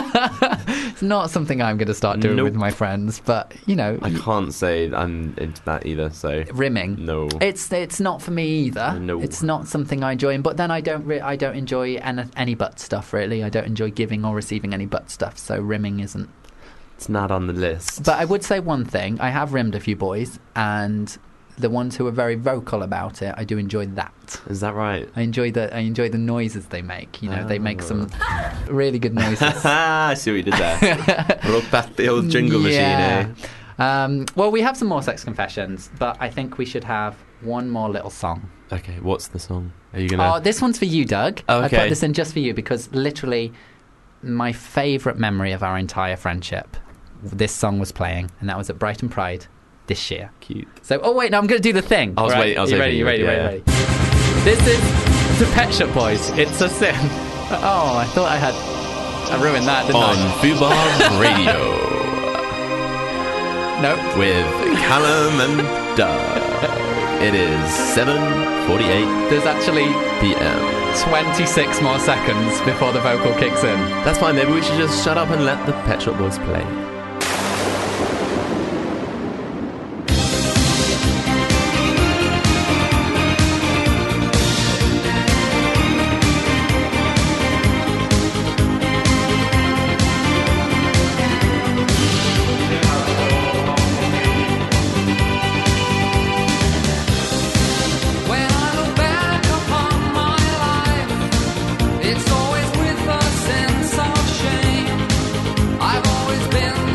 It's not something I'm going to start doing Nope. with my friends, but you know, I can't say I'm into that either. So rimming. no. It's it's not for me either. No. It's not something I enjoy. But then I don't re- I don't enjoy any, any butt stuff really. I don't enjoy giving or receiving any butt stuff. So rimming isn't. It's not on the list. But I would say one thing: I have rimmed a few boys, and the ones who are very vocal about it, I do enjoy that. Is that right? I enjoy the I enjoy the noises they make. You know, they make some Oh. really good noises. I see what you did there. Look back the old jingle Yeah. machine, eh? Um, well, we have some more sex confessions, but I think we should have one more little song. Okay, what's the song? Are you gonna? Oh, this one's for you, Doug. Oh, I okay. put this in just for you because literally my favourite memory of our entire friendship, this song was playing, and that was at Brighton Pride this year. Cute. So, oh wait, no, I'm going to do the thing. I was All waiting- I was you hoping ready? you You would, ready? yeah, Ready? Ready? This is the Pet Shop Boys. It's a sin. Oh, I thought I had. I ruined that, didn't On I? Fubar Radio Nope. with Callum and Doug. It is seven forty-eight There's actually p m. twenty-six more seconds before the vocal kicks in. That's fine. Maybe we should just shut up and let the Pet Shop Boys play. When I look back upon my life, it's always with a sense of shame. I've always been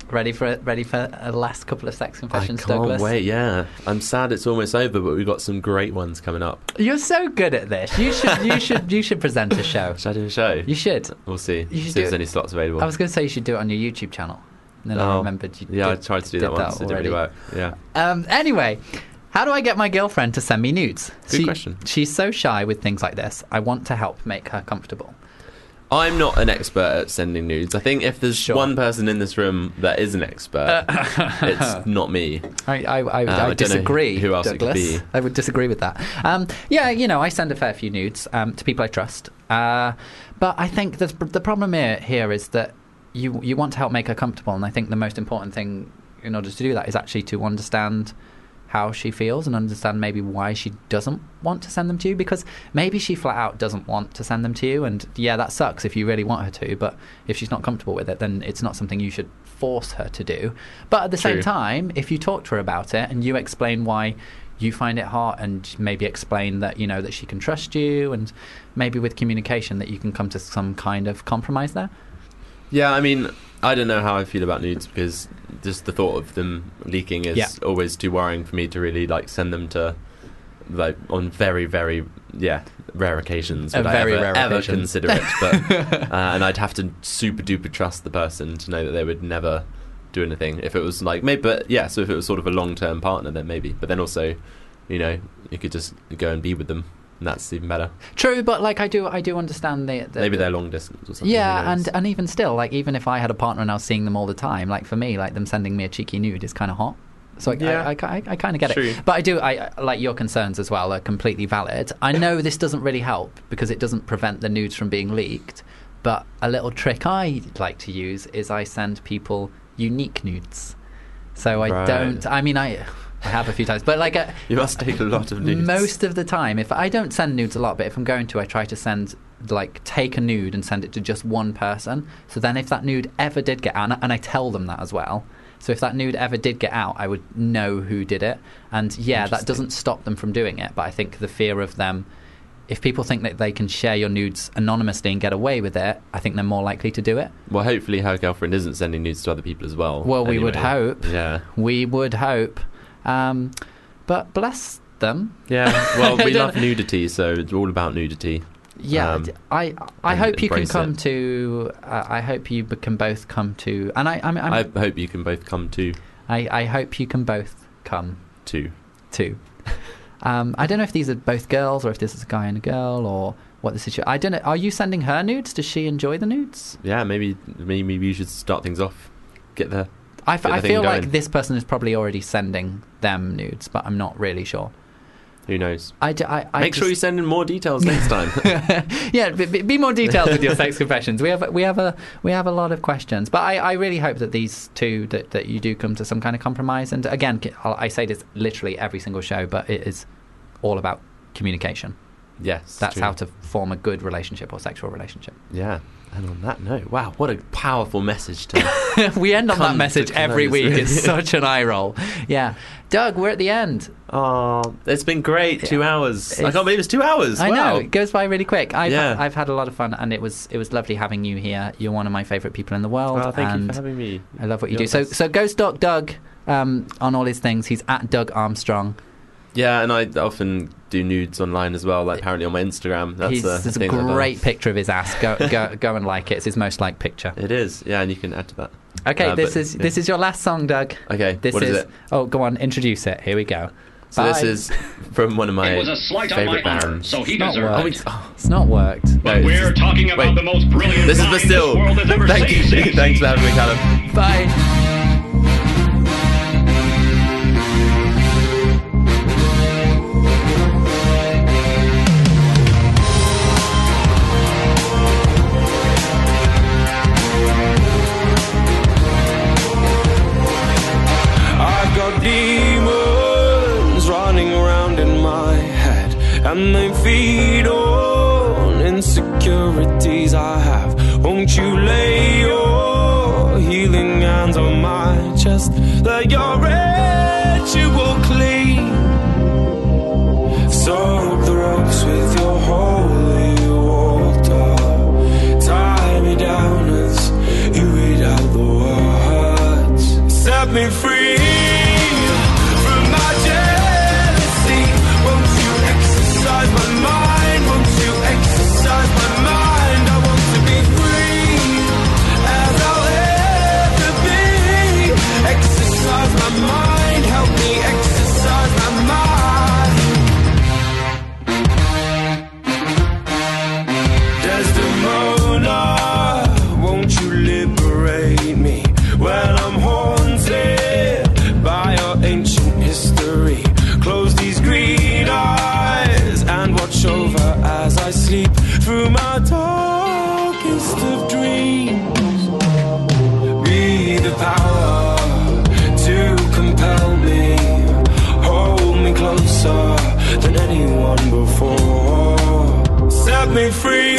Ready for it? Ready for a last couple of sex I confessions, can't Douglas? wait, yeah. I'm sad it's almost over, but we've got some great ones coming up. You're so good at this. You should. You should. You should present a show. Should I do a show? You should. We'll see. You should see do if there's it. any slots available. I was going to say you should do it on your YouTube channel. And then I Oh, remembered you. Yeah, did, I tried to do did that once. It didn't already. really work. Yeah. Um, anyway, how do I get my girlfriend to send me nudes? Good She- question. She's so shy with things like this. I want to help make her comfortable. I'm not an expert at sending nudes. I think if there's Sure. one person in this room that is an expert, it's not me. I, I, I, Uh, I I don't know disagree. who else it could Douglas. be. I would disagree with that. Um, yeah, you know, I send a fair few nudes um, to people I trust, uh, but I think the the problem here, here is that you you want to help make her comfortable, and I think the most important thing in order to do that is actually to understand how she feels and understand maybe why she doesn't want to send them to you, because maybe she flat out doesn't want to send them to you, and yeah, that sucks if you really want her to, but if she's not comfortable with it, then it's not something you should force her to do. But at the True. same time, if you talk to her about it and you explain why you find it hard, and maybe explain that, you know, that she can trust you, and maybe with communication that you can come to some kind of compromise there. Yeah, I mean, I don't know how I feel about nudes because just the thought of them leaking is Yeah. always too worrying for me to really like send them to, like, on very, very, yeah, rare occasions A would I very ever, rare ever occasions. consider it. But uh, and I'd have to super duper trust the person to know that they would never do anything. If it was like maybe, but yeah, so if it was sort of a long term partner, then maybe. But then also, you know, you could just go and be with them, and that's even better. True, but like I do, I do understand the, the Maybe the- they're long distance or something. who Yeah, knows? and and even still, like even if I had a partner and I was seeing them all the time, like for me, like them sending me a cheeky nude is kind of hot. So I, Yeah. I, I, I, I kind of get True. it. But I do, I I- like your concerns as well are completely valid. I know this doesn't really help because it doesn't prevent the nudes from being leaked. But a little trick I like to use is I send people unique nudes. So I Right. don't. I mean, I. I have a few times, but like uh, You must take a lot of nudes. most of the time, if I don't send nudes a lot, but if I'm going to, I try to send, like, take a nude and send it to just one person. So then if that nude ever did get out, and I- and I tell them that as well, so if that nude ever did get out, I would know who did it. And yeah, that doesn't stop them from doing it, but I think the fear of them, if people think that they can share your nudes anonymously and get away with it, I think they're more likely to do it. Well, hopefully her girlfriend isn't sending nudes to other people as well. Well, we would anyway. hope. Yeah. We would hope. Um, but bless them. Yeah. Well, I we don't love know. nudity, so it's all about nudity. Yeah, Um, d- I I and hope you can embrace come it. to. Uh, I hope you b- can both come to. And I I'm, I'm, I hope you can both come to I I hope you can both come to. to. Um, I don't know if these are both girls or if this is a guy and a girl or what the situation. I don't know. Are you sending her nudes? Does she enjoy the nudes? Yeah, maybe maybe we should start things off. Get the. I, f- Get the I thing feel going. like this person is probably already sending them nudes, but I'm not really sure. Who knows? I, d- I, I Make sure you just- send in more details next time. yeah, be, be- be more detailed with your sex confessions. We have we have a we have a lot of questions, but I, I really hope that these two that, that you do come to some kind of compromise. And again, I'll- I say this literally every single show, but it is all about communication. Yes, That's true. how to form a good relationship or sexual relationship. Yeah. And on that note, wow, what a powerful message to. We end on Come that to message every close. week. It's such an eye roll. Yeah, Doug, we're at the end. Oh, it's been great. Two hours. I It's- can't believe it's two hours. I wow. know it goes by really quick. I've Yeah. I've had a lot of fun, and it was it was lovely having you here. You're one of my favourite people in the world. Oh, thank you and for having me. I love what you You're do. So the so go stalk Doug um, on all his things. He's at Doug Armstrong. Yeah, and I often do nudes online as well, like apparently on my Instagram. That's He's, the there's a thing that I- great picture of his ass. Go go go and like it. It's his most liked picture. It is, yeah, and you can add to that. Okay, Uh, this but, is yeah. this is your last song, Doug. Okay, This what is it? Oh, go on, introduce it. Here we go. So Bye. this is from one of my It was a slight on favourite my honor, bands. so he It's not deserved worked. it. Oh, It's not worked. But we're talking about wait. the most brilliant This is mind Bastille. this world has ever Thank seen. you. Thanks for having me, Callum. Bye. I've got demons running around in my head, and they feed on insecurities I have. Won't you lay your healing hands on my chest? Let your ritual clean. Soak the ropes with your holy water. Tie me down as you read out the words. set me free from my jealousy. Won't you exercise my mind? Won't you exercise my mind? I want to be free as I'll ever be. Exercise my mind, help me exercise my mind. Desdemona, won't you liberate me? Well, I'm haunted by your ancient history. Close these green eyes and watch over as I sleep through my darkest of dreams. Be the power to compel me, hold me closer than anyone before. Set me free